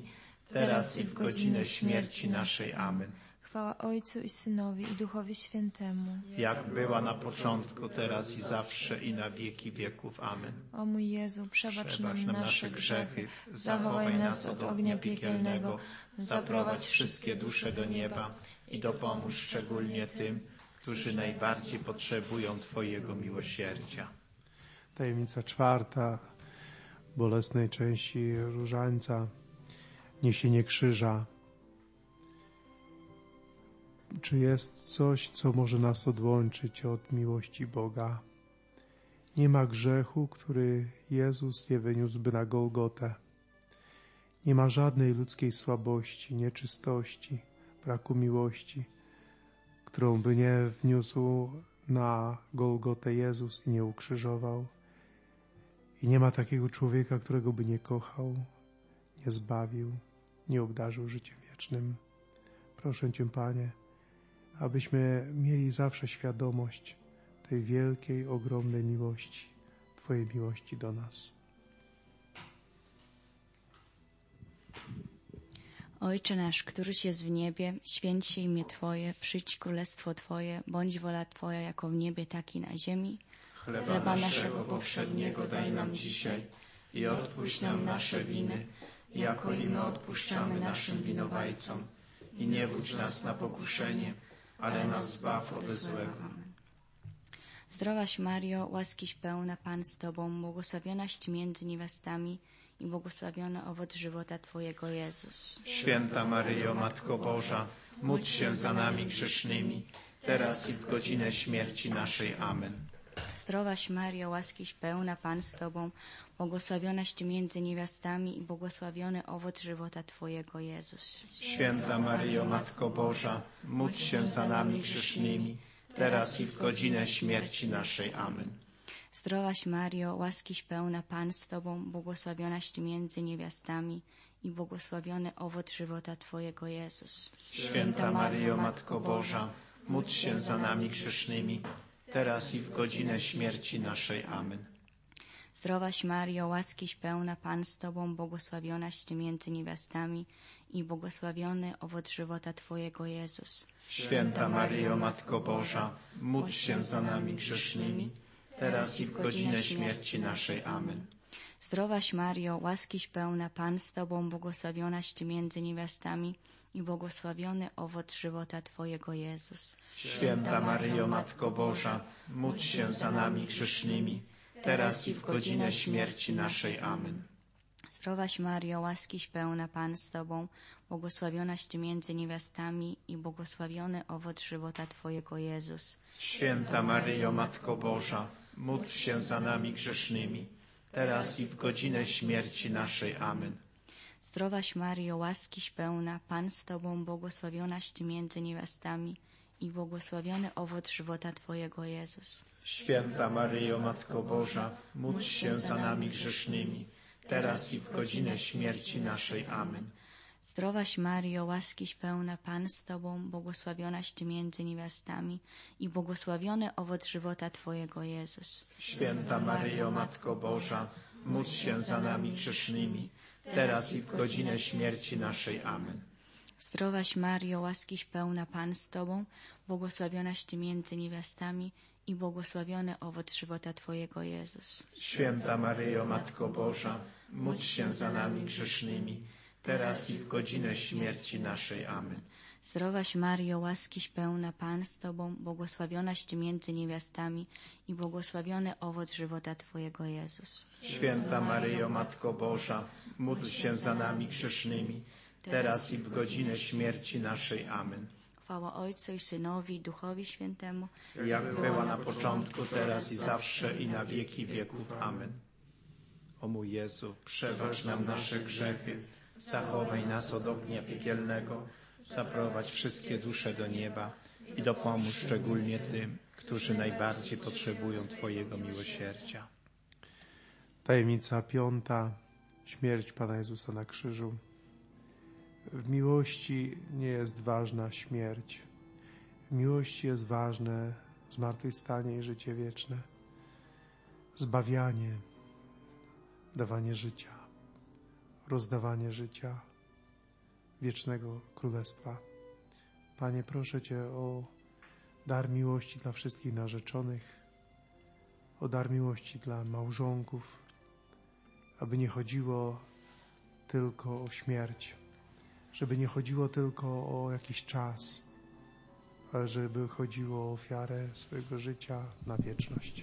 teraz i w godzinę śmierci naszej. Amen. Chwała Ojcu i Synowi i Duchowi Świętemu. Jak była na początku, teraz i zawsze i na wieki wieków. Amen. O mój Jezu, przebacz, Przebacz nam nasze grzechy, zachowaj nas od ognia piekielnego, zaprowadź wszystkie dusze do nieba i dopomóż szczególnie tym, którzy najbardziej potrzebują Twojego miłosierdzia. Tajemnica czwarta bolesnej części różańca, niesienie krzyża. Czy jest coś, co może nas odłączyć od miłości Boga? Nie ma grzechu, który Jezus nie wyniósłby na Golgotę. Nie ma żadnej ludzkiej słabości, nieczystości, braku miłości, którą by nie wniósł na Golgotę Jezus i nie ukrzyżował. I nie ma takiego człowieka, którego by nie kochał, nie zbawił, nie obdarzył życiem wiecznym. Proszę Cię, Panie, abyśmy mieli zawsze świadomość tej wielkiej, ogromnej miłości, Twojej miłości do nas. Ojcze nasz, któryś jest w niebie, święć się imię Twoje, przyjdź królestwo Twoje, bądź wola Twoja jako w niebie, tak i na ziemi. Chleba, Chleba naszego powszedniego daj nam dzisiaj i odpuść nam nasze winy, jako i my odpuszczamy naszym winowajcom. I nie wódź nas na pokuszenie, ale nas zbaw od złego. Zdrowaś Mario, łaskiś pełna, Pan z Tobą, błogosławionaś Ty między niewiastami i błogosławiony owoc żywota Twojego, Jezus. Święta Maryjo, Matko Boża, módl się za nami grzesznymi, teraz i w godzinę śmierci naszej. Amen. Zdrowaś Mario, łaskiś pełna, Pan z Tobą, błogosławionaś Ty między niewiastami i błogosławiony owoc żywota Twojego, Jezus. Święta Maryjo, Matko Boża, módl się za nami grzesznymi, teraz i w godzinę śmierci naszej. Amen. Zdrowaś Mario, łaskiś pełna, Pan z Tobą, błogosławionaś Ty między niewiastami i błogosławiony owoc żywota Twojego, Jezus. Święta Maryjo, Matko Boża, módl się za nami grzesznymi, teraz i w godzinę śmierci naszej. Amen. Zdrowaś Mario, łaskiś pełna, Pan z Tobą, błogosławionaś Ty między niewiastami i błogosławiony owoc żywota Twojego, Jezus. Święta Maryjo, Matko Boża, módl się za nami grzesznymi, teraz i w godzinę śmierci naszej. Amen. Zdrowaś Mario, łaskiś pełna, Pan z Tobą, błogosławionaś Ty między niewiastami i błogosławiony owoc żywota Twojego, Jezus. Święta Maryjo, Matko Boża, módl się za nami grzesznymi, teraz i w godzinę śmierci naszej. Amen. Zdrowaś Mario, łaskiś pełna, Pan z Tobą, błogosławionaś Ty między niewiastami i błogosławiony owoc żywota Twojego, Jezus. Święta Maryjo, Matko Boża, módl się za nami grzesznymi, teraz i w godzinę śmierci naszej. Amen. Zdrowaś Mario, łaskiś pełna, Pan z Tobą, błogosławionaś Ty między niewiastami i błogosławiony owoc żywota Twojego, Jezus. Święta Maryjo, Matko Boża, módl się za nami grzesznymi, teraz i w godzinę śmierci naszej. Amen. Zdrowaś Mario, łaskiś pełna, Pan z Tobą, błogosławionaś Ty między niewiastami i błogosławiony owoc żywota Twojego, Jezus. Święta Maryjo, Matko Boża, módl się za nami grzesznymi, teraz i w godzinę śmierci naszej. Amen. Zdrowaś Mario, łaskiś pełna, Pan z Tobą, błogosławionaś Ty między niewiastami i błogosławiony owoc żywota Twojego, Jezus. Święta Maryjo, Matko Boża, módl się za nami grzesznymi, teraz i w godzinę śmierci naszej. Amen. Zdrowaś Mario, łaskiś pełna, Pan z Tobą, błogosławionaś Ty między niewiastami i błogosławiony owoc żywota Twojego, Jezus. Święta Maryjo, Matko Boża, módl się za nami grzesznymi, teraz i w godzinę śmierci naszej. Amen. Chwała Ojcu i Synowi i Duchowi Świętemu, jak była na początku, teraz i zawsze i na wieki wieków. Amen. O mój Jezu, przebacz nam nasze grzechy, zachowaj nas od ognia piekielnego, zaprowadź wszystkie dusze do nieba i dopomóż szczególnie tym, którzy najbardziej potrzebują Twojego miłosierdzia. Tajemnica piąta, śmierć Pana Jezusa na krzyżu. W miłości nie jest ważna śmierć. W miłości jest ważne zmartwychwstanie i życie wieczne. Zbawianie, dawanie życia, rozdawanie życia. wiecznego królestwa. Panie, proszę Cię o dar miłości dla wszystkich narzeczonych, o dar miłości dla małżonków, aby nie chodziło tylko o śmierć, żeby nie chodziło tylko o jakiś czas, ale żeby chodziło o ofiarę swojego życia na wieczność.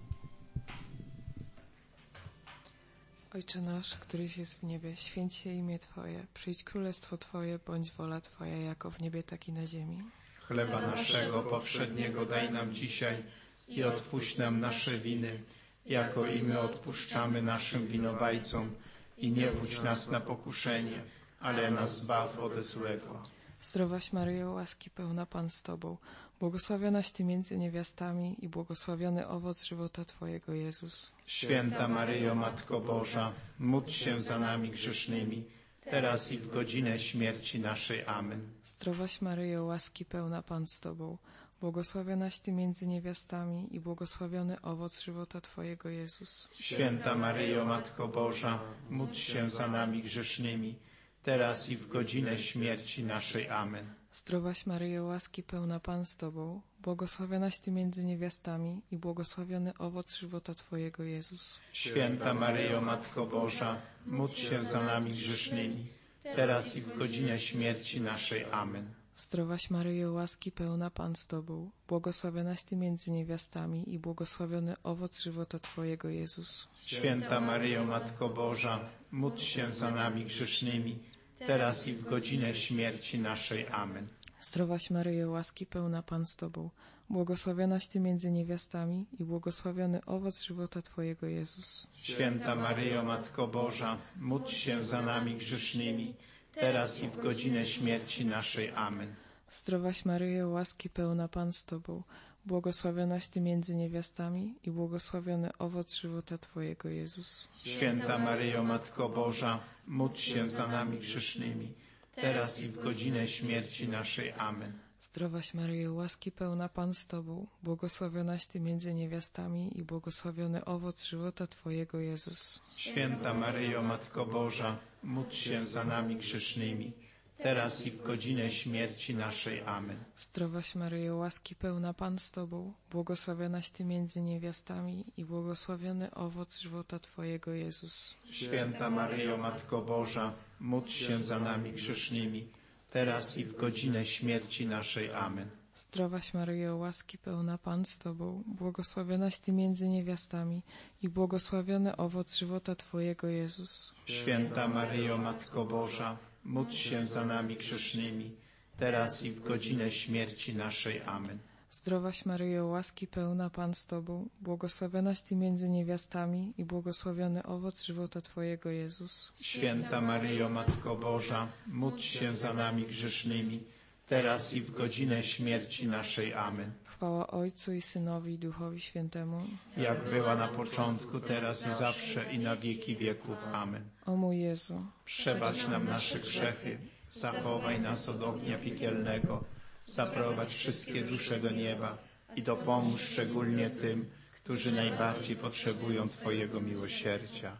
Ojcze nasz, któryś jest w niebie, święć się imię Twoje, przyjdź królestwo Twoje, bądź wola Twoja, jako w niebie, tak i na ziemi. Chleba naszego powszedniego daj nam dzisiaj i odpuść nam nasze winy, jako i my odpuszczamy naszym winowajcom. I nie wódź nas na pokuszenie, ale nas zbaw ode złego. Zdrowaś Maryjo, łaski pełna Pan z Tobą, błogosławionaś Ty między niewiastami i błogosławiony owoc żywota Twojego, Jezus. Święta Maryjo, Matko Boża, módl się za nami grzesznymi, teraz i w godzinę śmierci naszej. Amen. Zdrowaś Maryjo, łaski pełna Pan z Tobą, błogosławionaś Ty między niewiastami i błogosławiony owoc żywota Twojego, Jezus. Święta Maryjo, Matko Boża, módl się za nami grzesznymi, teraz i w godzinę śmierci naszej. Amen. Zdrowaś Maryjo, łaski pełna Pan z Tobą, błogosławionaś Ty między niewiastami i błogosławiony owoc żywota Twojego, Jezus. Święta Maryjo, Matko Boża, módl się za nami grzesznymi, teraz i w godzinę śmierci naszej. Amen. Zdrowaś Maryjo, łaski pełna Pan z Tobą, błogosławionaś Ty między niewiastami i błogosławiony owoc żywota Twojego, Jezus. Święta Maryjo, Matko Boża, módl się za nami grzesznymi, teraz i w godzinę śmierci naszej. Amen. Zdrowaś Maryjo, łaski pełna Pan z Tobą, błogosławionaś Ty między niewiastami i błogosławiony owoc żywota Twojego, Jezus. Święta Maryjo, Matko Boża, módl się za nami grzesznymi, teraz i w godzinę śmierci naszej. Amen. Zdrowaś Maryjo, łaski pełna Pan z Tobą, błogosławionaś Ty między niewiastami i błogosławiony owoc żywota Twojego, Jezus. Święta Maryjo, Matko Boża, módl się za nami grzesznymi, teraz i w godzinę śmierci naszej. Amen. Zdrowaś Maryjo, łaski pełna Pan z Tobą, błogosławionaś Ty między niewiastami i błogosławiony owoc żywota Twojego, Jezus. Święta Maryjo, Matko Boża, módl się za nami grzesznymi, teraz i w godzinę śmierci naszej. Amen. Zdrowaś Maryjo, łaski pełna Pan z Tobą, błogosławionaś Ty między niewiastami i błogosławiony owoc żywota Twojego, Jezus. Święta Maryjo, Matko Boża, módl się za nami grzesznymi, teraz i w godzinę śmierci naszej. Amen. Zdrowaś Maryjo, łaski pełna Pan z Tobą, błogosławionaś Ty między niewiastami i błogosławiony owoc żywota Twojego, Jezus. Święta Maryjo, Matko Boża, módl się za nami grzesznymi, teraz i w godzinę śmierci naszej. Amen. Zdrowaś Maryjo, łaski pełna Pan z Tobą, błogosławionaś Ty między niewiastami i błogosławiony owoc żywota Twojego, Jezus. Święta Maryjo, Matko Boża, módl się za nami grzesznymi, teraz i w godzinę śmierci naszej. Amen. Chwała Ojcu i Synowi i Duchowi Świętemu, jak była na początku, teraz i zawsze, i na wieki wieków. Amen. O mój Jezu, przebacz nam nasze grzechy, zachowaj nas od ognia piekielnego, zaprowadź wszystkie dusze do nieba i dopomóż szczególnie tym, którzy najbardziej potrzebują Twojego miłosierdzia.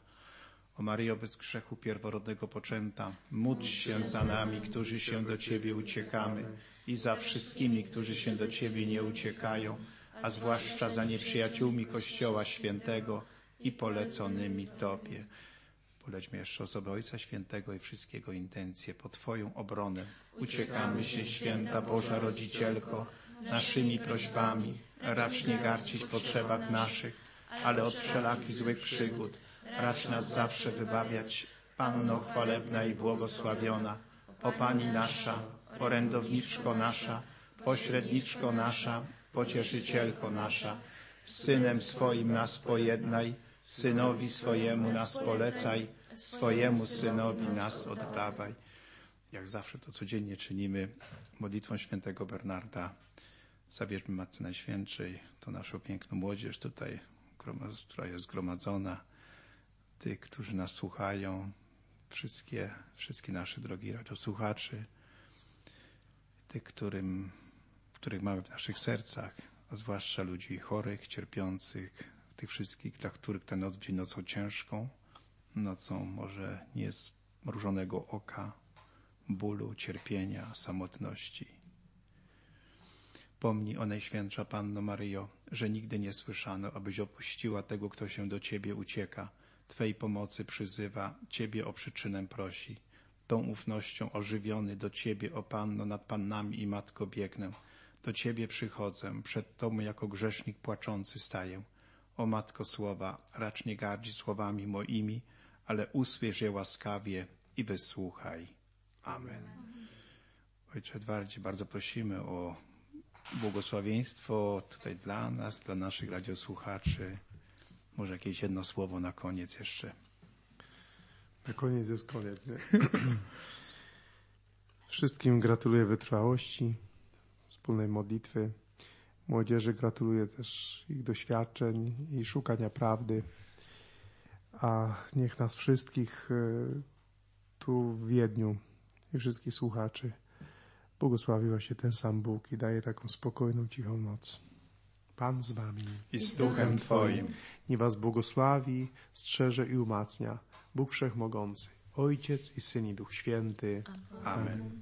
O Maryjo, bez grzechu pierworodnego poczęta, módl się za nami, którzy się do Ciebie uciekamy, i za wszystkimi, którzy się do Ciebie nie uciekają, a zwłaszcza za nieprzyjaciółmi Kościoła Świętego i poleconymi Tobie. Polećmy jeszcze osobę Ojca Świętego i wszystkiego intencje po Twoją obronę. Uciekamy się, Święta Boża Rodzicielko, naszymi prośbami, racz nie gardzić potrzebach naszych, ale od wszelakich złych przygód racz nas zawsze wybawiać. Panno chwalebna i błogosławiona, o Pani nasza, orędowniczko nasza, pośredniczko nasza, pocieszycielko nasza, z Synem swoim nas pojednaj, Synowi swojemu nas polecaj, swojemu Synowi nas oddawaj. Jak zawsze to codziennie czynimy modlitwą świętego Bernarda. Zawierzmy Matce Najświętszej, to naszą piękną młodzież tutaj, która jest zgromadzona, tych, którzy nas słuchają, wszystkie, wszystkie nasze drogi radiosłuchaczy, tych, którym, których mamy w naszych sercach, a zwłaszcza ludzi chorych, cierpiących, tych wszystkich, dla których ta noc będzie nocą ciężką, nocą może nie z mrużonego oka, bólu, cierpienia, samotności. Pomnij, o Najświętsza Panno Maryjo, że nigdy nie słyszano, abyś opuściła tego, kto się do Ciebie ucieka, Twej pomocy przyzywa, Ciebie o przyczynę prosi. Tą ufnością ożywiony do Ciebie, o Panno, nad Pannami i Matko biegnę. Do Ciebie przychodzę, przed Tobą jako grzesznik płaczący staję. O Matko słowa, racz nie gardzi słowami moimi, ale usłysz je łaskawie i wysłuchaj. Amen. Ojcze Edwardzie, bardzo prosimy o błogosławieństwo tutaj dla nas, dla naszych radiosłuchaczy. Może jakieś jedno słowo na koniec jeszcze. Na koniec jest koniec, nie? Wszystkim gratuluję wytrwałości, wspólnej modlitwy. Młodzieży gratuluję też ich doświadczeń i szukania prawdy. A niech nas wszystkich tu w Wiedniu i wszystkich słuchaczy błogosławi właśnie ten sam Bóg i daje taką spokojną, cichą noc. Pan z wami. I z duchem Twoim. Niech was błogosławi, strzeże i umacnia Bóg Wszechmogący, Ojciec i Syn i Duch Święty. Amen. Amen.